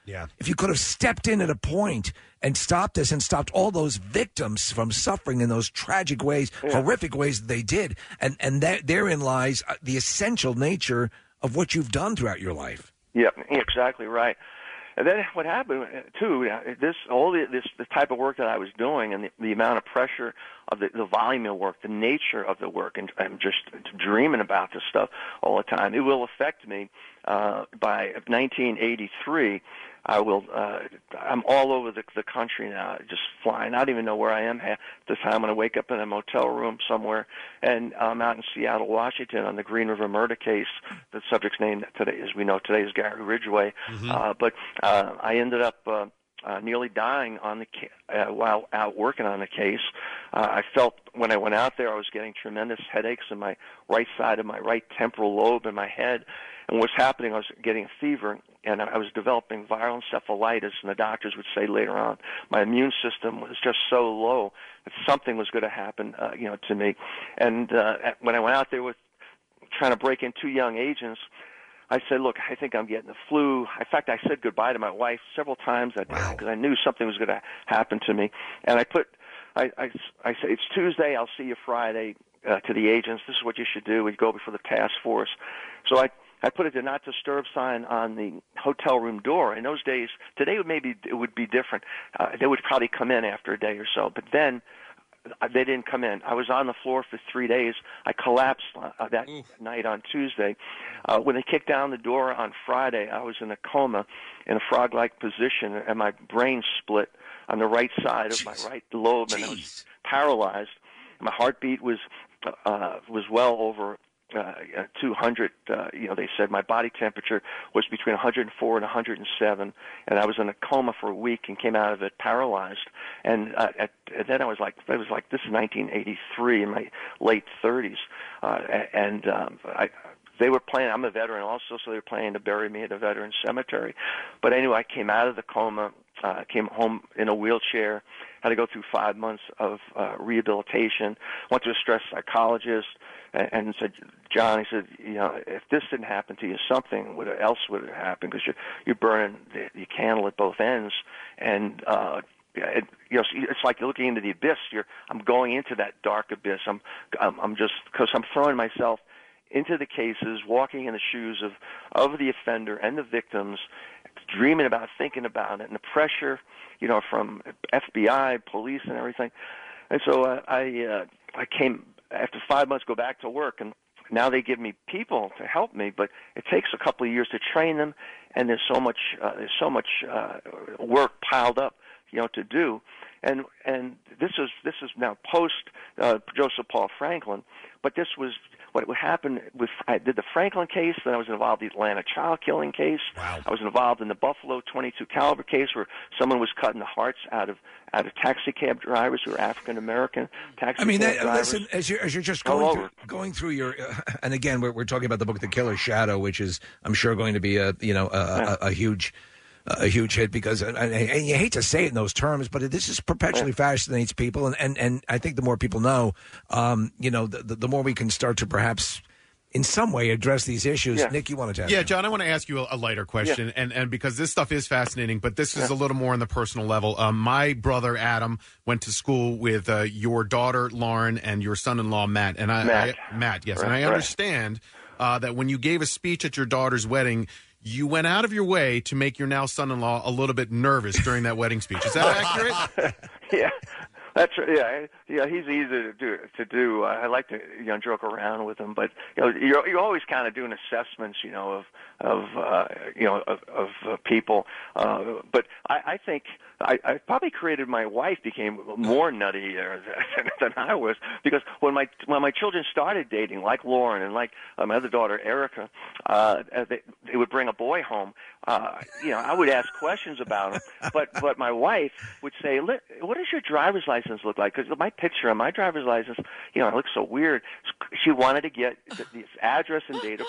Yeah. If you could have stepped in at a point and stopped this and stopped all those victims from suffering in those tragic ways, horrific ways that they did, and and that, therein lies uh, the essential nature of what you've done throughout your life. Yeah, exactly right. And then what happened uh, too, uh, this all the, this the type of work that I was doing, and the, the amount of pressure of the, the volume of work, the nature of the work, and I'm just dreaming about this stuff all the time. It will affect me. Uh, by nineteen eighty-three, I will. Uh, I'm all over the, the country now, just flying. I don't even know where I am half the time. I'm going to wake up in a motel room somewhere, and I'm out in Seattle, Washington, on the Green River murder case. The subject's name today, as we know today, is Gary Ridgway. Mhm. Uh, but uh, I ended up uh, uh, nearly dying on the ca- uh, while out working on the case. Uh, I felt when I went out there, I was getting tremendous headaches in my right side of my right temporal lobe in my head. And what's happening, I was getting a fever, and I was developing viral encephalitis, and the doctors would say later on my immune system was just so low that something was going to happen, uh, you know, to me. And uh, when I went out there with trying to break in two young agents, I said, look, I think I'm getting the flu. In fact, I said goodbye to my wife several times that day because I knew something was going to happen to me. And I put, I, I, I said, it's Tuesday, I'll see you Friday, uh, to the agents. This is what you should do. We'd go before the task force. So I I put a do not disturb sign on the hotel room door. In those days, today it would maybe it would be different. Uh, they would probably come in after a day or so, but then uh, they didn't come in. I was on the floor for three days. I collapsed uh, that Oof. night on Tuesday. Uh, when they kicked down the door on Friday, I was in a coma in a frog-like position, and my brain split on the right side of Jeez. my right lobe, and Jeez. I was paralyzed. My heartbeat was uh, was well over Uh, two hundred, uh, you know, they said my body temperature was between one hundred four and one hundred seven, and I was in a coma for a week and came out of it paralyzed. And, uh, at, and then I was like, I was like, this is nineteen eighty-three, in my late thirties, uh, and um, I. They were planning, I'm a veteran also, so they were planning to bury me at a veteran cemetery. But anyway, I came out of the coma, uh, came home in a wheelchair, had to go through five months of uh, rehabilitation, went to a stress psychologist, and, and said, John, he said, you know, if this didn't happen to you, something would, else would have happened because you're, you're burning the, the candle at both ends. And, uh, It, you know, it's like you're looking into the abyss. You're, I'm going into that dark abyss. I'm, I'm, I'm just because I'm throwing myself into the cases, walking in the shoes of of the offender and the victims, dreaming about, thinking about it, and the pressure, you know, from F B I, police, and everything. And so uh, I, uh, I came after five months, go back to work, and now they give me people to help me, but it takes a couple of years to train them, and there's so much, uh, there's so much uh, work piled up, you know, to do. And and this is this is now post uh, Joseph Paul Franklin, but this was what would happen with. I did the Franklin case, then I was involved in the Atlanta child killing case. Wow. I was involved in the Buffalo twenty-two caliber case where someone was cutting the hearts out of out of taxi cab drivers who were African American taxi I mean, cab that, drivers. listen, as you're, as you're just All going over. through, going through your, uh, and again, we're, we're talking about the book, The Killer's Shadow, which is, I'm sure, going to be a, you know, a, a, a huge, a huge hit because, and, and you hate to say it in those terms, but this is perpetually fascinates people, and, and, and I think the more people know, um, you know, the, the more we can start to perhaps, in some way, address these issues. Yeah. Nick, you wanted to ask Yeah, me? John, I want to ask you a, a lighter question, Yeah. and, and because this stuff is fascinating, but this is a little more on the personal level. Um, my brother, Adam, went to school with uh, your daughter, Lauren, and your son-in-law, Matt. And I, Matt. I, Matt, yes. Right, and I right. understand uh, that when you gave a speech at your daughter's wedding, you went out of your way to make your now son-in-law a little bit nervous during that wedding speech. Is that accurate? Yeah, that's yeah, yeah. He's easy to do. To do. Uh, I like to you know joke around with him, but you know you're you're always kind of doing assessments, you know, of of uh, you know of, of uh, people. Uh, but I, I think I, I probably created my wife became more nutty than, than I was because when my when my children started dating, like Lauren and like uh, my other daughter Erica, uh, they, they would bring a boy home. Uh, you know, I would ask questions about him, but but my wife would say, "What does your driver's license look like?" Because my picture on my driver's license, you know, it looks so weird. She wanted to get the, the address and date of birth,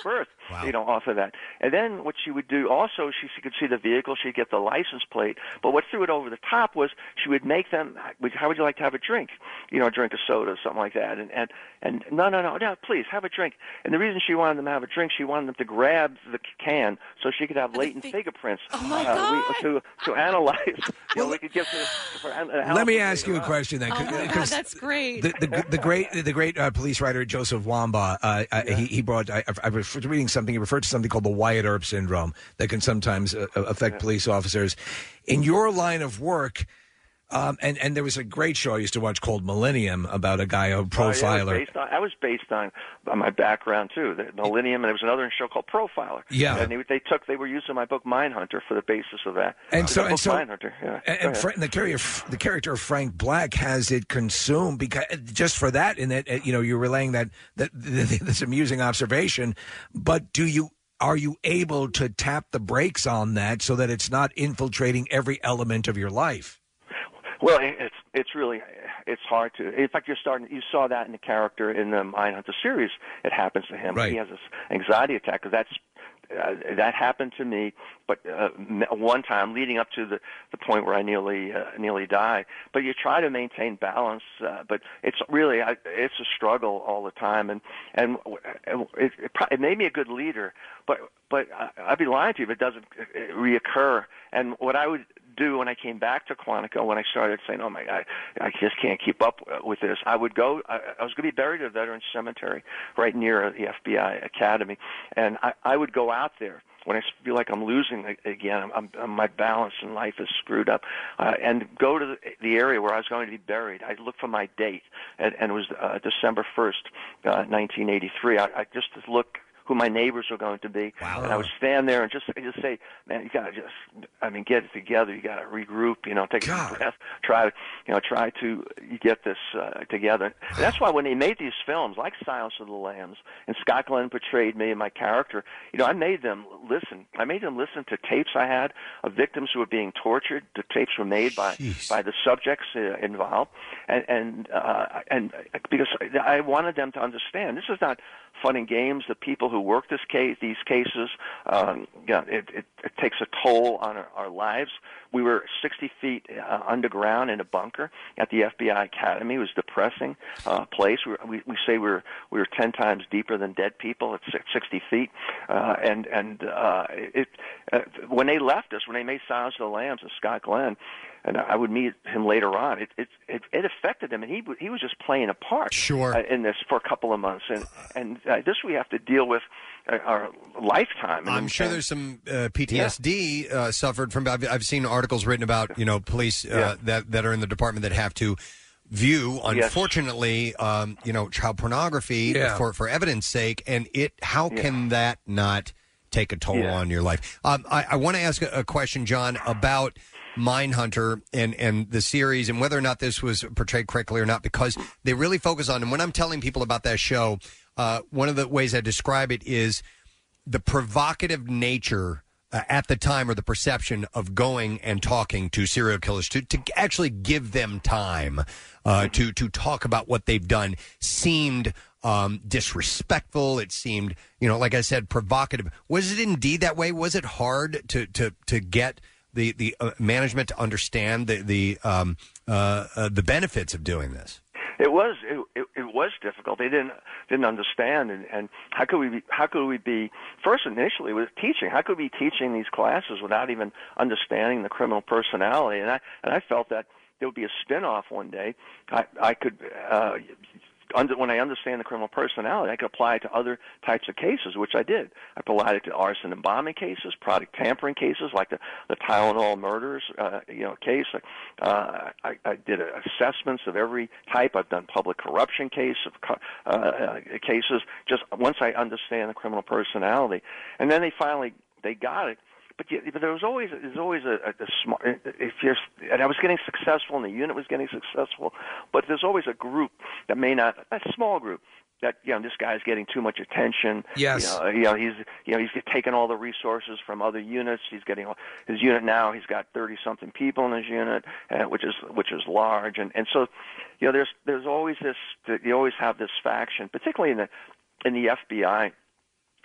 you know, off of that. And then what she would do also, she, she could see the vehicle, she'd get the license plate. But what threw it over the top was she would make them, how would you like to have a drink? You know, drink a soda or something like that. And, and, and no, no, no, no, please, have a drink. And the reason she wanted them to have a drink, she wanted them to grab the can so she could have latent fingerprints oh my uh, God. we, to, to analyze. You know, we could give to, for, uh, Let me ask you a question then. Oh my God, because that's great. The, the, the great, the great uh, police writer Joseph Wamba, uh, uh, he, he brought. I, I was reading something. He referred to something called the Wyatt Earp syndrome that can sometimes uh, affect Yeah. police officers. In your line of work, um, and and there was a great show I used to watch called Millennium about a guy, a Oh, yeah, profiler. I was based on, I was based on, on my background too, the Millennium, and there was another show called Profiler. Yeah. and they, they took they were using my book Mindhunter for the basis of that. And The so, book and so, Mindhunter. Yeah. and, Go and ahead. Fra- the character, the character of Frank Black has it consumed because just for that, in that uh, you know you're relaying that that this amusing observation. But do you are you able to tap the brakes on that so that it's not infiltrating every element of your life? Well, it- it's it's really it's hard to. In fact, you're starting. You saw that in the character in the Mindhunter series. It happens to him. Right. He has this anxiety attack because that's. Uh, that happened to me, but uh, m- one time leading up to the, the point where I nearly uh, nearly died. But you try to maintain balance, uh, but it's really I, it's a struggle all the time, and and it, it, pro- it made me a good leader. But but I, I'd be lying to you if it doesn't uh, reoccur. And what I would do when I came back to Quantico, when I started saying, "Oh my God, I just can't keep up with this," I would go. I, I was going to be buried at a veterans cemetery right near the F B I Academy, and I, I would go out there when I feel like I'm losing again. I'm, I'm, my balance in life is screwed up, uh, and go to the, the area where I was going to be buried. I look for my date, and, and it was uh, December first, uh, nineteen eighty-three. I, I just look who my neighbors were going to be. Wow. And I would stand there and just just say, man, you got to just, I mean, get it together. You got to regroup, you know, take a deep breath, try, you know, try to get this uh, together. And that's why when they made these films, like Silence of the Lambs, and Scott Glenn portrayed me and my character, you know, I made them listen. I made them listen to tapes I had of victims who were being tortured. The tapes were made by by the subjects uh, involved, and and uh, and because I wanted them to understand this is not fun and games. The people who work this case, these cases, um, yeah, it, it, it takes a toll on our, our lives. We were sixty feet uh, underground in a bunker at the F B I Academy. It was a depressing uh, place. We, we, we say we were we were ten times deeper than dead people at sixty feet, uh, and and uh, it uh, when they left us, when they made Silence of the Lambs and Scott Glenn, and I would meet him later on. It it it, it affected him, and he he was just playing a part sure. uh, in this for a couple of months, and and uh, this we have to deal with uh, our lifetime. And, I'm sure and, there's some uh, P T S D uh, suffered from. I've, I've seen articles written about you know police uh, Yeah. that that are in the department that have to view, unfortunately, um, you know, child pornography Yeah. for for evidence sake, and it. How can that not take a toll Yeah. on your life? Um, I, I want to ask a, a question, John, about Mindhunter and and the series, and whether or not this was portrayed correctly or not, because they really focus on. And when I'm telling people about that show, uh, one of the ways I describe it is the provocative nature uh, at the time, or the perception of going and talking to serial killers to, to actually give them time uh, to to talk about what they've done seemed um, disrespectful. It seemed, you know, like I said, provocative. Was it indeed that way? Was it hard to to to get the the uh, management to understand the the um, uh, uh, the benefits of doing this? It was it, it, it was difficult. They didn't didn't understand, and, and how could we be, how could we be first initially with teaching? How could we be teaching these classes without even understanding the criminal personality? And I and I felt that there would be a spin-off one day. I I could. Uh, Under, when I understand the criminal personality, I could apply it to other types of cases, which I did. I applied it to arson and bombing cases, product tampering cases, like the, the Tylenol murders, uh, you know, case. Uh, I, I did assessments of every type. I've done public corruption case of uh, uh, cases. Just once I understand the criminal personality, and then they finally they got it. But, you, but there was always there's always a, a, a smart. If you're, and I was getting successful, and the unit was getting successful. But there's always a group that may not, a small group that, you know, this guy's getting too much attention. Yes. You know, you know he's you know he's taking all the resources from other units. He's getting his unit now. He's got thirty something people in his unit, uh, which is which is large. And and so, you know, there's there's always this. You always have this faction, particularly in the in the F B I.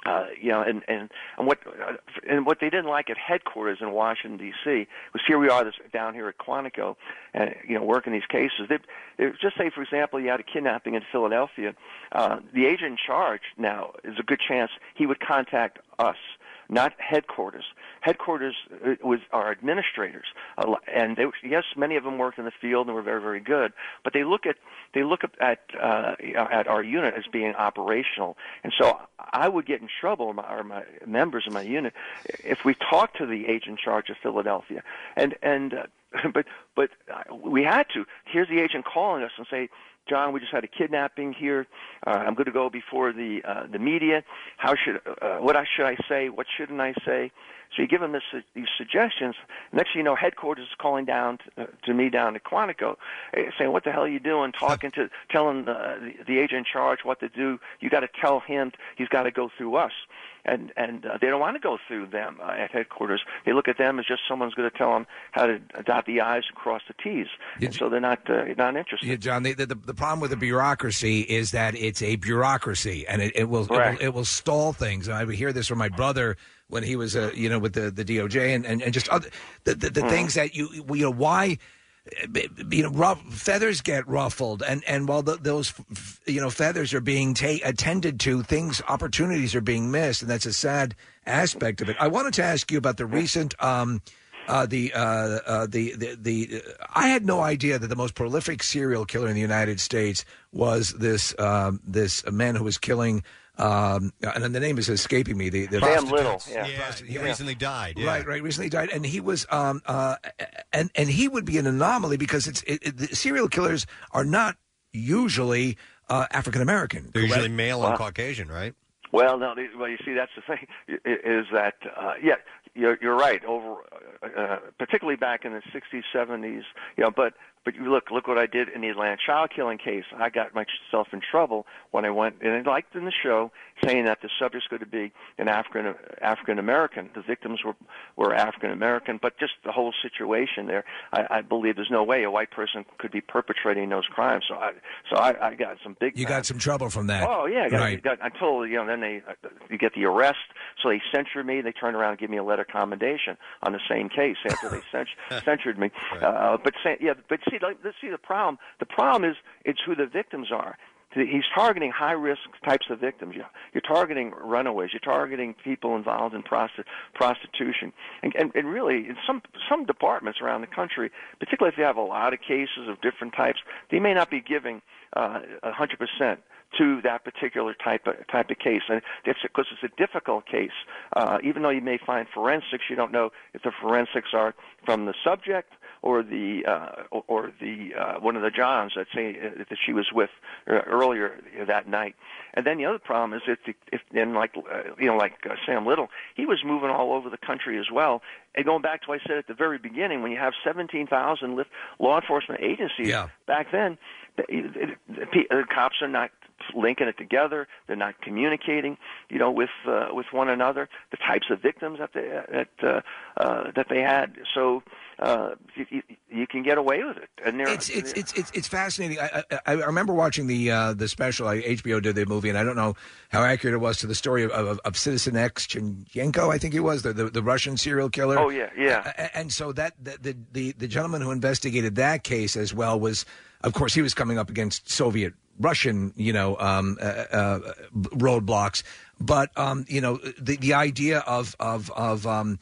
Uh, you know, and and and what uh, and what they didn't like at headquarters in Washington D C was here we are this, down here at Quantico, and you know, working these cases. They, they, just say, for example, you had a kidnapping in Philadelphia. Uh, the agent in charge now is a good chance he would contact us, not headquarters. Headquarters was our administrators, uh, and they, yes, many of them worked in the field and were very, very good. But they look at they look at uh, at our unit as being operational, and so I would get in trouble, or my, or my members of my unit, if we talked to the agent in charge of Philadelphia, and and uh, but but we had to. Here's the agent calling us and say, John, we just had a kidnapping here. Uh, I'm going to go before the uh, the media. How should uh, what I should I say? What shouldn't I say? So you give them this, these suggestions. Next thing you know, headquarters is calling down to, uh, to me down to Quantico, uh, saying, "What the hell are you doing? Talking to, telling uh, the, the agent in charge what to do. You got to tell him he's got to go through us." And and uh, they don't want to go through them uh, at headquarters. They look at them as just someone's going to tell them how to dot the I's and cross the T's. And so they're not uh, not interested. Yeah, John, the, the the problem with the bureaucracy is that it's a bureaucracy, and it, it will it will, it will stall things. And I would hear this from my brother when he was, uh, you know, with the, the D O J and, and, and just other the the, the mm. things that you you know why. You know, ruff, feathers get ruffled, and and while the, those you know feathers are being ta- attended to, things opportunities are being missed, and that's a sad aspect of it. I wanted to ask you about the recent, um, uh, the, uh, uh, the the the. Uh, I had no idea that the most prolific serial killer in the United States was this um, this man who was killing. Um, and the name is escaping me. The, the Sam Little, yeah, yeah he recently died. Yeah. Right, right, recently died, and he was, um, uh, and and he would be an anomaly because it's it, it, the serial killers are not usually uh, African American. They're correct? usually male and Caucasian, right? Well, no. They, well, you see, that's the thing. Is that uh, yeah? You're, you're right. Over, uh, particularly back in the sixties, seventies, you know, but. But you look, look what I did in the Atlanta child killing case. I got myself in trouble when I went, and I liked in the show saying that the subject's going to be an African African American. The victims were were African American, but just the whole situation there, I, I believe there's no way a white person could be perpetrating those crimes. So I, so I, I got some big. You got some trouble from that. Oh yeah, I got, right. got, until you know, then they you get the arrest. So they censured me. They turned around and gave me a letter of commendation on the same case after they cens- censured me. Right. Uh, but say, yeah, but. See, let's see the problem. The problem is it's who the victims are. He's targeting high-risk types of victims. You're targeting runaways. You're targeting people involved in prosti- prostitution. And, and, and really, in some some departments around the country, particularly if you have a lot of cases of different types, they may not be giving uh, one hundred percent to that particular type of type of case, and it's because it's a difficult case. Uh, even though you may find forensics, you don't know if the forensics are from the subject or the uh, or the uh, one of the Johns that say uh, that she was with uh, earlier that night. And then the other problem is if, if and like uh, you know like uh, Sam Little, he was moving all over the country as well. And going back to what I said at the very beginning, when you have seventeen thousand law enforcement agencies yeah. back then, the, the, the cops are not linking it together. They're not communicating, you know, with uh, with one another. The types of victims that they that uh, uh, that they had. So uh, you, you can get away with it. And it's it's, it's it's it's fascinating. I, I, I remember watching the uh, the special. H B O did the movie, and I don't know how accurate it was to the story of, of, of Citizen X Chernenko, I think he was the, the the Russian serial killer. Oh yeah, yeah. Uh, and so that the, the the gentleman who investigated that case as well was, of course, he was coming up against Soviet. Russian, you know, um, uh, uh, roadblocks, but um, you know, the the idea of of of um,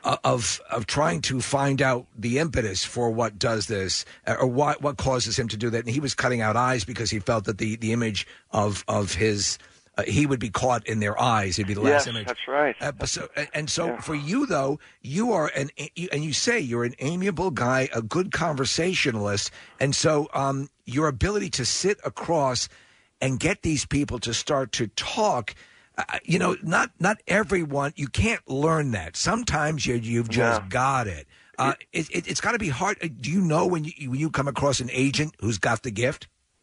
of of trying to find out the impetus for what does this or what what causes him to do that, and he was cutting out eyes because he felt that the the image of of his. Uh, he would be caught in their eyes. He'd be the last yes, image. That's right. Episode. And so yeah. for you, though, you are an and you say you're an amiable guy, a good conversationalist, and so um, your ability to sit across and get these people to start to talk. Uh, you know, not not everyone. You can't learn that. Sometimes you you've just yeah. got it. Uh, it, it it's got to be hard. Do you know when you when you come across an agent who's got the gift?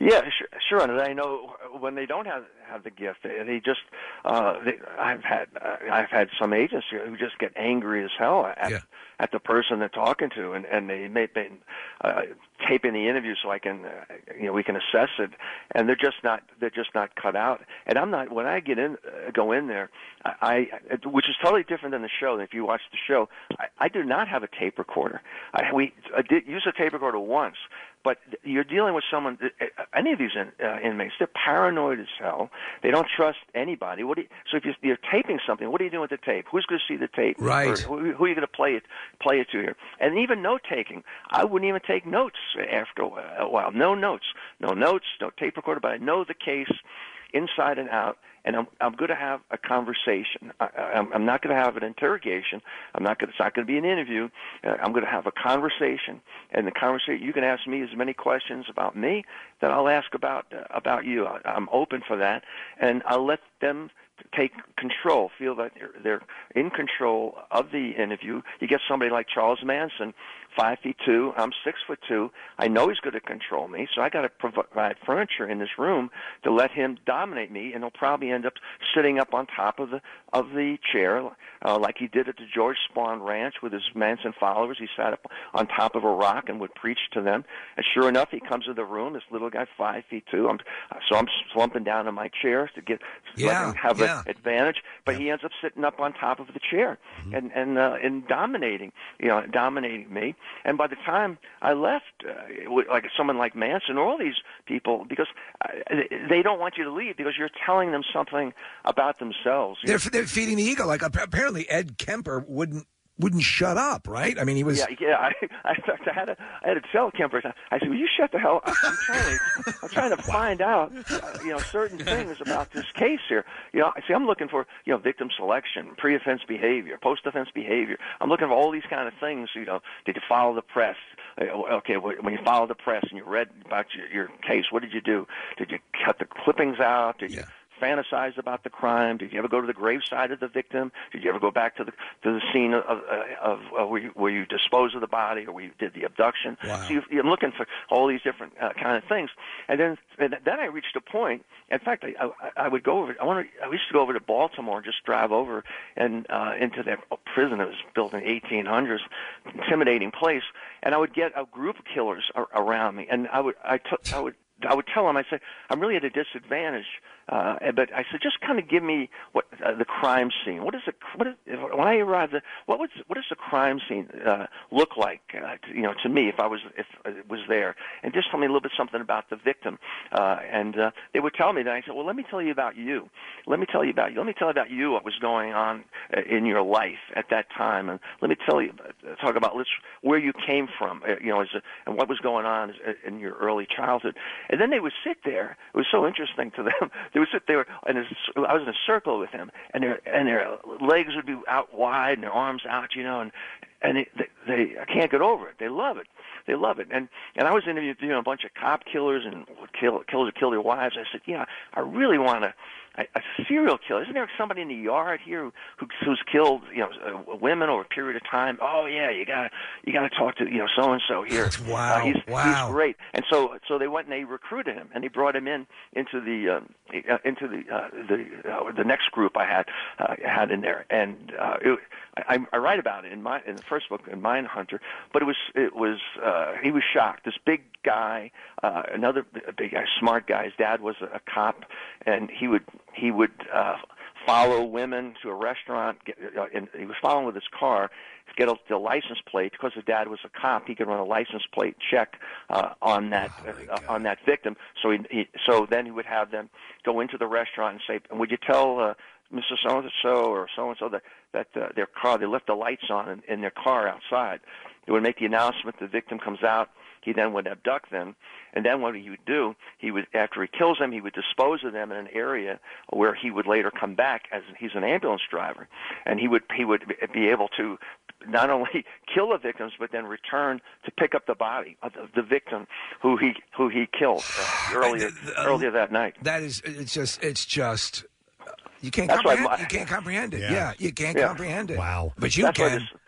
Yeah, sure, sure. And I know when they don't have have the gift, they, they just. Uh, they, I've had uh, I've had some agents who just get angry as hell at yeah. at the person they're talking to, and and they may they, uh, taping the interview so I can uh, you know we can assess it, and they're just not they're just not cut out. And I'm not when I get in uh, go in there, I, I which is totally different than the show. If you watch the show, I, I do not have a tape recorder. I we I did use a tape recorder once. But you're dealing with someone, any of these in, uh, inmates, they're paranoid as hell. They don't trust anybody. What do you, so if you're, you're taping something, what are you doing with the tape? Who's going to see the tape? Right. Or who, who are you going to play it play it to here? And even note taking, I wouldn't even take notes after a while. No notes, no notes, no tape recorder. But I know the case inside and out. And I'm I'm going to have a conversation. I, I'm, I'm not going to have an interrogation. I'm not going. It's not going to be an interview. Uh, I'm going to have a conversation. And the conversation, you can ask me as many questions about me that I'll ask about uh, about you. I, I'm open for that, and I'll let them take control. Feel that they're, they're in control of the interview. You get somebody like Charles Manson, five feet two. I'm six foot two. I know he's going to control me, so I got to provide furniture in this room to let him dominate me, and he'll probably end up sitting up on top of the of the chair, uh, like he did at the George Spahn Ranch with his Manson followers. He sat up on top of a rock and would preach to them. And sure enough, he comes to the room. This little guy, five feet two. I'm so I'm slumping down in my chair to get Yeah, let him have yeah. an advantage. But he ends up sitting up on top of the chair Mm-hmm. and and uh, and dominating, you know, dominating me. And by the time I left, uh, like someone like Manson or all these people, because uh, they don't want you to leave because you're telling them something about themselves. They're, they're feeding the ego. Like apparently Ed Kemper wouldn't wouldn't shut up, right? I mean, he was. Yeah, yeah. I, I, I had to, I had to tell Kemper. I said, "Will you shut the hell up? I'm trying to, I'm trying to find out, uh, you know, certain things about this case here. You know, see, I'm looking for, you know, victim selection, pre-offense behavior, post-offense behavior. I'm looking for all these kind of things. You know, did you follow the press? Uh, Okay, when you followed the press and you read about your, your case, what did you do? Did you cut the clippings out? Did you fantasize about the crime? Did you ever go to the graveside of the victim? Did you ever go back to the to the scene of, of, of uh, where, you, where you disposed of the body or where you did the abduction? Wow. So you, you're looking for all these different uh, kind of things. And then and then I reached a point. In fact, I, I, I would go over. I want to. I used to go over to Baltimore, just drive over and uh, into their prison that was built in eighteen hundreds, intimidating place. And I would get a group of killers ar- around me, and I would I took I would. I would tell them, I said, I'm really at a disadvantage, uh, but I said, just kind of give me what uh, the crime scene. What is the what is, when I arrived? What was what does the crime scene uh, look like? Uh, to, you know, to me, if I was if it was there, and just tell me a little bit something about the victim. Uh, and uh, they would tell me that. I said, well, let me tell you about you. Let me tell you about you. Let me tell you about you. What was going on uh, in your life at that time, and let me tell you uh, talk about let's, where you came from. Uh, you know, as a, and what was going on as, uh, in your early childhood. And then they would sit there. It was so interesting to them. They would sit there, and I was in a circle with them, and their and their legs would be out wide, and their arms out, you know, and and they, they, they I can't get over it. They love it. They love it. And and I was interviewing you know, a bunch of cop killers and kill, killers who kill their wives. I said, yeah, I really want to. A, a serial killer. Isn't there somebody in the yard here who, who's killed, you know, uh, women over a period of time? Oh yeah, you got to you got to talk to you know so and so here. Wow, uh, he's, wow, he's great. And so so they went and they recruited him and they brought him in into the um, uh, into the uh, the uh, the next group I had uh, had in there. And uh, it, I, I write about it in my in the first book in Mindhunter. But it was it was uh, he was shocked. This big guy, uh, another big guy, smart guy. His dad was a, a cop, and he would. He would uh, follow women to a restaurant, get, uh, and he was following with his car, get a, the license plate. Because his dad was a cop, he could run a license plate check uh, on that oh, uh, on that victim. So he, he so then he would have them go into the restaurant and say, "Would you tell uh, Mister So and So or so and so that that uh, their car they left the lights on in, in their car outside?" They would make the announcement. The victim comes out. He then would abduct them, and then what he would do, he would, after he kills them, he would dispose of them in an area where he would later come back as he's an ambulance driver, and he would he would be able to not only kill the victims but then return to pick up the body of the, the victim who he who he killed uh, earlier uh, earlier that night. That is, it's just, it's just, you can't That's comprehend. why- You can't comprehend it. Yeah. Yeah, you can't Yeah. comprehend it. Wow, but you That's why can. this-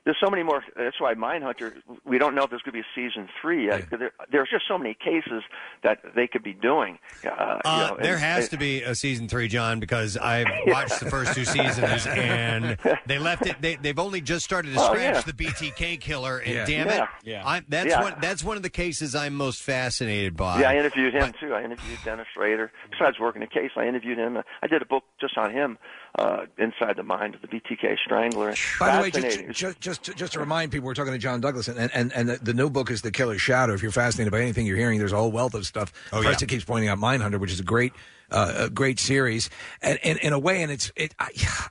there's so many more. That's why Mindhunter. We don't know if there's going to be a season three yet. Because there, there's just so many cases that they could be doing. Uh, Uh, you know, there and- has and- to be a season three, John, because I've watched the first two seasons and they left it. They, they've only just started to Oh, scratch yeah. the B T K killer, and Yeah. damn Yeah. it, Yeah. I'm, that's Yeah. one. That's one of the cases I'm most fascinated by. Yeah, I interviewed him too. I interviewed Dennis Rader. Besides working a case, I interviewed him. I did a book just on him, uh, Inside the Mind of the B T K Strangler. By the way, Fascinating. just, just, just, just to remind people, we're talking to John Douglas, and, and, and the, the new book is The Killer's Shadow. If you're fascinated by anything you're hearing, there's a whole wealth of stuff. Oh, Preston yeah. keeps pointing out Mindhunter, which is a great, uh, a great series, and, and in a way, and it's it. I,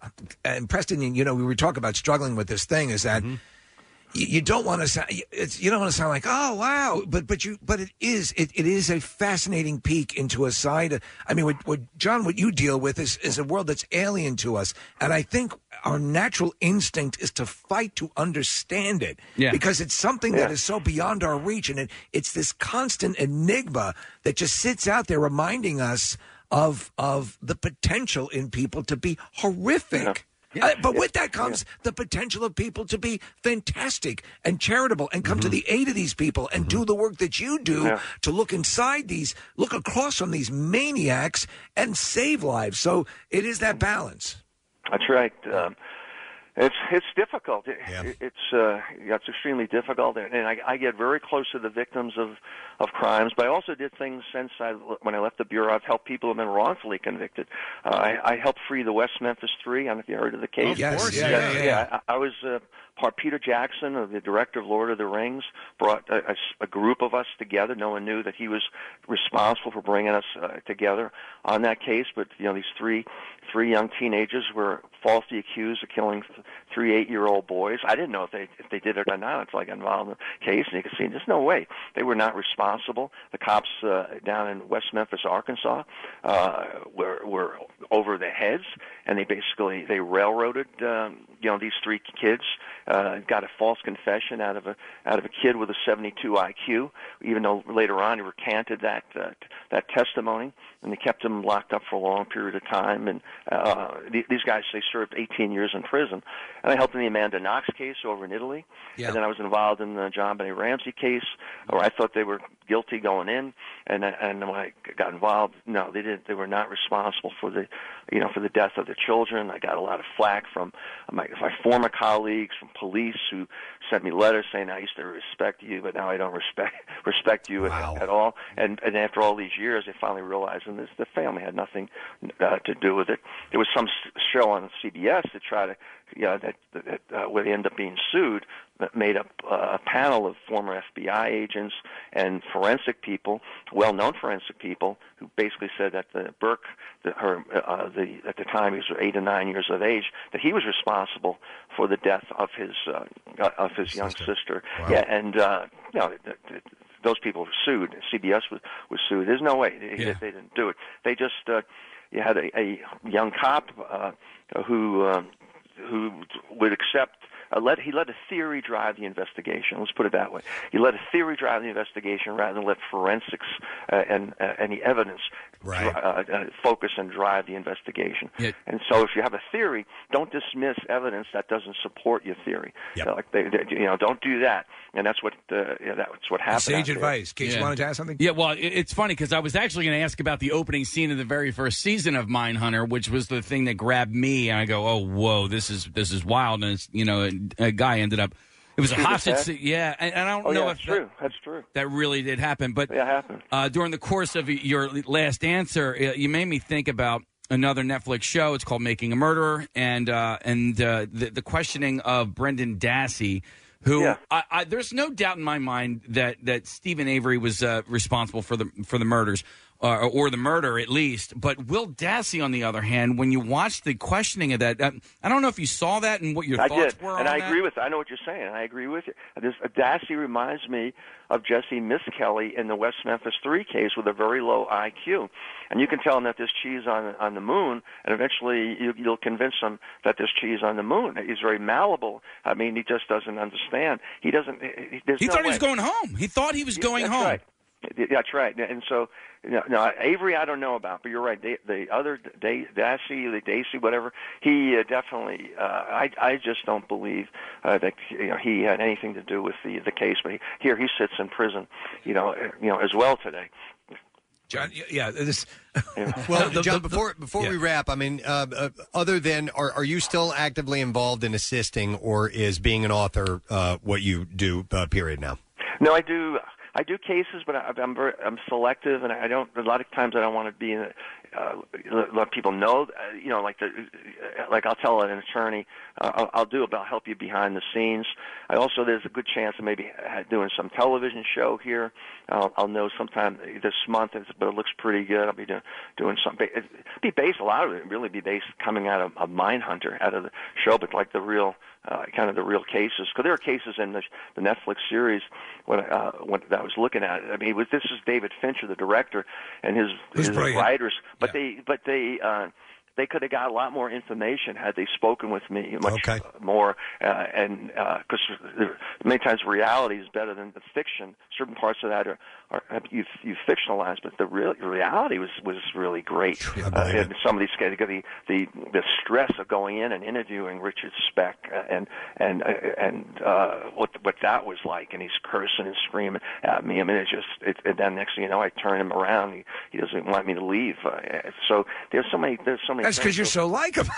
and Preston, you know, we were talking about struggling with this thing. Is that Mm-hmm. you, you don't want to sound, it's, you don't want to sound like, oh wow, but but you, but it is, it, it is a fascinating peek into a side. Of, I mean, what, what John, what you deal with is is a world that's alien to us, and I think our natural instinct is to fight to understand it, Yeah. because it's something that Yeah. is so beyond our reach, and it, it's this constant enigma that just sits out there reminding us of of the potential in people to be horrific. Uh, but with that comes the potential of people to be fantastic and charitable and come to the aid of these people and do the work that you do Yeah. to look inside these, look across from these maniacs and save lives. So it is that balance. That's right. Um, it's it's difficult. It, it, it's uh, yeah, it's extremely difficult, and I, I get very close to the victims of, of crimes. But I also did things since I when I left the bureau. I've helped people who've been wrongfully convicted. Uh, I, I helped free the West Memphis Three. I don't know if you heard of the case. Of Yes, course, yeah, yeah, yeah, yeah. I, I was uh, part Peter Jackson, uh, the director of Lord of the Rings, brought a, a, a group of us together. No one knew that he was responsible for bringing us uh, together on that case. But you know, these three three young teenagers were falsely accused of killing th- three eight-year-old boys. I didn't know if they if they did it or not until I got involved in the case, and you can see there's no way they were not responsible. The cops uh, down in West Memphis, Arkansas, uh, were were over their heads, and they basically they railroaded um, you know these three kids. Uh, got a false confession out of a out of a kid with a seventy-two I Q, even though later on he recanted that uh, that testimony, and they kept him locked up for a long period of time. And uh, th- these guys, they served eighteen years in prison. And I helped in the Amanda Knox case over in Italy, Yeah. and then I was involved in the John Benet Ramsey case, where I thought they were guilty going in, and and when I got involved, no, they didn't. They were not responsible for the, you know, for the death of the children. I got a lot of flack from my, my former colleagues, from police who sent me letters saying I used to respect you, but now I don't respect respect you Wow. at, at all. And and after all these years, they finally realized, and this the family had nothing uh, to do with it. There was some s- show on C B S to try to, you know, that, that uh, where they end up being sued, that made up uh, a panel of former F B I agents and forensic people, well-known forensic people, who basically said that the Burke, the, her, uh, the at the time he was eight or nine years of age, that he was responsible for the death of his uh, of his young sister. Wow. Yeah, and uh, you know. th- th- those people were sued. C B S was, was sued. There's no way they, Yeah. they didn't do it. They just uh, you had a, a young cop uh, who um, who would accept. Uh, let he let a theory drive the investigation. Let's put it that way. He let a theory drive the investigation rather than let forensics uh, and uh, any evidence Right. dri- uh, uh, focus and drive the investigation. Yeah. And so, if you have a theory, don't dismiss evidence that doesn't support your theory. Yep. Uh, like they, they, you know, don't do that. And that's what uh, yeah, that's what happened. out Sage there. advice. Case, you Yeah. wanted to ask something? Yeah, well, it- it's funny because I was actually going to ask about the opening scene of the very first season of Mindhunter, which was the thing that grabbed me, and I go, "Oh, whoa, this is this is wild!" And it's, you know, a, a guy ended up. It was a Shoot hostage. attack? se- Yeah, and, and I don't Oh, know yeah, if that's that, true. That's true. that really did happen, but Yeah, it happened. uh, during the course of your last answer, uh, you made me think about another Netflix show. It's called Making a Murderer, and uh, and uh, the, the questioning of Brendan Dassey, who Yeah. I, I, there's no doubt in my mind that that Stephen Avery was uh, responsible for the for the murders. Uh, or the murder, at least. But Will Dassey, on the other hand, when you watch the questioning of that, uh, I don't know if you saw that and what your I thoughts did, were and on I that. agree with. I know what you're saying, and I agree with you. This uh, Dassey reminds me of Jesse Miskelly in the West Memphis Three case with a very low I Q, and you can tell him that there's cheese on on the moon, and eventually you, you'll convince him that there's cheese on the moon. He's very malleable. I mean, he just doesn't understand. He doesn't. He, there's He no thought he was way. going home. He thought he was going That's home. Right. That's right. And so, you know, now Avery, I don't know about, but you're right. The, the other Day, Daisy, the Daisy, whatever, he uh, definitely. Uh, I I just don't believe uh, that you know he had anything to do with the the case. But he, here he sits in prison, you know, you know as well today. John, yeah, this. Well, the- John, the- before before yeah. we wrap, I mean, uh, uh, other than are are you still actively involved in assisting, or is being an author uh, what you do? Uh, period. Now. No, I do. I do cases, but I, I'm very, I'm selective, and I don't. A lot of times, I don't want to be in. A, uh, let people know, uh, you know, like the, like I'll tell an attorney, uh, I'll, I'll do it, but I'll help you behind the scenes. I also, there's a good chance of maybe doing some television show here. I'll, I'll know sometime this month, but it looks pretty good. I'll be doing doing something. It'd be based, a lot of it really be based coming out of, of Mindhunter, out of the show, but like the real. Uh, kind of the real cases, because there are cases in the, the Netflix series when, uh, when that I was looking at. I mean, it was, this is David Fincher, the director, and his, his writers, but they, but they, uh, they could have got a lot more information had they spoken with me much okay. more. Uh, and because uh, many times reality is better than the fiction. Certain parts of that are, are you you fictionalized, but the real reality was was really great. Yeah, uh, and some of these guys, the the the stress of going in and interviewing Richard Speck uh, and and uh, and uh, what what that was like, and he's cursing and screaming at me. I mean, it's just it, and then next thing you know, I turn him around. He, he doesn't want me to leave. Uh, so there's so many there's so many. That's because you're so likable.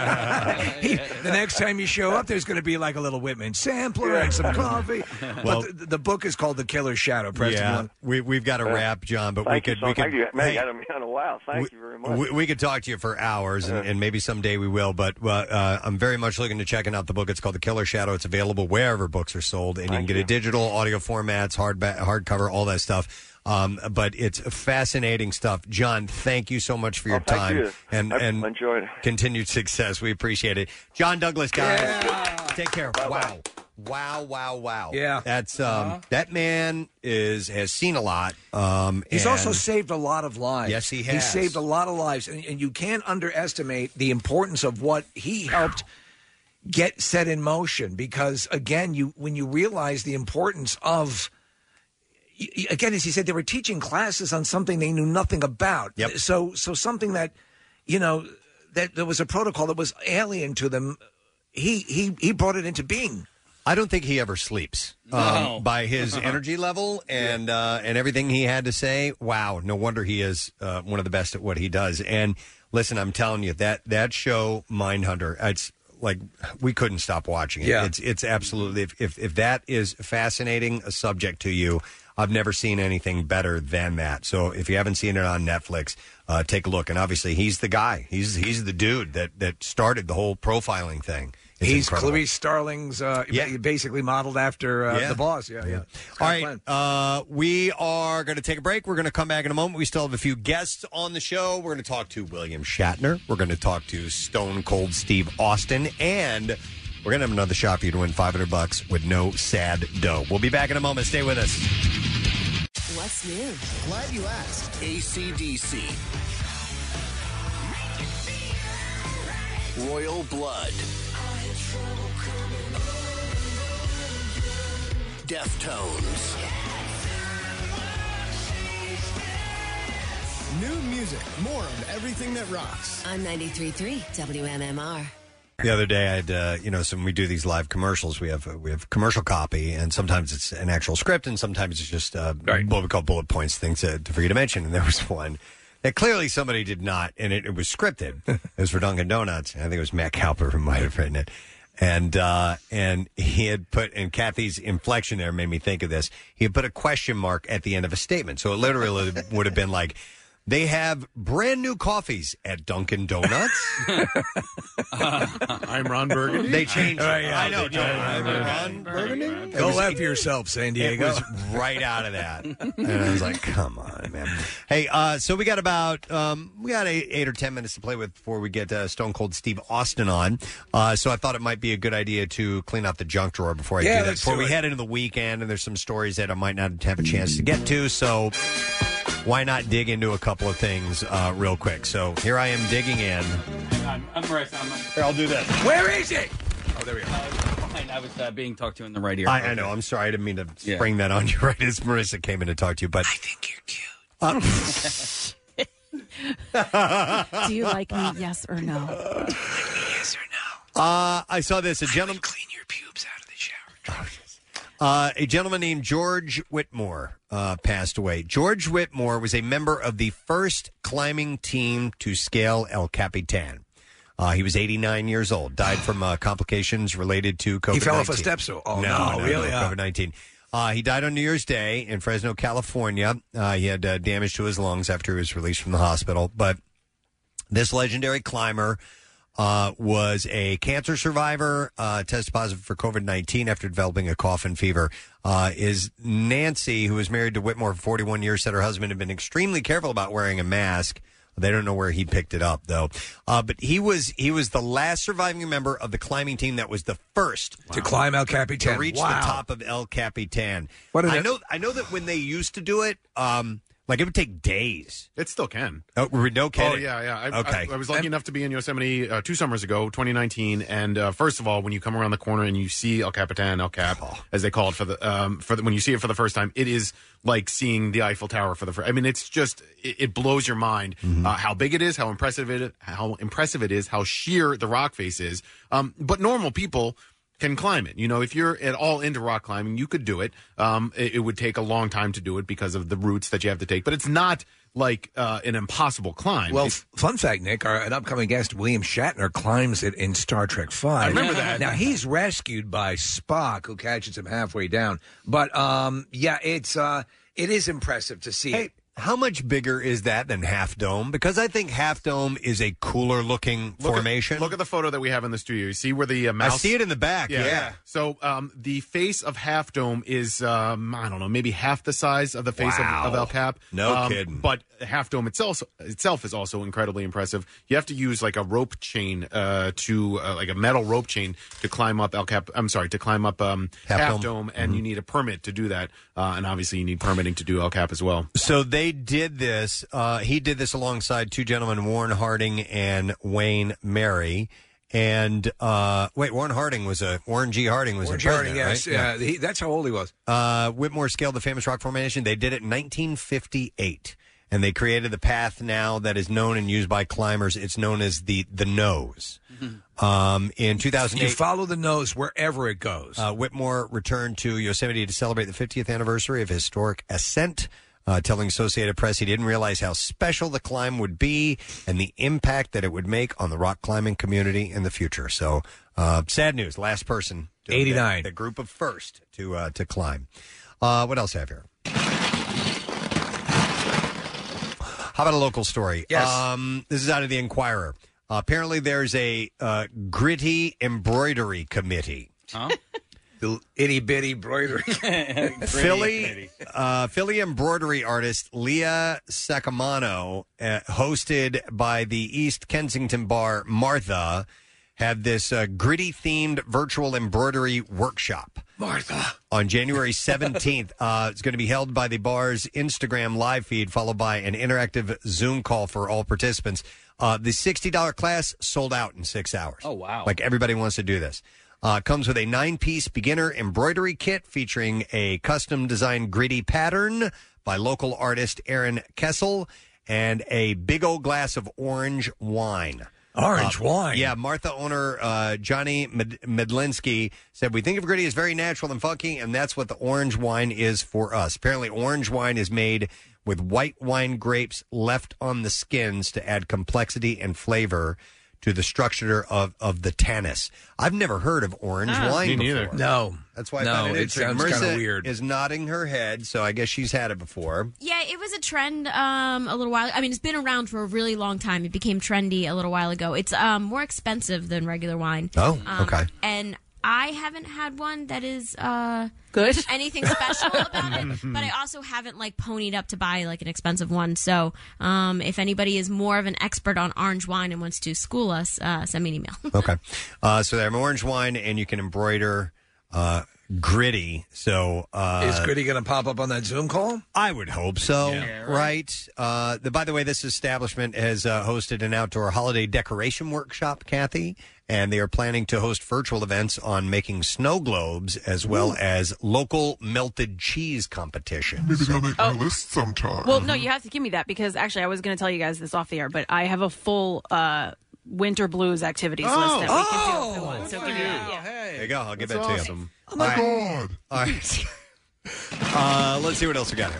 He- the next time you show up, there's going to be like a little Whitman sampler and some coffee. Well- but the, the book is called The Killer's Shadow. Preston, you Yeah, want- we we've got to wrap, John, but we Thank you could so we could Thank you. Man, hey, you had me on a while. Thank you very much. we, we could talk to you for hours, and, and maybe someday we will. But uh, uh, I'm very much looking to checking out the book. It's called The Killer Shadow. It's available wherever books are sold, and you can Thank get you. it digital, audio formats, hard hardcover, all that stuff. Um, but it's fascinating stuff. John, thank you so much for your Oh, thank time you. and I've and enjoyed it. continued success. We appreciate it. John Douglas, guys, take care. Wow. Wow, wow, wow. Yeah. That's um Uh-huh. that man is has seen a lot. Um He's and- also saved a lot of lives. Yes, he He has. saved a lot of lives, and, and you can't underestimate the importance of what he helped get set in motion. Because again, you when you realize the importance of, y- y- again, as he said, they were teaching classes on something they knew nothing about. Yep. So, so something that, you know, that there was a protocol that was alien to them. He he he brought it into being. I don't think he ever sleeps. No. Um, by his energy level and uh, and everything he had to say, wow, no wonder he is uh, one of the best at what he does. And listen, I'm telling you, that that show, Mindhunter, it's like we couldn't stop watching it. Yeah. It's it's absolutely, if, if if that is fascinating a subject to you, I've never seen anything better than that. So if you haven't seen it on Netflix, uh, take a look. And obviously, he's the guy. He's he's the dude that that started the whole profiling thing. It's He's incredible. Clarice Starling's, uh, Yeah. basically modeled after uh, Yeah. the boss. Yeah, yeah. All right, uh, we are going to take a break. We're going to come back in a moment. We still have a few guests on the show. We're going to talk to William Shatner. We're going to talk to Stone Cold Steve Austin, and we're going to have another shot for you to win five hundred bucks with no sad dough. We'll be back in a moment. Stay with us. What's new? Glad you asked. A C D C. Royal Blood. Deftones. New music, more of everything that rocks. On ninety-three point three W M M R. The other day, I had, uh, you know, so when we do these live commercials, we have uh, we have commercial copy, and sometimes it's an actual script, and sometimes it's just uh, what we call bullet points, things to, to forget to mention. And there was one that clearly somebody did not, and it, it was scripted. It was for Dunkin' Donuts. I think it was Matt Cowper who might have written it. And uh, and he had put, and Kathy's inflection there made me think of this. He had put a question mark at the end of a statement, so it literally would have been like, "They have brand new coffees at Dunkin' Donuts." I'm Ron Burgundy. They changed. Right, yeah, I know. they I'm changed. Ron Burgundy. Go after yourself, San Diego. It was right out of that, and I was like, "Come on, man." Hey, uh, so we got about um, we got eight, eight or ten minutes to play with before we get uh, Stone Cold Steve Austin on. Uh, so I thought it might be a good idea to clean out the junk drawer before I Yeah, do that. let's Before do we it. head into the weekend, and there's some stories that I might not have a chance to get to. So why not dig into a couple of things uh, real quick? So here I am digging in. I'm, I'm right. I'm Here, I'll do this. Where is it? Oh, there we go. I was uh, being talked to in the right ear. I, I know. I'm sorry. I didn't mean to spring that on you right as Marissa came in to talk to you. But I think you're cute. Uh, Do you like me? Yes or no? Yes or no? Uh, I saw this. A gentleman clean your pubes out of the shower. Uh, a gentleman named George Whitmore uh, passed away. George Whitmore was a member of the first climbing team to scale El Capitan. Uh, he was eighty-nine years old. Died from uh, complications related to COVID nineteen. He fell off a step stool. Oh, no, no really? no, Yeah. COVID nineteen. Uh, he died on New Year's Day in Fresno, California. Uh, he had uh, damage to his lungs after he was released from the hospital. But this legendary climber uh, was a cancer survivor, uh, tested positive for COVID nineteen after developing a cough and fever. Uh, is Nancy, who was married to Whitmore for forty-one years, said her husband had been extremely careful about wearing a mask. They don't know where he picked it up, though. Uh, but he was he was the last surviving member of the climbing team that was the first To climb El Capitan. to reach Wow. the top of El Capitan. What did I it- know. I know that when they used to do it, um, like it would take days. It still can. Oh, no kidding. Oh yeah, yeah. I, Okay. I, I was lucky enough to be in Yosemite uh, two summers ago, twenty nineteen. And uh, first of all, when you come around the corner and you see El Capitan, El Cap, Oh. as they call it for the um, for the, when you see it for the first time, it is like seeing the Eiffel Tower for the first. I mean, it's just it, it blows your mind Mm-hmm. uh, how big it is, how impressive it, how impressive it is, how sheer the rock face is. Um, but normal people can climb it. You know, if you're at all into rock climbing, you could do it. Um, it, it would take a long time to do it because of the routes that you have to take. But it's not like uh, an impossible climb. Well, It's- f- fun fact, Nick, our an upcoming guest, William Shatner, climbs it in Star Trek Five. I remember that. Now he's rescued by Spock, who catches him halfway down. But um, yeah, it's uh, it is impressive to see. Hey, it. how much bigger is that than Half Dome? Because I think Half Dome is a cooler looking Look formation. At, look at the photo that we have in the studio. You see where the uh, mouse... I see it in the back. Yeah. So um, the face of Half Dome is, um, I don't know, maybe half the size of the face Wow. of, of El Cap. No Um, kidding. But Half Dome itself itself is also incredibly impressive. You have to use like a rope chain uh, to, uh, like a metal rope chain to climb up El Cap. I'm sorry, to climb up um, Half Half, Dome. Dome, and you need a permit to do that. Uh, and obviously, you need permitting to do El Cap as well. So they did this. Uh, he did this alongside two gentlemen, Warren Harding and Wayne Mary. And uh, wait, Warren Harding was a Warren G. Harding was Warren a G. Harding, president, yes, right? yeah, he, that's how old he was. Uh, Whitmore scaled the famous rock formation. They did it in nineteen fifty-eight, and they created the path now that is known and used by climbers. It's known as the the nose. Um, in two thousand eight, You follow the nose wherever it goes. Uh, Whitmore returned to Yosemite to celebrate the fiftieth anniversary of historic ascent, uh, telling Associated Press he didn't realize how special the climb would be and the impact that it would make on the rock climbing community in the future. So, uh, sad news. Last person, to- eighty-nine. the, the group of first to uh, to climb. Uh, what else I have here? How about a local story? Yes. Um, this is out of the Enquirer. Uh, apparently, there's a uh, gritty embroidery committee. Huh? The itty bitty embroidery. Philly, uh, Philly embroidery artist Leah Sacamano, uh, hosted by the East Kensington bar Martha, had this uh, gritty themed virtual embroidery workshop. Martha. On January seventeenth. uh, it's going to be held by the bar's Instagram live feed, followed by an interactive Zoom call for all participants. Uh, the sixty dollars class sold out in six hours. Oh, wow. Like everybody wants to do this. Uh, comes with a nine-piece beginner embroidery kit featuring a custom-designed gritty pattern by local artist Aaron Kessel and a big old glass of orange wine. Orange Uh, wine. Yeah, Martha owner uh, Johnny Med- Medlinsky said, "We think of gritty as very natural and funky, and that's what the orange wine is for us." Apparently, orange wine is made with white wine grapes left on the skins to add complexity and flavor to the structure of, of the tannins. I've never heard of orange Ah. wine Me before. neither. No. That's why I No, found it it interesting. sounds kinda Marissa weird. is nodding her head, so I guess she's had it before. Yeah, it was a trend um, a little while. I mean, it's been around for a really long time. It became trendy a little while ago. It's um, more expensive than regular wine. Oh, Um, okay. And I haven't had one that is uh, good, anything special about it. But I also haven't like ponied up to buy like an expensive one. So um, if anybody is more of an expert on orange wine and wants to school us, uh, send me an email. Okay. Uh, so they have orange wine, and you can embroider uh, Gritty. So uh, Is Gritty going to pop up on that Zoom call? I would hope so. Yeah, right. right. Uh, the, by the way, this establishment has uh, hosted an outdoor holiday decoration workshop, Kathy, and they are planning to host virtual events on making snow globes as well Ooh. as local melted cheese competition. Maybe they'll make my list sometime. Well, no, you have to give me that because actually I was going to tell you guys this off the air, but I have a full uh, winter blues activities Oh. list that we can do Oh. if we want. So give me that. Yeah. There you go. I'll give That's that to awesome. you. Oh, my All right. God. All right. uh, let's see what else we got here.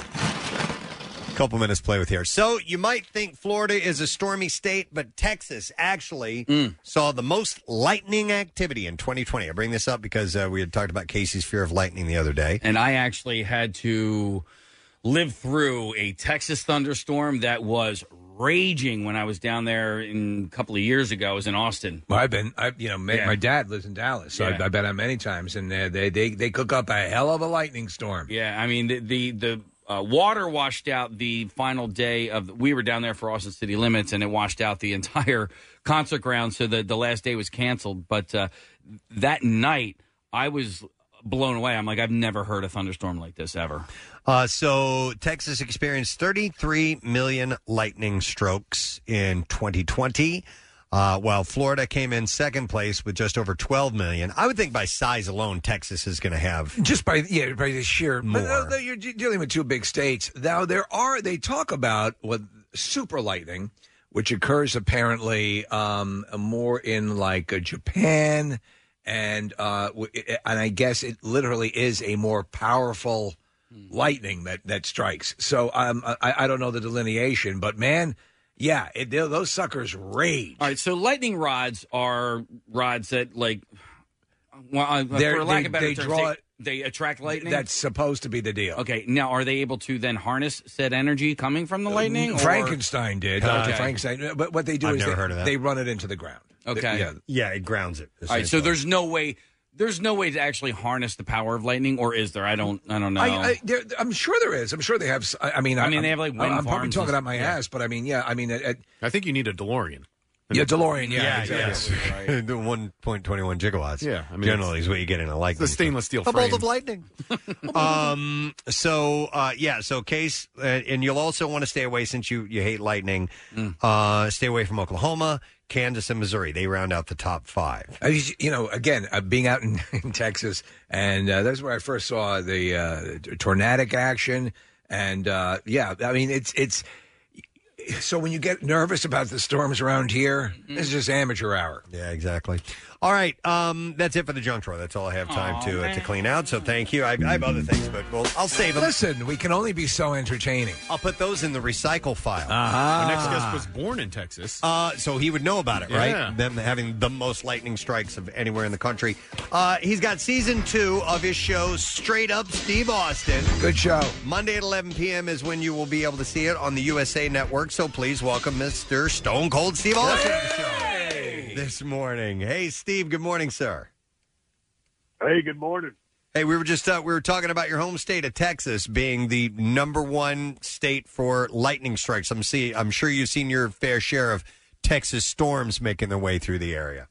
Couple minutes to play with here. So you might think Florida is a stormy state, but Texas actually saw the most lightning activity in twenty twenty. I bring this up because uh, we had talked about Casey's fear of lightning the other day. And I actually had to live through a Texas thunderstorm that was raging when I was down there in, a couple of years ago. I was in Austin. Well, I've been, I, you know, ma- Yeah. my dad lives in Dallas, so Yeah. I, I've been out many times, and uh, they, they they cook up a hell of a lightning storm. Yeah, I mean, the the, the uh, water washed out the final day of, we were down there for Austin City Limits, and it washed out the entire concert ground, so the, the last day was canceled. But uh, that night, I was blown away. I'm like, I've never heard a thunderstorm like this ever. Uh, so Texas experienced thirty-three million lightning strokes in twenty twenty, uh, while Florida came in second place with just over twelve million. I would think by size alone, Texas is going to have Just by yeah, by the sheer more. But, uh, you're de- dealing with two big states. Now there are they talk about what super lightning, which occurs apparently um, more in like uh, Japan, and uh, w- and I guess it literally is a more powerful lightning that that strikes. So um, I, I don't know the delineation, but man, yeah, it, those suckers rage. All right, so lightning rods are rods that, like, well, uh, They're- for lack they- of better they terms, draw- they, they attract lightning? That's supposed to be the deal. Okay, now are they able to then harness said energy coming from the lightning? or- Frankenstein did. Doctor Okay. Frankenstein. But what they do I've is never they, heard of that. they run it into the ground. Okay. Yeah. Yeah, it grounds it. All right, so there's no way, there's no way to actually harness the power of lightning, or is there? I don't, I don't know. I, I, there, I'm sure there is. I'm sure they have. s- I I mean, I mean, I'm- they have, like, wind I'm probably farms talking and- out my yeah. ass, but I mean, yeah. I mean, it, it, I think you need a DeLorean. yeah, DeLorean. Yeah, Yeah, exactly. yes. The one point two one gigawatts. Yeah, I mean, generally is what you get in a lightning. the stainless steel A bolt frame. of lightning. um. So, uh, yeah. So, case, uh, and you'll also want to stay away since you you hate lightning. Uh, stay away from Oklahoma, Kansas, and Missouri. They round out the top five. I was- you know, again, uh, being out in, in Texas, and uh, that's where I first saw the uh, tornadic action. And uh, yeah, I mean, it's it's. So when you get nervous about the storms around here, this is just amateur hour. Yeah, exactly. All right, um, that's it for the junk drawer. That's all I have time to uh, to clean out. So thank you. I, I have other things, but well, I'll save them. Listen, we can only be so entertaining. I'll put those in the recycle file. Ah. Our next guest was born in Texas. Uh, so he would know about it, right? Yeah. Them having the most lightning strikes of anywhere in the country. Uh, he's got season two of his show, Straight Up Steve Austin. Good show. Monday at eleven p.m. is when you will be able to see it on the U S A Network. So please welcome Mister Stone Cold Steve Austin to the show this morning. Hey, Steve. Good morning, sir. Hey, good morning. Hey, we were just uh, we were talking about your home state of Texas being the number one state for lightning strikes. I'm see I'm sure you've seen your fair share of Texas storms making their way through the area.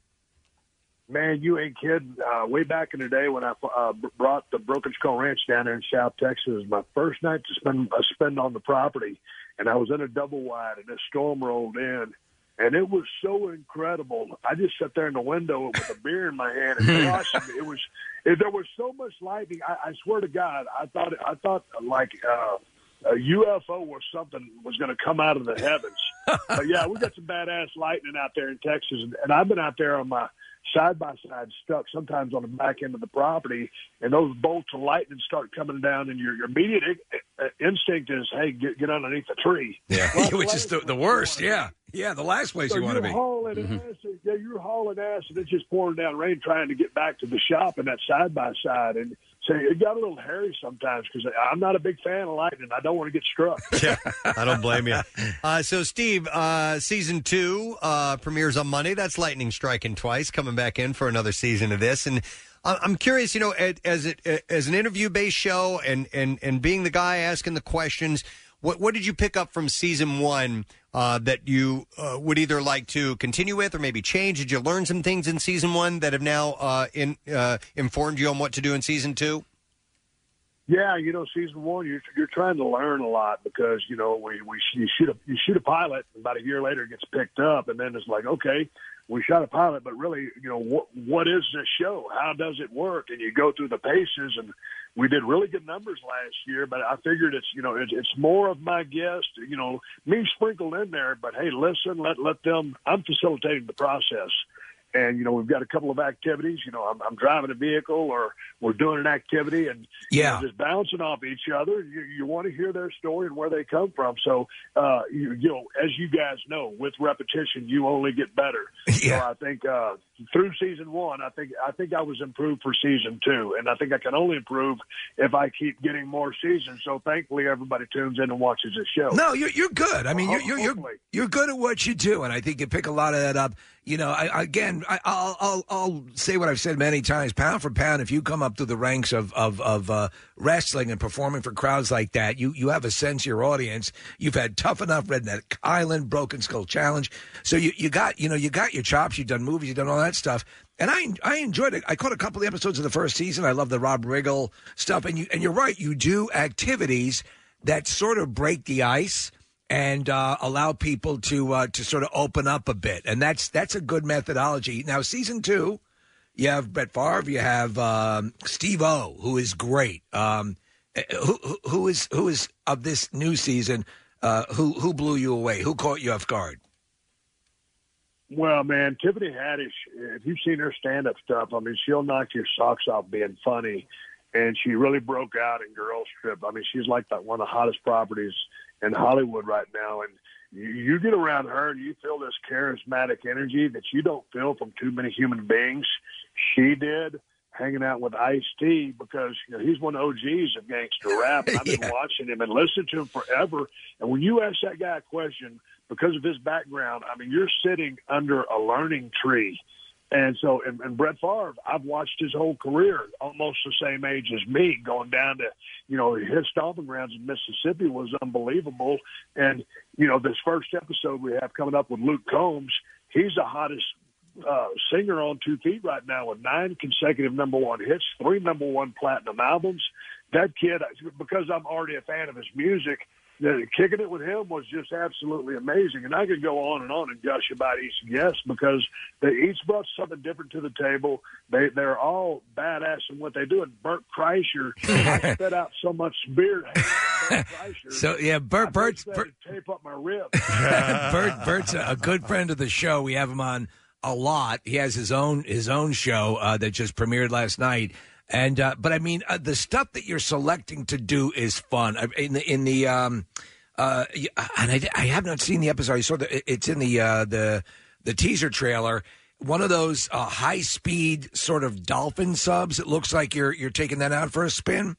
Man, you ain't kidding. Uh, way back in the day when I uh, brought the Broken Skull Ranch down there in South Texas, it was my first night to spend uh, spend on the property, and I was in a double wide, and this storm rolled in, and it was so incredible. I just sat there in the window with a beer in my hand, and gosh, it was it, there was so much lightning. I, I swear to God, I thought I thought like uh, a U F O or something was going to come out of the heavens. But yeah, we got some badass lightning out there in Texas, and, and I've been out there on my side by side stuck sometimes on the back end of the property, and those bolts of lightning start coming down, and your, your immediate i- instinct is, hey, get, get underneath the tree. Yeah, which is the, the worst. Yeah, yeah, the last place So you want to you're be. hauling ass, and- yeah, you're hauling ass, and it's just pouring down rain, trying to get back to the shop and that side by side, and so it got a little hairy sometimes because I'm not a big fan of lightning. I don't want to get struck. Yeah, I don't blame you. Uh, so, Steve, uh, season two uh, premieres on Monday. That's lightning striking twice, coming back in for another season of this. And I- I'm curious, you know, as it as an interview based show, and and and being the guy asking the questions, what what did you pick up from season one uh, that you uh, would either like to continue with or maybe change? Did you learn some things in season one that have now uh, in, uh, informed you on what to do in season two? Yeah, you know, season one, you're you're trying to learn a lot because you know we we you shoot a you shoot a pilot, and about a year later it gets picked up, and then it's like, okay, we shot a pilot, but really, you know, what what is this show? How does it work? And you go through the paces, and we did really good numbers last year, but I figured it's you know it, it's more of my guest, you know, me sprinkled in there, but hey, listen, let let them. I'm facilitating the process. And, you know, we've got a couple of activities. You know, I'm, I'm driving a vehicle or we're doing an activity and yeah. you know, just bouncing off each other. You, you want to hear their story and where they come from. So, uh, you, you know, as you guys know, with repetition, you only get better. Yeah. So I think uh, through season one, I think I think I was improved for season two. And I think I can only improve if I keep getting more seasons. So thankfully, everybody tunes in and watches this show. No, you're, you're good. I mean, Well, you're, you're, you're, you're good at what you do. And I think you pick a lot of that up. You know, I, again, I, I'll, I'll I'll say what I've said many times. Pound for pound, if you come up through the ranks of of, of uh, wrestling and performing for crowds like that, you you have a sense of your audience. You've had Tough Enough, Redneck Island, Broken Skull Challenge, so you, you got you know you got your chops. You've done movies, you've done all that stuff, and I I enjoyed it. I caught a couple of episodes of the first season. I love the Rob Riggle stuff, and you and you're right. You do activities that sort of break the ice and uh, allow people to uh, to sort of open up a bit, and that's that's a good methodology. Now, season two, you have Brett Favre, you have um, Steve-O, who is great. Um, who, who who is who is of this new season? Uh, who who blew you away? Who caught you off guard? Well, man, Tiffany Haddish, if you've seen her stand-up stuff, I mean, she'll knock your socks off being funny, and she really broke out in Girls Trip. I mean, she's like that one of the hottest properties in Hollywood right now, and you, you get around her and you feel this charismatic energy that you don't feel from too many human beings. She did, hanging out with Ice-T, because you know he's one of the O Gs of gangster rap. And I've been yeah. watching him and listened to him forever. And when you ask that guy a question, because of his background, I mean, you're sitting under a learning tree. And so, and, and Brett Favre, I've watched his whole career, almost the same age as me, going down to, you know, his stomping grounds in Mississippi was unbelievable. And, you know, this first episode we have coming up with Luke Combs, he's the hottest uh, singer on two feet right now with nine consecutive number one hits, three number one platinum albums. That kid, because I'm already a fan of his music, the, kicking it with him was just absolutely amazing. And I could go on and on and gush about each guest because they each brought something different to the table. They, they're all badass in what they do. And Bert Kreischer, I spit out so much beer. Bert Kreischer, so, yeah, Bert, Bert's... Bert, tape up my ribs. Bert, Bert's a, a good friend of the show. We have him on a lot. He has his own his own show uh, that just premiered last night. And uh, but I mean, uh, the stuff that you're selecting to do is fun. In the in the um, uh, and I, I have not seen the episode. I saw the it's in the uh, the the teaser trailer. One of those uh, high speed sort of dolphin subs. It looks like you're you're taking that out for a spin.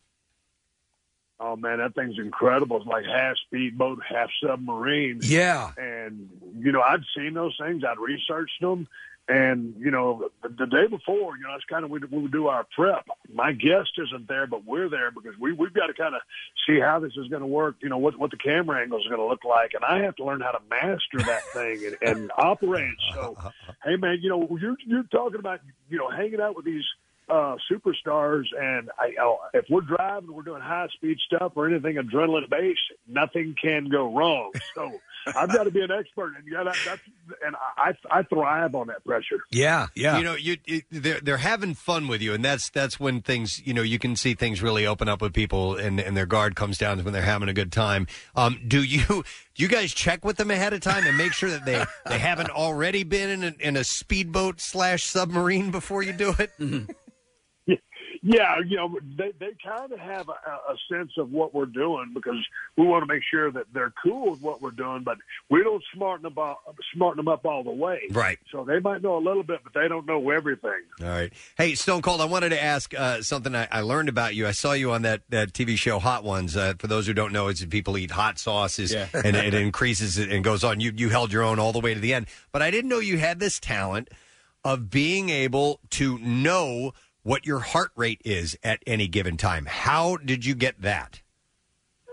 Oh man, that thing's incredible! It's like half speedboat, half submarine. Yeah, and you know, I'd seen those things. I'd researched them. And, you know, the, the day before, you know, it's kind of when we do our prep. My guest isn't there, but we're there because we, we've got to kind of see how this is going to work, you know, what, what the camera angle is going to look like. And I have to learn how to master that thing and, and operate. So, hey, man, you know, you're, you're talking about, you know, hanging out with these uh, superstars. And I, oh, if we're driving, we're doing high-speed stuff or anything adrenaline-based, nothing can go wrong. So I've got to be an expert, and yeah, that, that's and I I thrive on that pressure. Yeah, yeah. You know, you it, they're they're having fun with you, and that's that's when things you know you can see things really open up with people, and, and their guard comes down when they're having a good time. Um, do you do you guys check with them ahead of time and make sure that they, they haven't already been in a, in a speedboat slash submarine before you do it? Mm-hmm. Yeah, you know, they they kind of have a, a sense of what we're doing because we want to make sure that they're cool with what we're doing, but we don't smarten them up, smarten them up all the way. Right. So they might know a little bit, but they don't know everything. All right. Hey, Stone Cold, I wanted to ask uh, something I, I learned about you. I saw you on that, that T V show Hot Ones. Uh, for those who don't know, it's people eat hot sauces Yeah. and it increases it and goes on. You you held your own all the way to the end. But I didn't know you had this talent of being able to know what your heart rate is at any given time. How did you get that?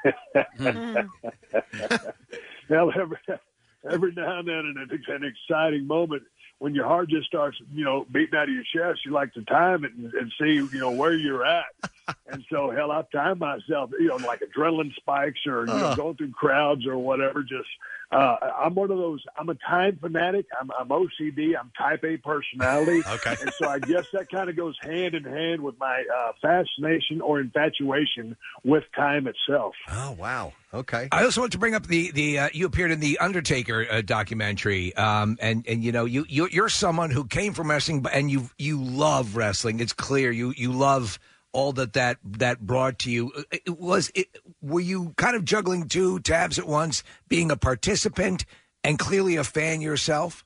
Well, every, every now and then, in an, an exciting moment, when your heart just starts, you know, beating out of your chest, you like to time it and, and see, you know, where you're at. And so, hell, I time myself, you know, like adrenaline spikes or, you know, Uh. going through crowds or whatever. Just, uh, I'm one of those, I'm a time fanatic. I'm, I'm O C D. I'm type A personality. Okay. And so I guess that kind of goes hand in hand with my uh, fascination or infatuation with time itself. Oh, wow. Okay. I also want to bring up the the uh, you appeared in the Undertaker uh, documentary, um, and and you know you, you you're someone who came from wrestling, but- and you you love wrestling. It's clear you you love all that that that brought to you. It, it was it, were you kind of juggling two tabs at once, being a participant and clearly a fan yourself?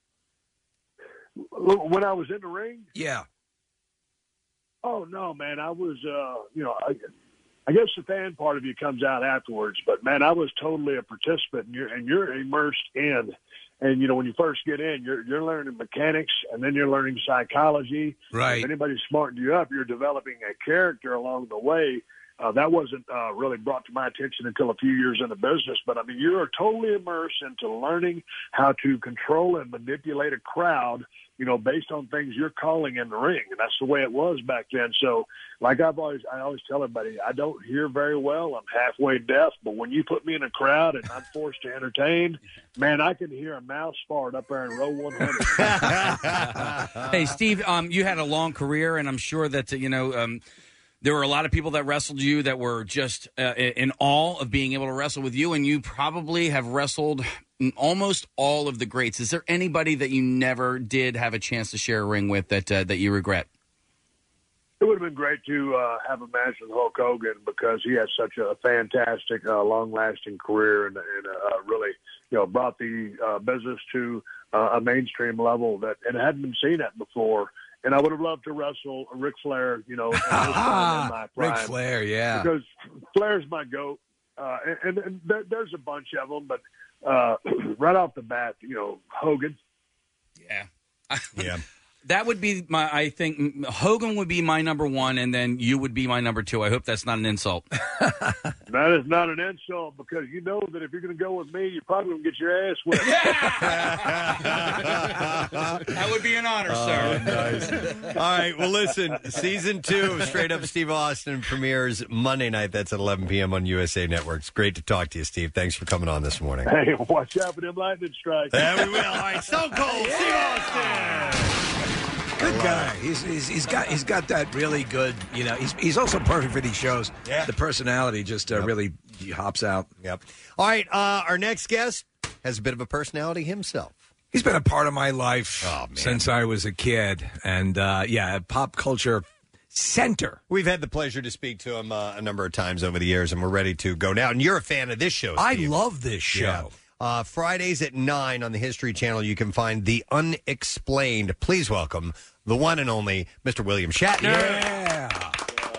When I was in the ring? Yeah. Oh, no, man. I was, uh, you know, I, I guess the fan part of you comes out afterwards. But, man, I was totally a participant, and you're, and you're immersed in. And, you know, when you first get in, you're you're learning mechanics, and then you're learning psychology. Right. If anybody's smarting you up, you're developing a character along the way. Uh, that wasn't uh, really brought to my attention until a few years in the business. But, I mean, you are totally immersed into learning how to control and manipulate a crowd, you know, based on things you're calling in the ring. And that's the way it was back then. So, like I've always, I always tell everybody, I don't hear very well. I'm halfway deaf. But when you put me in a crowd and I'm forced to entertain, man, I can hear a mouse fart up there in row one hundred. Hey, Steve, um, you had a long career, and I'm sure that, uh, you know, um, there were a lot of people that wrestled you that were just uh, in awe of being able to wrestle with you, and you probably have wrestled almost all of the greats. Is there anybody that you never did have a chance to share a ring with that uh, that you regret? It would have been great to uh, have a match with Hulk Hogan because he has such a fantastic, uh, long-lasting career and, and uh, really, you know, brought the uh, business to uh, a mainstream level that it hadn't been seen at before. And I would have loved to wrestle Ric Flair, you know, in his prime, in my prime. Ric Flair, yeah. Because Flair's my goat. Uh, and and there, there's a bunch of them, but uh, right off the bat, you know, Hogan. Yeah. Yeah. That would be my, I think, Hogan would be my number one, and then you would be my number two. I hope that's not an insult. That is not an insult because you know that if you're going to go with me, you're probably going to get your ass whipped. That would be an honor, Oh, sir. nice. All right. Well, listen, season two of Straight Up Steve Austin premieres Monday night. That's at eleven p.m. on U S A Network. It's great to talk to you, Steve. Thanks for coming on this morning. Hey, watch out for them lightning strikes. There we will. All right, Stone Cold Steve Austin. Good guy. He's, he's he's got he's got that really good. You know, he's he's also perfect for these shows. Yeah. The personality just uh, really hops out. Yep. All right. Uh, our next guest has a bit of a personality himself. He's been a part of my life Oh, man. since I was a kid, and uh, yeah, pop culture center. We've had the pleasure to speak to him uh, a number of times over the years, and we're ready to go now. And you're a fan of this show, I Steve. love this show. Yeah. Uh, Fridays at nine on the History Channel, you can find The Unexplained. Please welcome the one and only Mister William Shatner. Yeah.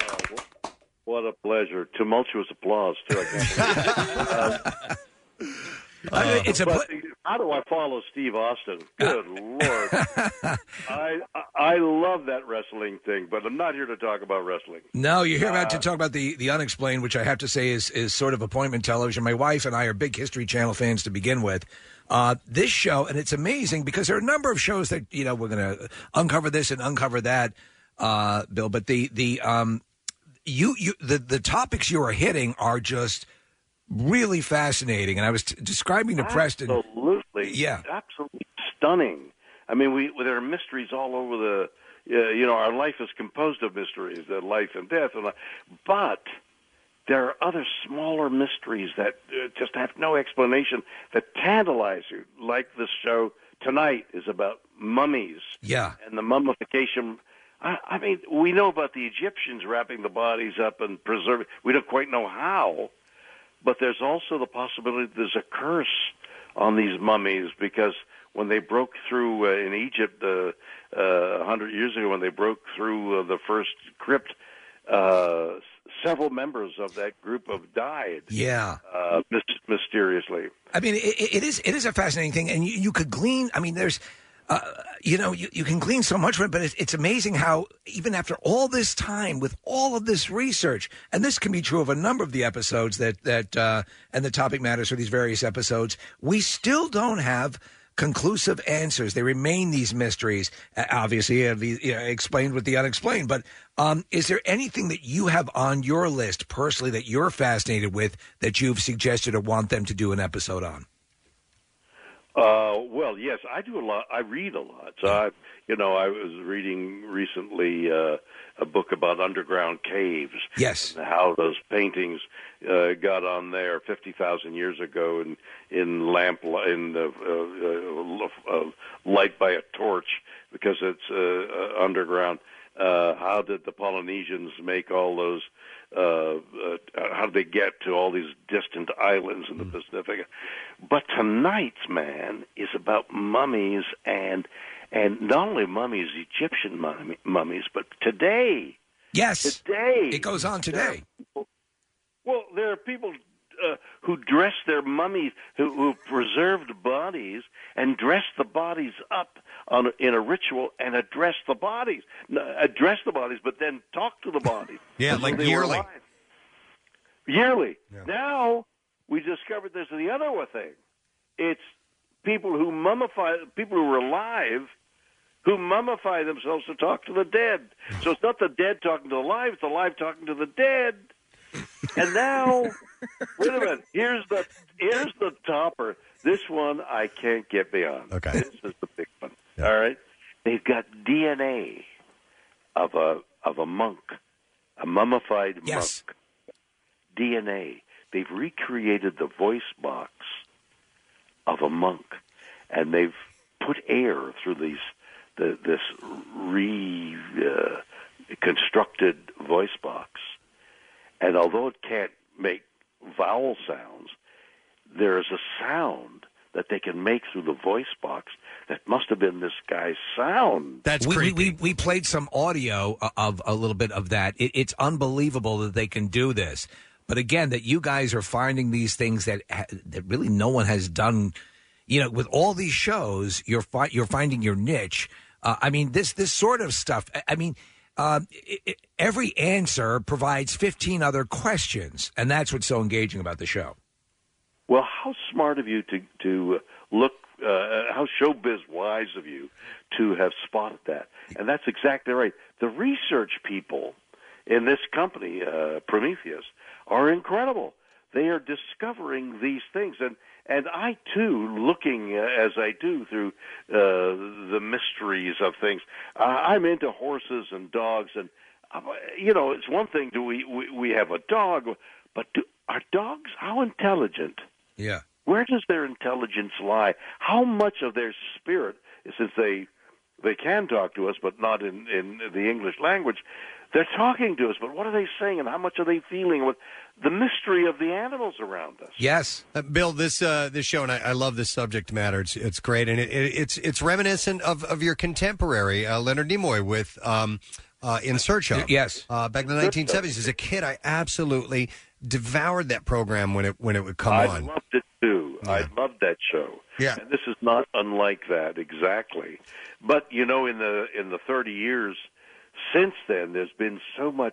What a pleasure. Tumultuous applause, too. I can't believe it. Um, Uh, it's a but how do I follow Steve Austin? Good Lord. I, I I love that wrestling thing, but I'm not here to talk about wrestling. No, you're here about Uh, to talk about the, the unexplained, which I have to say is is sort of appointment television. My wife and I are big History Channel fans to begin with. Uh, this show, and it's amazing because there are a number of shows that, you know, we're going to uncover this and uncover that, uh, Bill. But the the um, you you the the topics you are hitting are just really fascinating. And I was t- describing to Preston. Absolutely. Yeah. Absolutely stunning. I mean, we there are mysteries all over the, uh, you know, our life is composed of mysteries, the life and death. And, but there are other smaller mysteries that uh, just have no explanation that tantalize you, like this show tonight is about mummies. Yeah. And the mummification. I, I mean, we know about the Egyptians wrapping the bodies up and preserving. We don't quite know how. But there's also the possibility that there's a curse on these mummies because when they broke through uh, in Egypt uh, uh, one hundred years ago, when they broke through uh, the first crypt, uh, several members of that group have died. Yeah. Uh, mis- mysteriously. I mean, it, it is it is a fascinating thing, and you, you could glean. I mean, there's Uh, you know, you, you can glean so much from it, but it's, it's amazing how even after all this time, with all of this research, and this can be true of a number of the episodes that that uh, and the topic matters for these various episodes, we still don't have conclusive answers. They remain these mysteries. Uh, obviously, uh, the, you know, explained with the unexplained. But um, is there anything that you have on your list personally that you're fascinated with that you've suggested or want them to do an episode on? Uh, well, yes, I do a lot. I read a lot. So, I, you know, I was reading recently uh, a book about underground caves. Yes. And how those paintings uh, got on there fifty thousand years ago in in lamp in the uh, uh, uh, light by a torch because it's uh, uh, underground. Uh, how did the Polynesians make all those? Uh, uh, how did they get to all these distant islands in the mm. Pacific? But tonight's, man, is about mummies and and not only mummies, Egyptian mummy, mummies, but today. Yes, today it goes on today. Well, there are people uh, who dress their mummies, who, who preserved bodies and dress the bodies up on a, in a ritual and address the bodies, no, address the bodies, but then talk to the bodies. Yeah, like yearly. Yearly. Yeah. Now we discovered there's the other thing. It's people who mummify, people who are alive, who mummify themselves to talk to the dead. So it's not the dead talking to the alive; it's the alive talking to the dead. And now, wait a minute. Here's the here's the topper. This one I can't get beyond. Okay, this is the big one. Yeah. All right, they've got D N A of a of a monk, a mummified yes. monk. D N A. They've recreated the voice box of a monk, and they've put air through these the, this reconstructed uh, voice box. And although it can't make vowel sounds, there is a sound that they can make through the voice box that must have been this guy's sound. That's we, creepy. We, we, we played some audio of a little bit of that. It, it's unbelievable that they can do this. But again, that you guys are finding these things that that really no one has done. You know, with all these shows, you're fi- you're finding your niche. Uh, I mean, this this sort of stuff. I, I mean, uh, it, it, every answer provides fifteen other questions, and that's what's so engaging about the show. Well, how smart of you to to look. Uh, how showbiz wise of you to have spotted that, and that's exactly right. The research people in this company, uh, Prometheus, are incredible. They are discovering these things, and and I too, looking uh, as I do through uh, the mysteries of things, uh, I'm into horses and dogs, and uh, you know, it's one thing do we, we we have a dog, but do, are dogs how intelligent? Yeah. Where does their intelligence lie? How much of their spirit, since they they can talk to us, but not in, in the English language, they're talking to us, but what are they saying, and how much are they feeling with the mystery of the animals around us? Yes, uh, Bill. This uh, this show, and I, I love this subject matter. It's it's great, and it, it, it's it's reminiscent of, of your contemporary uh, Leonard Nimoy with um, uh, In Search of. Yes, uh, back in the nineteen seventies. As a kid, I absolutely devoured that program when it when it would come I on. I loved it too. Yeah. I loved that show. Yeah, and this is not unlike that exactly. But you know, in the in the thirty years since then, there's been so much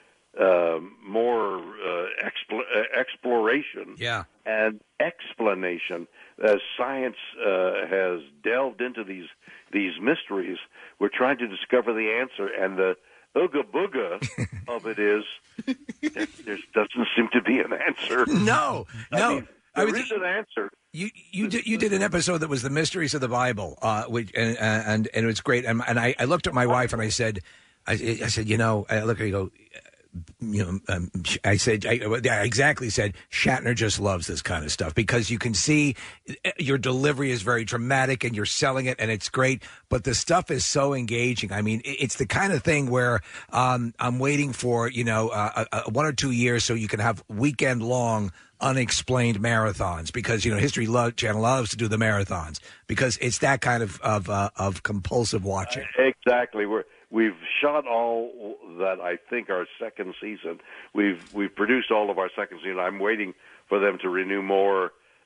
uh, more uh, expl- uh, exploration yeah. and explanation as science uh, has delved into these these mysteries. We're trying to discover the answer, and the ooga booga of it is there, there doesn't seem to be an answer. No, I no. mean, there I mean, is an answer. You you did you did an episode that was the mysteries of the Bible, uh, which and and, and it was great. And, and I, I looked at my wife and I said, I, I said, you know, I look at her, you go, you know, um, I said, I, I exactly said, Shatner just loves this kind of stuff because you can see your delivery is very dramatic and you're selling it and it's great, but the stuff is so engaging. I mean, it's the kind of thing where um, I'm waiting for, you know, uh, uh, one or two years so you can have weekend long unexplained marathons because, you know, History Lo- Channel loves to do the marathons because it's that kind of of, uh, of compulsive watching. Uh, exactly. We're We've shot all that I think our second season. We've we've produced all of our second season. I'm waiting for them to renew more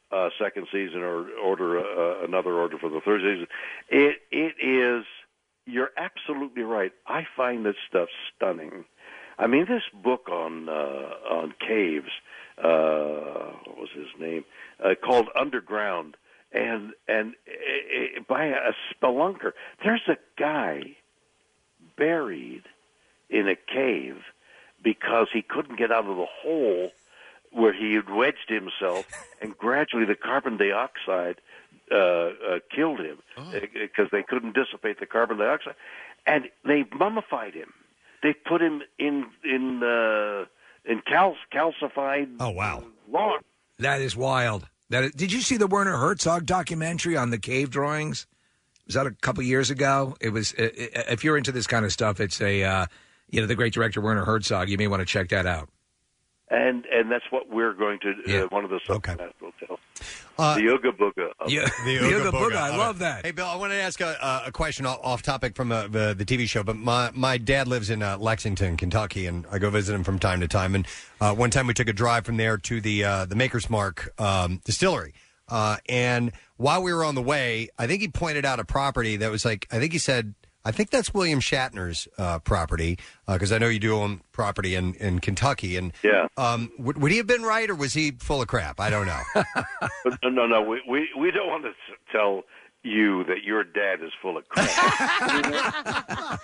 uh, second season or order uh, another order for the third season. It it is. You're absolutely right. I find this stuff stunning. I mean, this book on uh, on caves. Uh, what was his name? Uh, called Underground, and and uh, by a spelunker. There's a guy buried in a cave because he couldn't get out of the hole where he had wedged himself, and gradually the carbon dioxide uh, uh, killed him because oh. they couldn't dissipate the carbon dioxide, and they mummified him. They put him in in uh, in cal- calcified. Oh wow! Rock. That is wild. That is, did you see the Werner Herzog documentary on the cave drawings? Was that a couple years ago? It was. Uh, if you're into this kind of stuff, it's a uh, you know the great director Werner Herzog. You may want to check that out. And and that's what we're going to. Uh, Yeah. One of the subclass will tell. Uh, the Yoga Booga. of- Yeah. The The Ooga Ooga Booga, Booga. I love that. Hey, Bill, I want to ask a, a question off off topic from uh, the, the T V show, but my, my dad lives in uh, Lexington, Kentucky, and I go visit him from time to time. And uh, one time we took a drive from there to the uh, the Maker's Mark um, distillery. Uh, and while we were on the way, I think he pointed out a property that was like, I think he said, I think that's William Shatner's uh, property, because I know you do own property in, in Kentucky. And yeah. um, would, would he have been right, or was he full of crap? I don't know. But no, no, no. We, we we don't want to s- tell you that your dad is full of crap.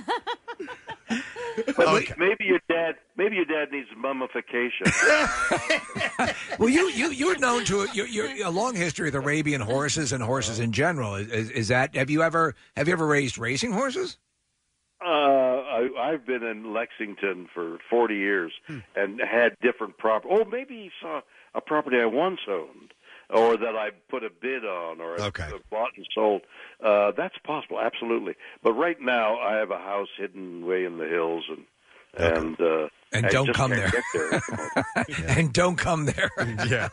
But Okay. maybe your dad, maybe your dad needs mummification. Well, you you you're known to a, you're, you're a long history with Arabian horses and horses in general. Is, is, is that have you ever have you ever raised racing horses? Uh, I, I've been in Lexington for forty years and had different property. Oh, maybe you saw a property I once owned, or that I put a bid on, or Okay. bought and sold. Uh, that's possible, absolutely. But right now, I have a house hidden way in the hills, and and uh, And I don't just come can't there. get there. And don't come there. yeah.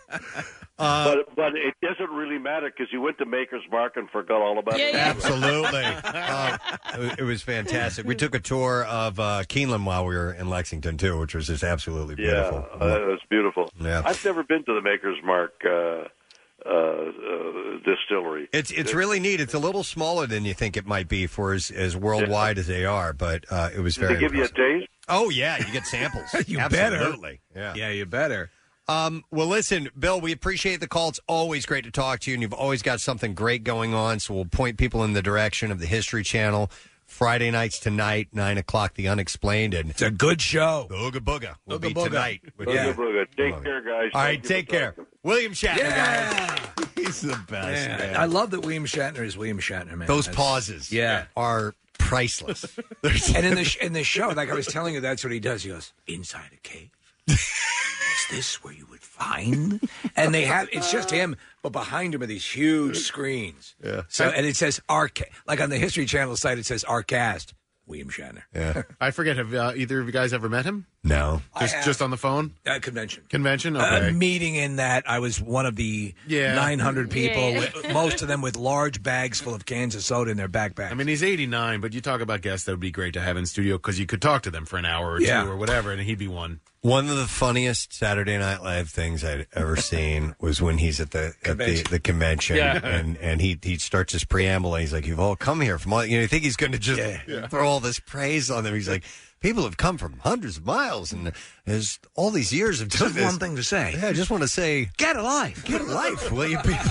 but but it doesn't really matter because you went to Maker's Mark and forgot all about it. Absolutely. Uh, it was- it was fantastic. We took a tour of uh, Keeneland while we were in Lexington, too, which was just absolutely beautiful. Yeah, uh, it was beautiful. Yeah. I've never been to the Maker's Mark uh, uh, uh, distillery. It's it's really neat. It's a little smaller than you think it might be for as, as worldwide as they are, but uh, it was Did very they give impressive. you a taste? Oh, yeah, you get samples. You better. Absolutely. Yeah. Yeah, you better. Um, well, listen, Bill, we appreciate the call. It's always great to talk to you, and you've always got something great going on, so we'll point people in the direction of the History Channel. Friday nights tonight, nine o'clock, The Unexplained. And it's a good show. The Ooga Booga will Ooga be Booga. tonight. with Booga you. Booga. Take care, guys. All right, Thank you take for care. talking. William Shatner, Yeah. guys. He's the best, Man, man. I love that William Shatner is William Shatner, man. Those That's- pauses yeah. are priceless. And in the sh- in the show, like I was telling you, that's what he does. He goes, inside a cave. Is this where you would find? And they have it's just him, but behind him are these huge screens. Yeah. So and it says our ca- like on the History Channel site, it says our cast, William Shatner. Yeah. I forget. Have uh, either of you guys ever met him? No. Just I have. just on the phone? Uh, convention. Convention? A Okay. meeting in that I was one of the Yeah. nine hundred people, Yeah. with- most of them with large bags full of cans of soda in their backpacks. I mean, he's eighty-nine, but you talk about guests that would be great to have in studio because you could talk to them for an hour or Yeah. two or whatever, and he'd be one. One of the funniest Saturday Night Live things I'd ever seen was when he's at the at the, Convention. the convention, Yeah. and and he he starts his preamble, and he's like, "You've all come here from all," you know, you think he's going to just Yeah. throw all this praise on them. He's like, "People have come from hundreds of miles, and there's all these years of doing Just this." one thing to say. Yeah, I just want to say, Get a life. get a life, will you? People?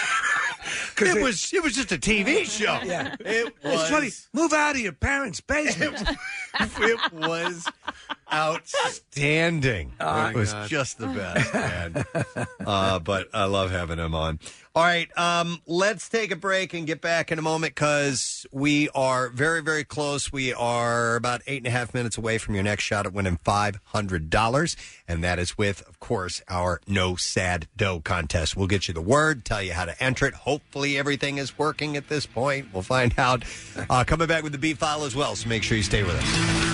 It was it was just a T V show. Yeah. It It's was. funny. Move out of your parents' basement. It was outstanding. Oh, it was God. just the best, man. uh, but I love having him on. All right, um, let's take a break and get back in a moment because we are very, very close. We are about eight and a half minutes away from your next shot at winning five hundred dollars, and that is with, of course, our No Sad Dough contest. We'll get you the word, tell you how to enter it. Hopefully everything is working at this point. We'll find out. Uh, coming back with the beat file as well, so make sure you stay with us.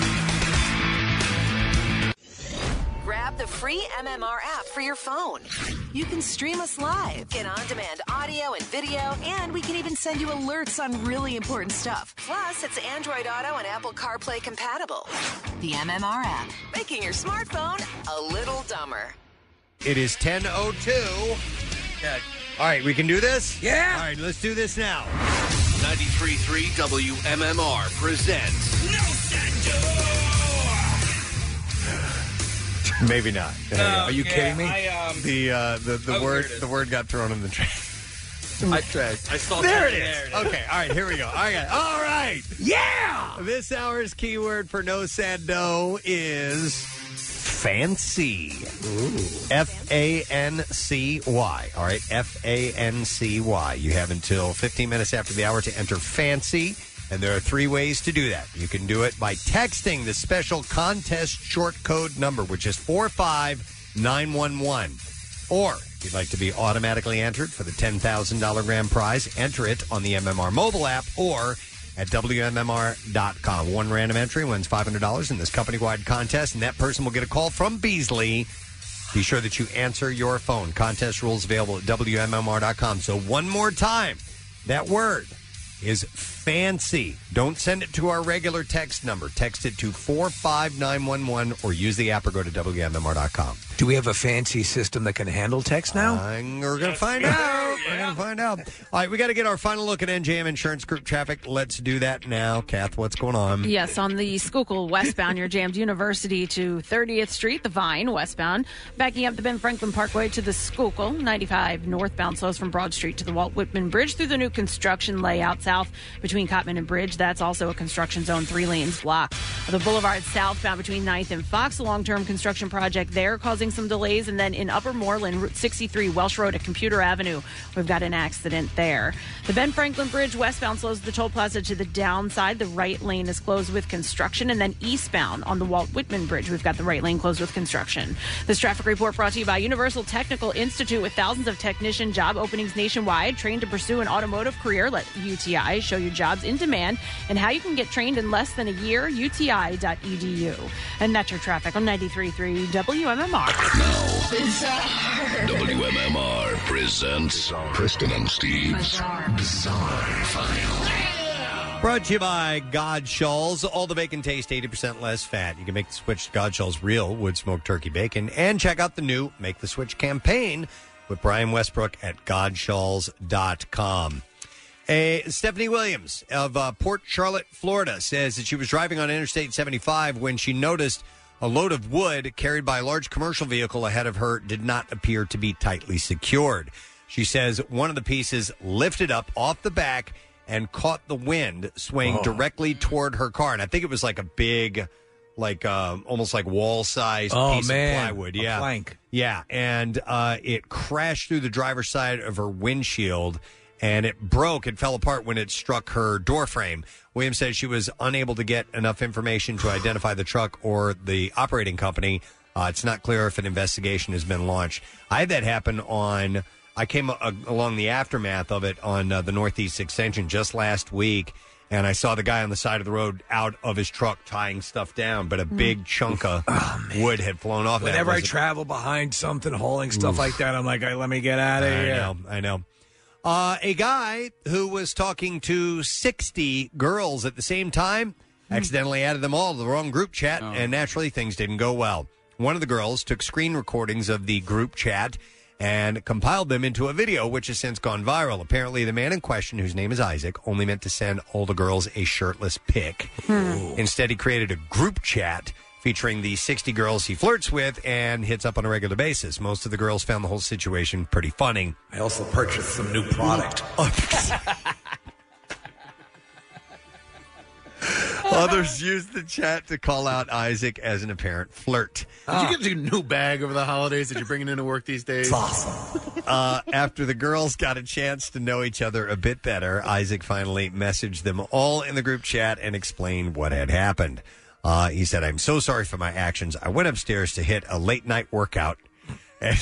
Grab the free M M R app for your phone. You can stream us live, get on-demand audio and video, and we can even send you alerts on really important stuff. Plus, it's Android Auto and Apple CarPlay compatible. The M M R app, making your smartphone a little dumber. It is ten oh two. Yeah. All right, we can do this? Yeah. All right, let's do this now. ninety-three point three W M M R presents Maybe not. No, Are you yeah, kidding me? I, um, the uh, the the oh, word here it is. the word got thrown in the trash. I, I saw There it There is. it is. Okay, all right, here we go. All right, all right. Yeah. This hour's keyword for No Sad No is fancy. F A N C Y. All right, F A N C Y. You have until fifteen minutes after the hour to enter fancy, and there are three ways to do that. You can do it by texting the special contest short code number, which is four five nine one one. Or, if you'd like to be automatically entered for the ten thousand dollars grand prize, enter it on the M M R mobile app or at W M M R dot com. One random entry wins five hundred dollars in this company-wide contest, and that person will get a call from Beasley. Be sure that you answer your phone. Contest rules available at W M M R dot com. So one more time, that word is fancy. Don't send it to our regular text number. Text it to four five nine one one or use the app or go to W M M R dot com. Do we have a fancy system that can handle text now? Uh, we're going to find out. We're going to find out. All right, we got to get our final look at N J M Insurance Group traffic. Let's do that now. Kath, what's going on? Yes, on the Schuylkill westbound, you're jammed University to thirtieth Street, the Vine westbound. Backing up the Ben Franklin Parkway to the Schuylkill, ninety-five northbound slows from Broad Street to the Walt Whitman Bridge through the new construction layout south between Cotman and Bridge. That's also a construction zone, three lanes blocked. The Boulevard southbound between ninth and Fox, a long-term construction project there causing some delays. And then in Upper Moreland, Route sixty-three, Welsh Road at Computer Avenue, we've got an accident there. The Ben Franklin Bridge westbound slows the toll plaza to the downside. The right lane is closed with construction. And then eastbound on the Walt Whitman Bridge, we've got the right lane closed with construction. This traffic report brought to you by Universal Technical Institute. With thousands of technician job openings nationwide, trained to pursue an automotive career. Let U T I show you jobs in demand and how you can get trained in less than a year. U T I dot E D U. And that's your traffic on ninety-three point three W M M R. W M M R presents Kristen and Steve's Bizarre File. Brought to you by God Shawls. All the bacon taste eighty percent less fat. You can make the switch to God Shawls real wood smoked turkey bacon and check out the new Make the Switch campaign with Brian Westbrook at God Shawls dot com. A, Stephanie Williams of uh, Port Charlotte, Florida, says that she was driving on Interstate seventy-five when she noticed a load of wood carried by a large commercial vehicle ahead of her did not appear to be tightly secured. She says one of the pieces lifted up off the back and caught the wind, swaying Oh. directly toward her car. And I think it was like a big, like um, almost like wall-sized Oh, piece man. of plywood. A Yeah, plank. Yeah, and uh, it crashed through the driver's side of her windshield. And it broke. It fell apart when it struck her door frame. Williams says she was unable to get enough information to identify the truck or the operating company. Uh, it's not clear if an investigation has been launched. I had that happen on, I came uh, along the aftermath of it on uh, the Northeast Extension just last week, and I saw the guy on the side of the road out of his truck tying stuff down, but a big chunk of wood had flown off. Whenever that I was a- travel behind something, hauling stuff Oof. like that, I'm like, "Hey, let me get out of I here. know, I know. Uh, a guy who was talking to sixty girls at the same time accidentally added them all to the wrong group chat, and naturally things didn't go well. One of the girls took screen recordings of the group chat and compiled them into a video, which has since gone viral. Apparently, the man in question, whose name is Isaac, only meant to send all the girls a shirtless pic. Instead, he created a group chat featuring the sixty girls he flirts with and hits up on a regular basis. Most of the girls found the whole situation pretty funny. I also purchased some new product. Others used the chat to call out Isaac as an apparent flirt. Did you get a new bag over the holidays that you're bringing into work these days? It's awesome. uh, after the girls got a chance to know each other a bit better, Isaac finally messaged them all in the group chat and explained what had happened. Uh, he said, "I'm so sorry for my actions. I went upstairs to hit a late night workout and,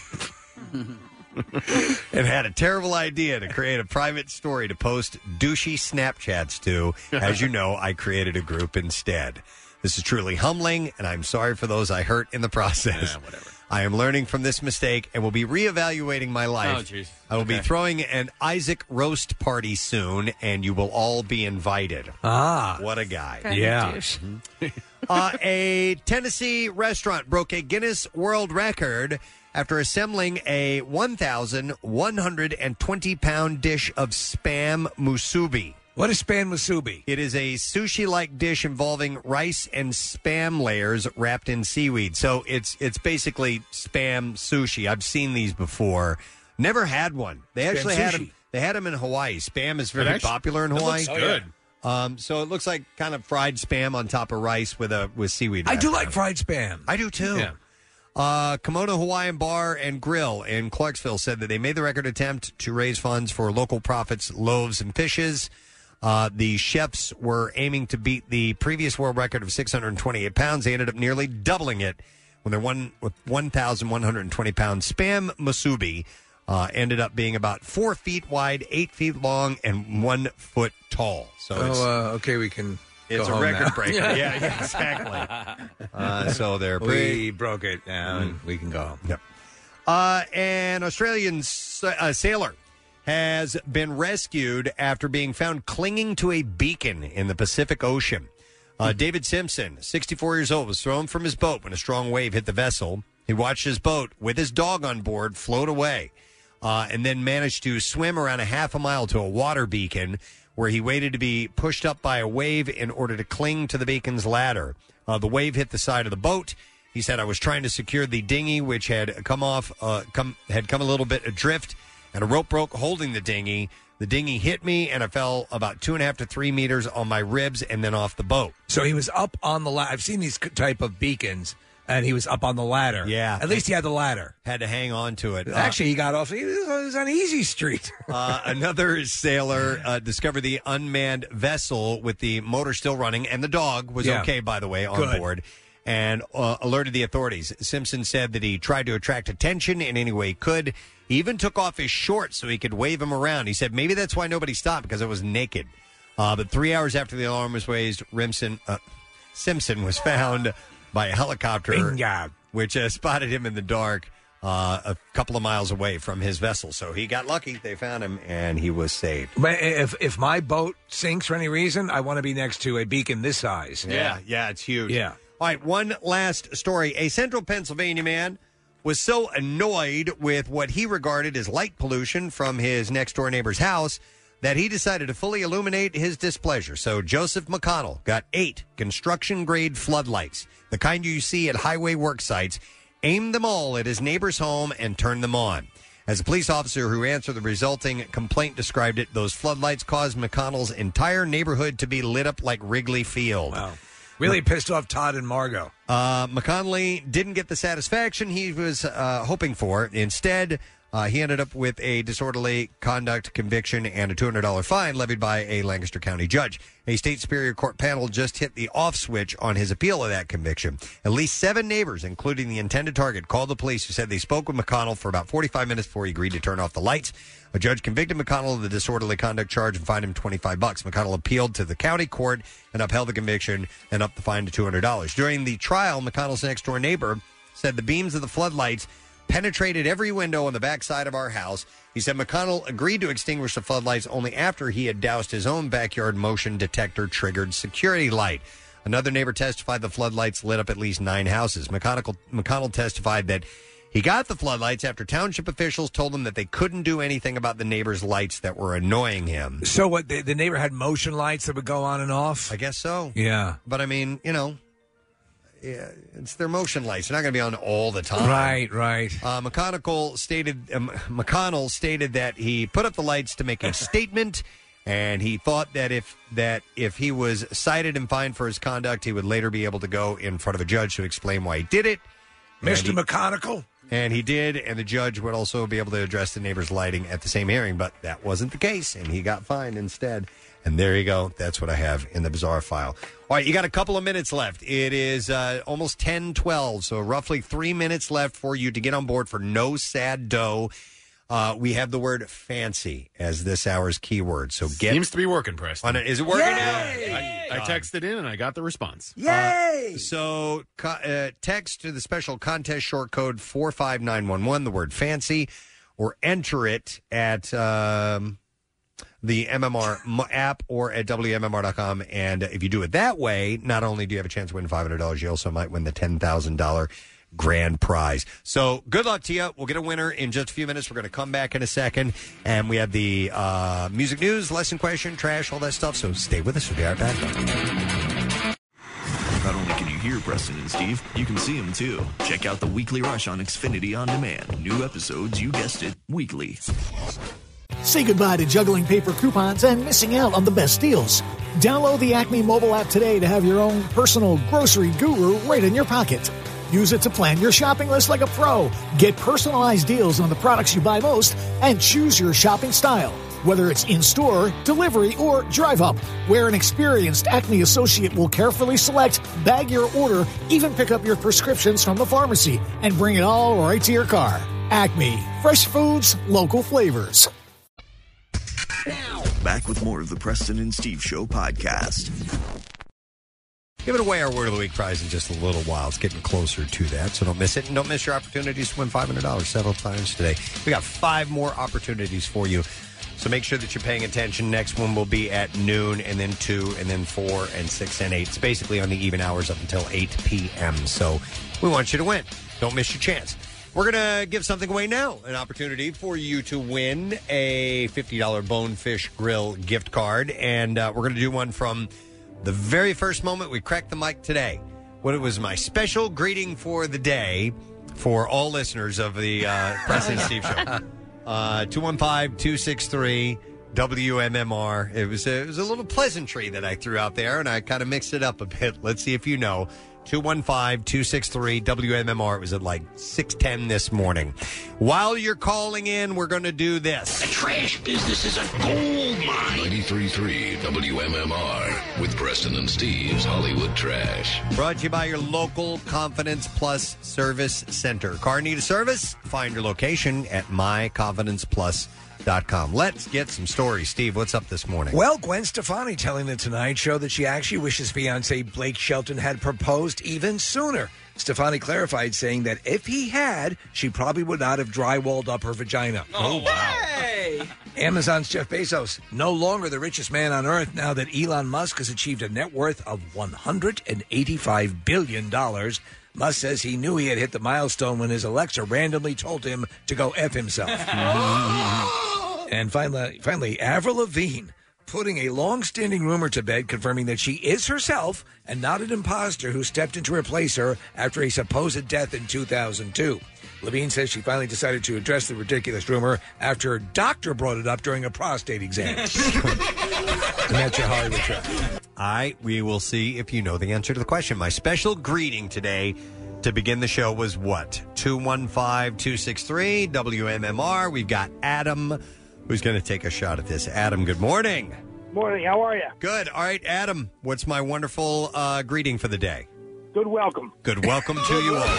and had a terrible idea to create a private story to post douchey Snapchats to. As you know, I created a group instead. This is truly humbling, and I'm sorry for those I hurt in the process. Yeah, whatever. I am learning from this mistake and will be reevaluating my life. Oh, jeez. I will be Okay. throwing an Isaac roast party soon, and you will all be invited." Ah. What a guy. Kind of Yeah. douche. uh, a Tennessee restaurant broke a Guinness World Record after assembling a one thousand one hundred twenty pound dish of Spam musubi. What is Spam musubi? It is a sushi-like dish involving rice and Spam layers wrapped in seaweed. So it's it's basically Spam sushi. I've seen these before. Never had one. They Spam actually had sushi. them. They had them in Hawaii. Spam is very It actually- popular in it Hawaii. looks good. Um, so it looks like kind of fried Spam on top of rice with a with seaweed. I do wrapped like around it. fried Spam. I do too. Yeah. Uh, Kimono Hawaiian Bar and Grill in Clarksville said that they made the record attempt to raise funds for local profits, Loaves and Fishes. Uh, the chefs were aiming to beat the previous world record of six hundred twenty-eight pounds. They ended up nearly doubling it when their one with one thousand one hundred twenty pound Spam musubi uh, ended up being about four feet wide, eight feet long, and one foot tall. So it's, oh, uh, okay, we can. it's go a home record now. breaker. yeah, yeah, exactly. Uh, so they're We pretty. broke it down. Mm. We can go home. Yep. Uh, an Australian sa- uh, sailor has been rescued after being found clinging to a beacon in the Pacific Ocean. Uh, David Simpson, sixty-four years old, was thrown from his boat when a strong wave hit the vessel. He watched his boat with his dog on board float away uh, and then managed to swim around a half a mile to a water beacon where he waited to be pushed up by a wave in order to cling to the beacon's ladder. Uh, the wave hit the side of the boat. He said, "I was trying to secure the dinghy, which had come off, uh, come had come a little bit adrift, and a rope broke holding the dinghy. The dinghy hit me, and I fell about two and a half to three meters on my ribs and then off the boat." So he was up on the ladder. I've seen these type of beacons, and he was up on the ladder. Yeah. At least he had the ladder. Had to hang on to it. Uh, Actually, he got off. He was on Easy Street. Uh, another sailor uh, discovered the unmanned vessel with the motor still running, and the dog was Yeah. okay, by the way, on Good. board, and uh, alerted the authorities. Simpson said that he tried to attract attention in any way he could. He even took off his shorts so he could wave him around. He said maybe that's why nobody stopped, because it was naked. Uh, but three hours after the alarm was raised, Rimson, uh, Simpson was found by a helicopter, Bingo. which uh, spotted him in the dark uh, a couple of miles away from his vessel. So he got lucky. They found him, and he was saved. But if if my boat sinks for any reason, I want to be next to a beacon this size. Yeah, yeah, it's huge. Yeah. All right, one last story. A central Pennsylvania man was so annoyed with what he regarded as light pollution from his next-door neighbor's house that he decided to fully illuminate his displeasure. So Joseph McConnell got eight construction-grade floodlights, the kind you see at highway work sites, aimed them all at his neighbor's home and turned them on. As a police officer who answered the resulting complaint described it, those floodlights caused McConnell's entire neighborhood to be lit up like Wrigley Field. Wow. Really pissed off Todd and Margot. Uh, McConnelly didn't get the satisfaction he was uh, hoping for. Instead, uh, he ended up with a disorderly conduct conviction and a two hundred dollars fine levied by a Lancaster County judge. A state Superior Court panel just hit the off switch on his appeal of that conviction. At least seven neighbors, including the intended target, called the police, who said they spoke with McConnell for about forty-five minutes before he agreed to turn off the lights. A judge convicted McConnell of the disorderly conduct charge and fined him twenty-five bucks. McConnell appealed to the county court and upheld the conviction and upped the fine to two hundred dollars. During the trial, McConnell's next-door neighbor said the beams of the floodlights penetrated every window on the back side of our house. He said McConnell agreed to extinguish the floodlights only after he had doused his own backyard motion detector-triggered security light. Another neighbor testified the floodlights lit up at least nine houses. McConnell, McConnell testified that he got the floodlights after township officials told him that they couldn't do anything about the neighbor's lights that were annoying him. So what? The, the neighbor had motion lights that would go on and off? I guess so. Yeah. But I mean, you know, yeah, it's their motion lights. They're not going to be on all the time. Right, right. Uh, McConnell stated um, McConnell stated that he put up the lights to make a statement, and he thought that if that if he was cited and fined for his conduct, he would later be able to go in front of a judge to explain why he did it. Mister And he- McConnell? And he did, and the judge would also be able to address the neighbor's lighting at the same hearing, but that wasn't the case, and he got fined instead. And there you go. That's what I have in the bizarre file. All right, you got a couple of minutes left. It is uh, almost ten twelve, so roughly three minutes left for you to get on board for No Sad Dough. Uh, we have the word fancy as this hour's keyword. So get Seems to be working, Preston. on it. Is it working now? I, I texted in and I got the response. Yay! Uh, so co- uh, text to the special contest short code four five nine one one, the word fancy, or enter it at um, the M M R m- app or at W M M R dot com. And if you do it that way, not only do you have a chance to win five hundred dollars, you also might win the ten thousand dollars grand prize. So good luck to you. We'll get a winner in just a few minutes. We're going to come back in a second, and we have the uh, music news, lesson question, trash, all that stuff. So stay with us. We'll be right back. Not only can you hear Preston and Steve, you can see them too. Check out the Weekly Rush on Xfinity On Demand. New episodes, you guessed it, weekly. Say goodbye to juggling paper coupons and missing out on the best deals. Download the Acme mobile app today to have your own personal grocery guru right in your pocket. Use it to plan your shopping list like a pro. Get personalized deals on the products you buy most and choose your shopping style. Whether it's in-store, delivery, or drive-up, where an experienced Acme associate will carefully select, bag your order, even pick up your prescriptions from the pharmacy, and bring it all right to your car. Acme. Fresh foods, local flavors. Back with more of the Preston and Steve Show podcast. Giving away our Word of the Week prize in just a little while. It's getting closer to that, so don't miss it. And don't miss your opportunities to win five hundred dollars several times today. We got five more opportunities for you, so make sure that you're paying attention. Next one will be at noon, and then two, and then four, and six, and eight. It's basically on the even hours up until eight p.m., so we want you to win. Don't miss your chance. We're going to give something away now, an opportunity for you to win a fifty dollars Bonefish Grill gift card, and uh, we're going to do one from the very first moment we cracked the mic today. When it was my special greeting for the day for all listeners of the uh, Preston and Steve Show. Uh, two one five, two six three, W M M R. It was, a, it was a little pleasantry that I threw out there, and I kind of mixed it up a bit. Let's see if you know. two one five, two six three, W M M R. It was at like six ten this morning. While you're calling in, we're going to do this. The trash business is a gold mine. ninety-three point three W M M R with Preston and Steve's Hollywood Trash. Brought to you by your local Confidence Plus Service Center. Car need a service? Find your location at my confidence plus dot com. Let's get some stories. Steve, what's up this morning? Well, Gwen Stefani telling the Tonight Show that she actually wishes fiancé Blake Shelton had proposed even sooner. Stefani clarified, saying that if he had, she probably would not have drywalled up her vagina. Oh, wow. Hey! Amazon's Jeff Bezos, no longer the richest man on earth now that Elon Musk has achieved a net worth of one hundred eighty-five billion dollars. Musk says he knew he had hit the milestone when his Alexa randomly told him to go F himself. And finally, finally, Avril Lavigne putting a long-standing rumor to bed, confirming that she is herself and not an imposter who stepped in to replace her after a supposed death in two thousand two. Lavigne says she finally decided to address the ridiculous rumor after her doctor brought it up during a prostate exam. And that's your Hollywood Trash. All right, we will see if you know the answer to the question. My special greeting today to begin the show was what? two one five, two six three, W M M R. We've got Adam, who's going to take a shot at this. Adam, good morning. Morning. How are you? Good. All right, Adam, what's my wonderful uh, greeting for the day? Good welcome. Good welcome to you all.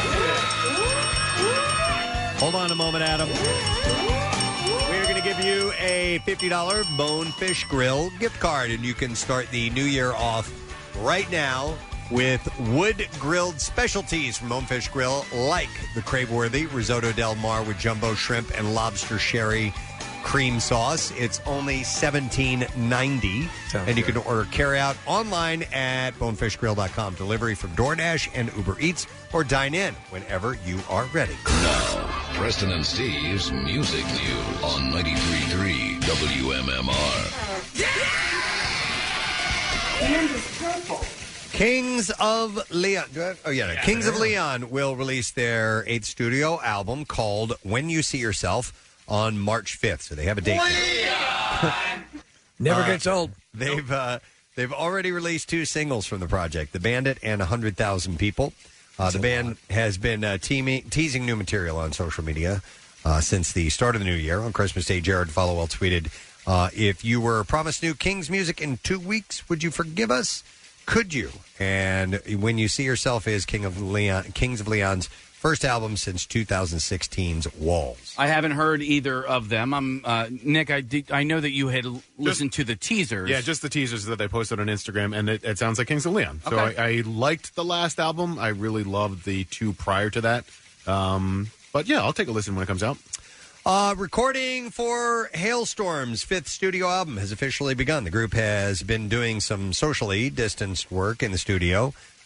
Hold on a moment, Adam. We're going to give you a fifty dollars Bonefish Grill gift card, and you can start the new year off right now with wood-grilled specialties from Bonefish Grill, like the crave-worthy Risotto Del Mar with jumbo shrimp and lobster sherry cream sauce. It's only seventeen ninety, and you can order carry-out online at bonefish grill dot com. Delivery from DoorDash and Uber Eats, or dine in whenever you are ready. Now, Preston and Steve's Music News on ninety-three point three W M M R. And it's purple. Kings of Leon. Oh, yeah. No. Kings of Leon will release their eighth studio album called When You See Yourself on March fifth. So they have a date. Never Uh, gets old. They've uh, they've already released two singles from the project, The Bandit and one hundred thousand People. Uh, the band has been uh, teaming, teasing new material on social media uh, since the start of the new year. On Christmas Day, Jared Followell tweeted, uh, if you were promised new Kings music in two weeks, would you forgive us? Could you? And When You See Yourself is King of Leon, Kings of Leon's first album since two thousand sixteen's Walls. I haven't heard either of them. I'm uh, Nick. I did, I know that you had l- listened to the teasers. Yeah, just the teasers that they posted on Instagram, and it, it sounds like Kings of Leon. So Okay. I, I liked the last album. I really loved the two prior to that. Um, but yeah, I'll take a listen when it comes out. Uh, recording for Hailstorm's fifth studio album has officially begun. The group has been doing some socially distanced work in the studio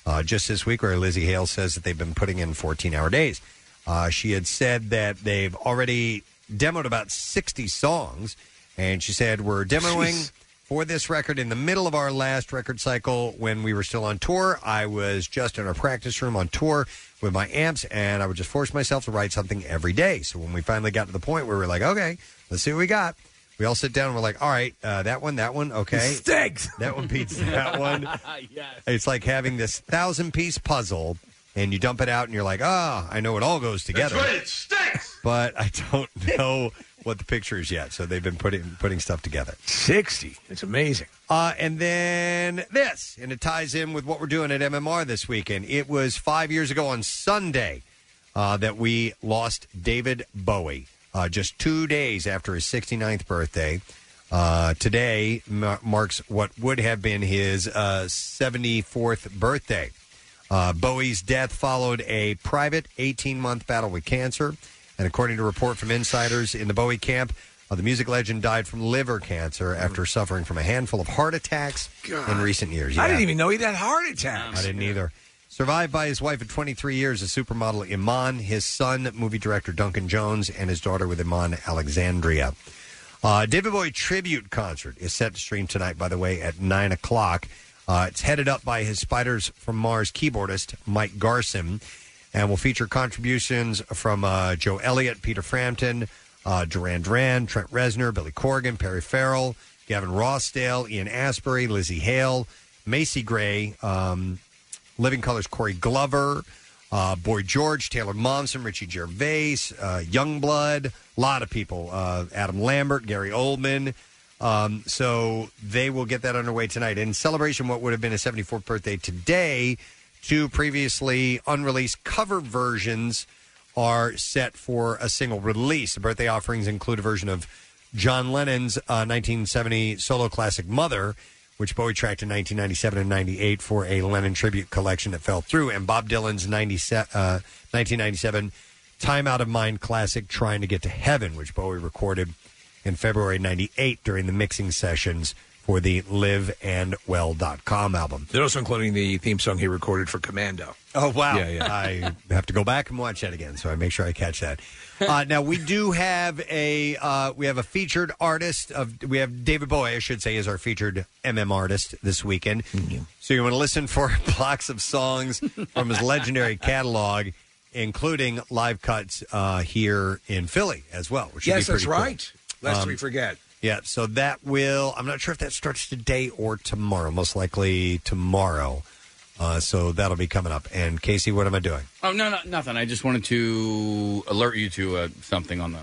uh, just this week, where Lizzie Hale says that they've been putting in fourteen-hour days. Uh, she had said that they've already demoed about sixty songs, and she said, we're demoing Jeez. for this record in the middle of our last record cycle when we were still on tour. I was just in our practice room on tour with my amps, and I would just force myself to write something every day. So when we finally got to the point where we were like, okay, let's see what we got, we all sit down and we're like, all right, uh, that one, that one, okay. Stinks. That one beats that one. Yes. It's like having this thousand-piece puzzle, and you dump it out, and you're like, ah, oh, I know it all goes together. That's right, it stinks. But I don't know what the picture is yet, so they've been putting putting stuff together. sixty. It's amazing. Uh, and then this, and it ties in with what we're doing at M M R this weekend. It was five years ago on Sunday uh, that we lost David Bowie, uh, just two days after his sixty-ninth birthday. Uh, today m- marks what would have been his uh, seventy-fourth birthday. Uh, Bowie's death followed a private eighteen-month battle with cancer. And according to a report from insiders in the Bowie camp, uh, the music legend died from liver cancer after suffering from a handful of heart attacks God. in recent years. I Yeah. didn't even know he'd had heart attacks. I didn't either. Survived by his wife of twenty-three years, a supermodel Iman, his son, movie director Duncan Jones, and his daughter with Iman Alexandria. Uh, David Bowie tribute concert is set to stream tonight, by the way, at nine o'clock. Uh, it's headed up by his Spiders from Mars keyboardist, Mike Garson, and will feature contributions from uh, Joe Elliott, Peter Frampton, uh, Duran Duran, Trent Reznor, Billy Corgan, Perry Farrell, Gavin Rossdale, Ian Astbury, Lizzie Hale, Macy Gray, um, Living Color's Corey Glover, uh, Boy George, Taylor Momsen, Richie Gervais, uh, Youngblood, a lot of people, uh, Adam Lambert, Gary Oldman. Um, so they will get that underway tonight. In celebration of what would have been his seventy-fourth birthday today, two previously unreleased cover versions are set for a single release. The birthday offerings include a version of John Lennon's uh, nineteen seventy solo classic Mother, which Bowie tracked in nineteen ninety-seven and ninety-eight for a Lennon tribute collection that fell through, and Bob Dylan's uh, nineteen ninety-seven Time Out of Mind classic Trying to Get to Heaven, which Bowie recorded in February ninety-eight during the mixing sessions for the live and well dot com album. They're also including the theme song he recorded for Commando. Oh, wow. Yeah, yeah. I have to go back and watch that again, so I make sure I catch that. Uh, now, we do have a uh, we have a featured artist. of We have David Bowie, I should say, is our featured M M artist this weekend. Mm-hmm. So you want to listen for blocks of songs from his legendary catalog, including live cuts uh, here in Philly as well, which should Yes, be pretty that's cool. right. Lest Um, we forget. Yeah, so that will, I'm not sure if that starts today or tomorrow, most likely tomorrow. Uh, so that'll be coming up. And Casey, what am I doing? Oh, no, no, nothing. I just wanted to alert you to uh, something on the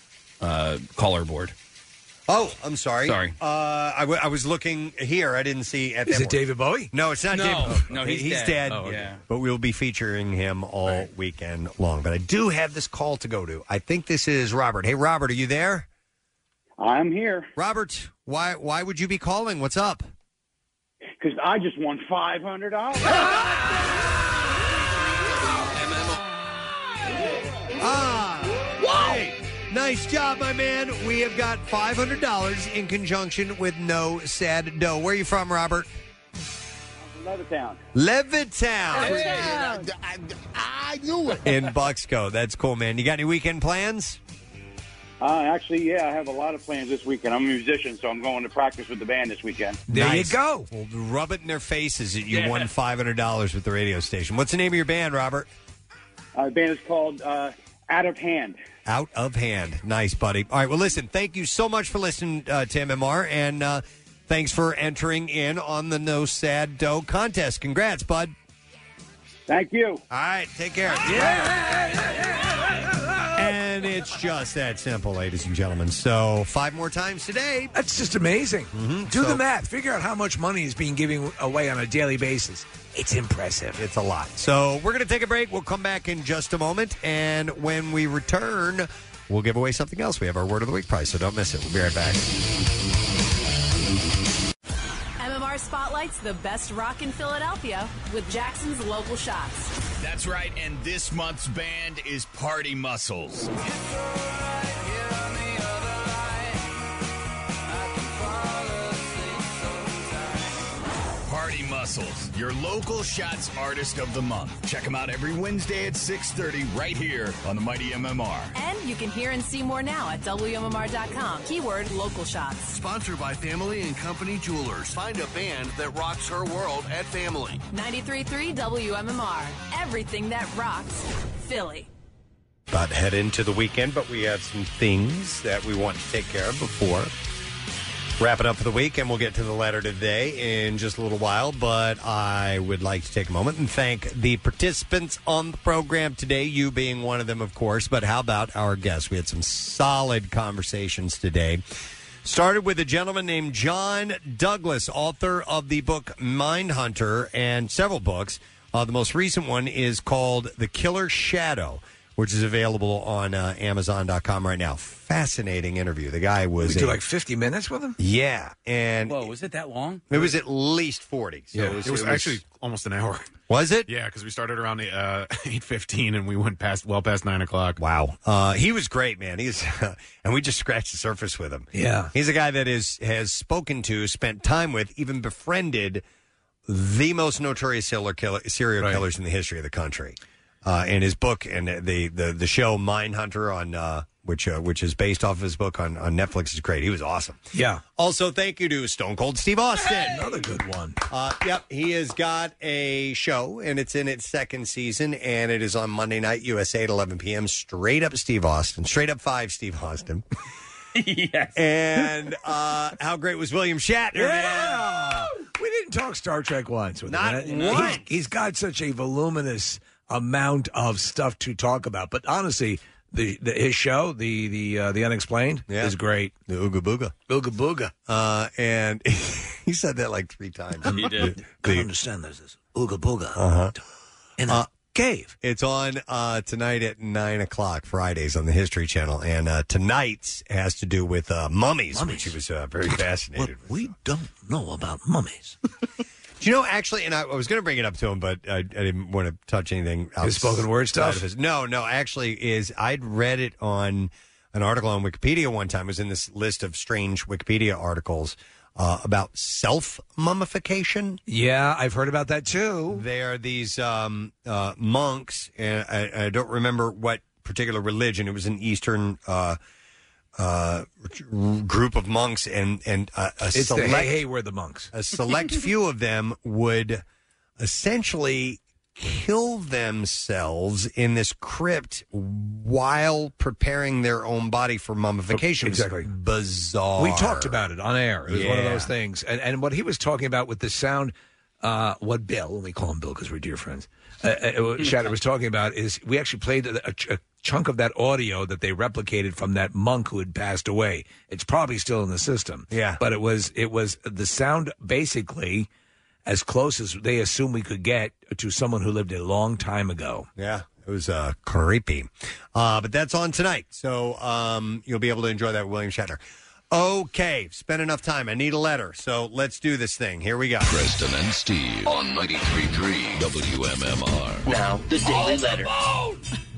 uh, caller board. Oh, I'm sorry. Sorry. Uh, I, w- I was looking here. I didn't see. At Is that it David Bowie? No, it's not No, David Bowie. no, he's he's dead. dead. Oh, yeah. But we'll be featuring him all weekend long. But I do have this call to go to. I think this is Robert. Hey, Robert, are you there? I'm here. Robert, why why would you be calling? What's up? Because I just won five hundred dollars. Ah, hey, nice job, my man. We have got five hundred dollars in conjunction with No Sad Dough. Where are you from, Robert? Levittown. Levittown. I, I knew it. In Bucksco. That's cool, man. You got any weekend plans? Uh, actually, yeah, I have a lot of plans this weekend. I'm a musician, so I'm going to practice with the band this weekend. There Nice. you go. Well, rub it in their faces that you Yeah. won five hundred dollars with the radio station. What's the name of your band, Robert? Uh, the band is called uh, Out of Hand. Out of Hand. Nice, buddy. All right, well, listen, thank you so much for listening uh, to M M R, and uh, thanks for entering in on the No Sad Dough contest. Congrats, bud. Thank you. All right, take care. And it's just that simple, ladies and gentlemen. So five more times today. That's just amazing. Mm-hmm. Do So- the math. Figure out how much money is being given away on a daily basis. It's impressive. It's a lot. So we're going to take a break. We'll come back in just a moment. And when we return, we'll give away something else. We have our Word of the Week prize, so don't miss it. We'll be right back. M M R spotlights the best rock in Philadelphia with Jackson's local shops. That's right, and this month's band is Party Muscles. Party Muscles. Muscles, your local Shots Artist of the Month. Check him out every Wednesday at six thirty right here on the Mighty M M R. And you can hear and see more now at W M M R dot com. Keyword local shots. Sponsored by Family and Company Jewelers. Find a band that rocks her world at Family. ninety-three point three W M M R. Everything that rocks Philly. About to head into the weekend, but we have some things that we want to take care of before wrap it up for the week, and we'll get to the letter today in just a little while. But I would like to take a moment and thank the participants on the program today, you being one of them, of course. But how about our guests? We had some solid conversations today. Started with a gentleman named John Douglas, author of the book Mindhunter and several books. Uh, the most recent one is called The Killer Shadow, which is available on uh, Amazon dot com right now. Fascinating interview. The guy was... We did a- like fifty minutes with him? Yeah, and... Whoa, was it that long? It was at least forty. So Yeah, it was, actually almost an hour. Was it? Yeah, because we started around uh, eight fifteen and we went past well past nine o'clock. Wow, uh, he was great, man. He's and we just scratched the surface with him. Yeah. He's a guy that is has spoken to, spent time with, even befriended the most notorious serial killer, serial killers in the history of the country. Uh, and his book and the the the show Mindhunter on uh, which uh, which is based off of his book on, on Netflix is great. He was awesome. Yeah. Also, thank you to Stone Cold Steve Austin. Another good one. Uh, yep, he has got a show, and it's in its second season, and it is on Monday night, U S A at eleven p.m. Straight up Steve Austin. Straight up five Steve Austin. Yes. And uh, how great was William Shatner, Yeah. We didn't talk Star Trek once with Not him. once. He's, he's got such a voluminous amount of stuff to talk about. But honestly, the, the his show, the the uh, the Unexplained, Yeah. is great. The Ooga Booga. Ooga Booga. Uh, and he said that like three times. He did. I understand there's this Ooga Booga Uh-huh. in a cave. It's on uh, tonight at nine o'clock, Fridays on the History Channel. And uh, tonight's has to do with uh, mummies, which he was uh, very fascinated with. We don't know about mummies. Do you know, actually, and I, I was going to bring it up to him, but I, I didn't want to touch anything else. His spoken word stuff? Of his, no, no, actually, is I'd read it on an article on Wikipedia one time. It was in this list of strange Wikipedia articles uh, about self-mummification. Yeah, I've heard about that too. They are these um, uh, monks, and I, I don't remember what particular religion. It was an Eastern uh, uh, group of monks, and and uh, a It's select, the hey, hey, we're the monks. a select few of them would essentially kill themselves in this crypt while preparing their own body for mummification. It was Exactly. bizarre. We talked about it on air. It was one of Yeah. those things. And, and what he was talking about with the sound, uh, what Bill, let me call him Bill because we're dear friends, uh, uh, what Shatter was talking about is we actually played a, a, ch- a chunk of that audio that they replicated from that monk who had passed away. It's probably still in the system. Yeah. But it was it was the sound basically as close as they assume we could get to someone who lived a long time ago. Yeah, it was uh, creepy. Uh, but that's on tonight, so um, you'll be able to enjoy that with William Shatner. Okay, spent enough time. I need a letter, so let's do this thing. Here we go. Preston and Steve on ninety-three point three W M M R. Now, the Daily Letter. All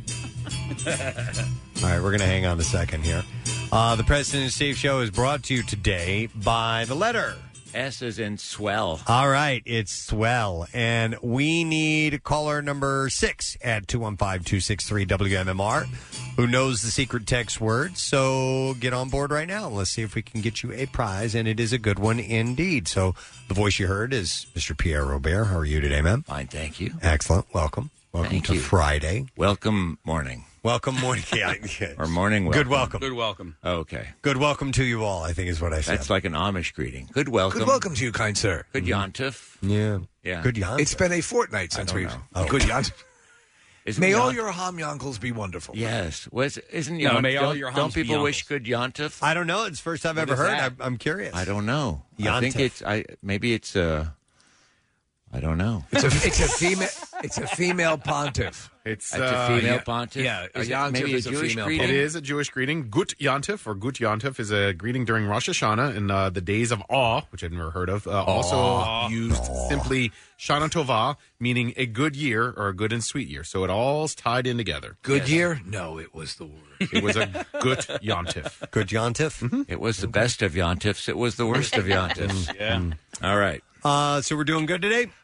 right, we're going to hang on a second here. Uh, the Preston and Steve Show is brought to you today by the letter S is in swell. All right, it's swell. And we need caller number six at two one five, two six three, W M M R who knows the secret text word. So get on board right now. Let's see if we can get you a prize, and it is a good one indeed. So the voice you heard is Mister Pierre Robert. How are you today, man? Fine, thank you. Excellent. Welcome. Welcome Thank to you. Friday. Welcome morning. Welcome morning. Yeah, yeah. Or morning welcome. Good welcome. Good welcome. Okay. Good welcome to you all, I think is what I said. That's like an Amish greeting. Good welcome. Good welcome to you, kind sir. Good Yontif. Yeah. Yeah. Good Yontif. It's been a fortnight since I don't we've... know. Oh. Good Yontif. Isn't May all Yont- your ham yonkels be wonderful. Yes. Was isn't No, Yont- may all don't, your don't hums be people wish yonkels. good Yontif? I don't know. It's the first I've What ever is heard. that? I, I'm curious. I don't know. I think Yontif. it's I maybe it's uh I don't know. It's a it's a female it's a female pontiff. It's That's uh, a female yeah. pontiff. Yeah, a Is it Yontif maybe a is a Jewish female greeting. It is a Jewish greeting. Gut Yontif or Gut Yontif is a greeting during Rosh Hashanah and uh, the days of awe, which I've never heard of. Uh, also used simply Shana Tova, meaning a good year or a good and sweet year. So it all's tied in together. Good year? No, it was the word. It was a Gut Yontif. Good Yontif? Mm-hmm. It was the best of Yontifs. It was the worst of Yontifs. Yeah. All right. Uh, so we're doing good today?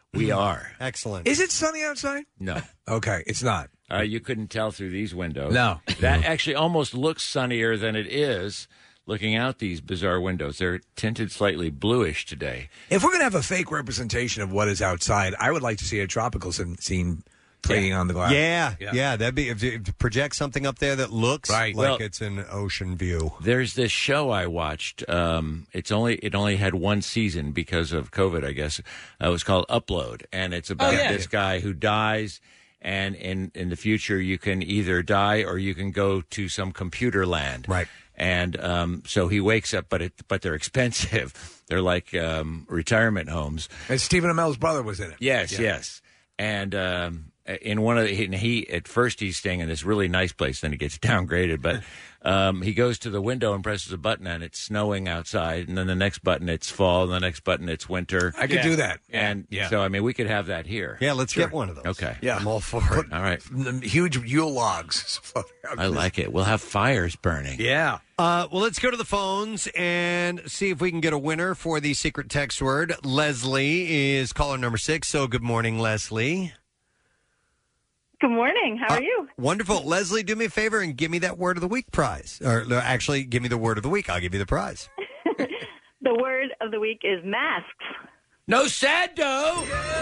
We are. Excellent. Is it sunny outside? No. Okay, it's not. Uh, you couldn't tell through these windows. No. That actually almost looks sunnier than it is looking out these bizarre windows. They're tinted slightly bluish today. If we're going to have a fake representation of what is outside, I would like to see a tropical scene- scene playing on the glass. Yeah, yeah, that'd be if you project something up there that looks Right. like Well- it's an ocean view. There's this show I watched. Um, it's only it only had one season because of COVID, I guess. Uh, it was called Upload, and it's about yeah. this guy who dies. And in, in the future, you can either die or you can go to some computer land. Right. And um, so he wakes up, but it, but they're expensive. They're like um, retirement homes. And Stephen Amell's brother was in it. Yes, Yeah. yes. And um, in one of the, and he at first he's staying in this really nice place, then he gets downgraded. But um, he goes to the window and presses a button, and it's snowing outside. And then the next button, it's fall. And the next button, it's winter. I could do that. And Yeah. so, I mean, we could have that here. Yeah, let's get one of those. Okay. Yeah. I'm all for it. All right. The huge Yule logs. I like it. We'll have fires burning. Yeah. Uh, well, let's go to the phones and see if we can get a winner for the secret text word. Leslie is caller number six. So good morning, Leslie. Good morning. How are Uh, you? Wonderful. Leslie, do me a favor and give me that word of the week prize. Or no, actually, give me the word of the week. I'll give you the prize. The word of the week is masks. No sad dough.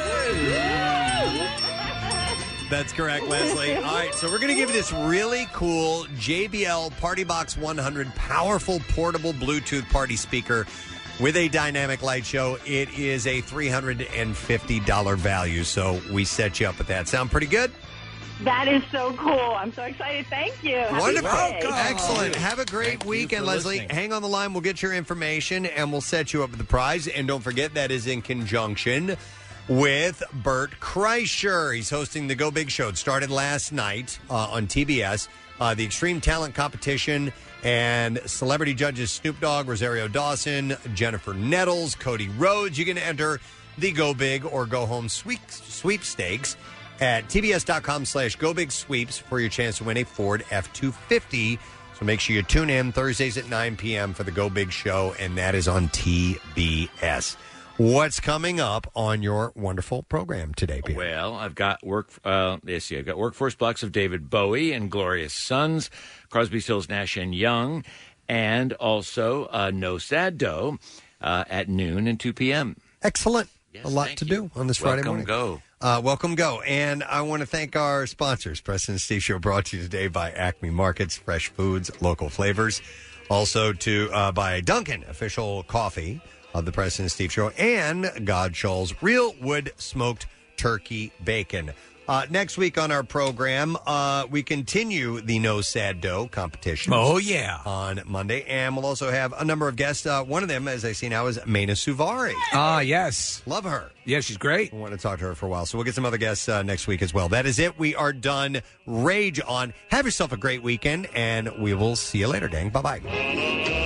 That's correct, Leslie. All right, so we're going to give you this really cool J B L Party Box one hundred powerful portable Bluetooth party speaker with a dynamic light show. It is a three hundred fifty dollars value, so we set you up with that. Sound pretty good? That is so cool. I'm so excited. Thank you. Happy Wonderful. birthday. Excellent. Have a great weekend, Leslie. listening. Hang on the line. We'll get your information, and we'll set you up with the prize. And don't forget, that is in conjunction with Bert Kreischer. He's hosting the Go Big Show. It started last night uh, on T B S. Uh, the Extreme Talent Competition, and celebrity judges Snoop Dogg, Rosario Dawson, Jennifer Nettles, Cody Rhodes. You can enter the Go Big or Go Home sweep, sweepstakes at tbs.com slash go big sweeps for your chance to win a Ford F two fifty. So make sure you tune in Thursdays at nine p.m. for the Go Big Show, and that is on T B S. What's coming up on your wonderful program today, Peter? Well, I've got work. Uh, let's see. I've got workforce blocks of David Bowie and Glorious Sons, Crosby, Stills, Nash and Young, and also uh, No Sad Dough uh, at noon and two p.m. Excellent. Yes, a lot thank to you. do on this Friday Welcome, morning. Go. Uh, welcome, Go. And I want to thank our sponsors. Preston and Steve Show brought to you today by Acme Markets, fresh foods, local flavors. Also to uh, by Dunkin', official coffee of the Preston and Steve Show, and Godshall's Real Wood Smoked Turkey Bacon. Uh, next week on our program, uh, we continue the No Sad Dough competition. Oh, yeah. On Monday. And we'll also have a number of guests. Uh, one of them, as I see now, is Maina Suvari. Ah, yes. Love her. Yeah, she's great. I want to talk to her for a while. So we'll get some other guests uh, next week as well. That is it. We are done. Rage on. Have yourself a great weekend, and we will see you later, gang. Bye-bye.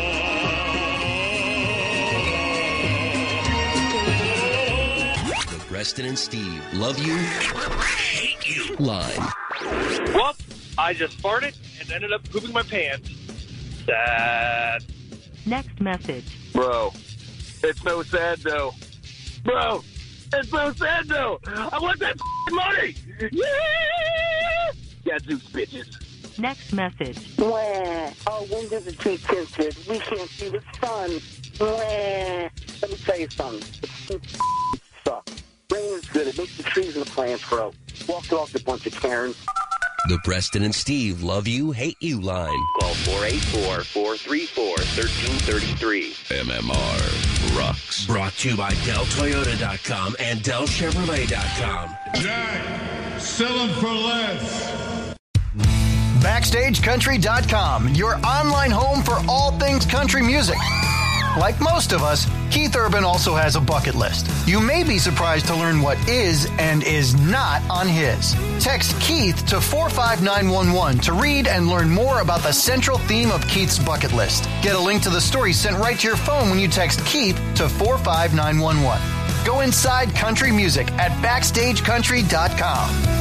Preston and Steve love you, hate you line. Well, I just farted and ended up pooping my pants. Sad. Next message. Bro, it's no sad though. Bro, it's no sad though. I want that f***ing money. Yeah! Gadzooks, bitches. Next message. Mwah. Oh, when does it take tinted? We can't see the sun. Mwah. Let me tell you something. It sucks. Rain is good. It makes the trees and the plants grow. Walk it off, a bunch of Karens. The Preston and Steve love you, hate you line. Call four eight four, four three four, one three three three. M M R rocks. Brought to you by Del Toyota dot com and Del Chevrolet dot com. Jack, sell them for less. Backstage Country dot com, your online home for all things country music. Like most of us, Keith Urban also has a bucket list. You may be surprised to learn what is and is not on his. Text Keith to four five nine one one to read and learn more about the central theme of Keith's bucket list. Get a link to the story sent right to your phone when you text Keith to four five nine one one. Go inside country music at Backstage Country dot com.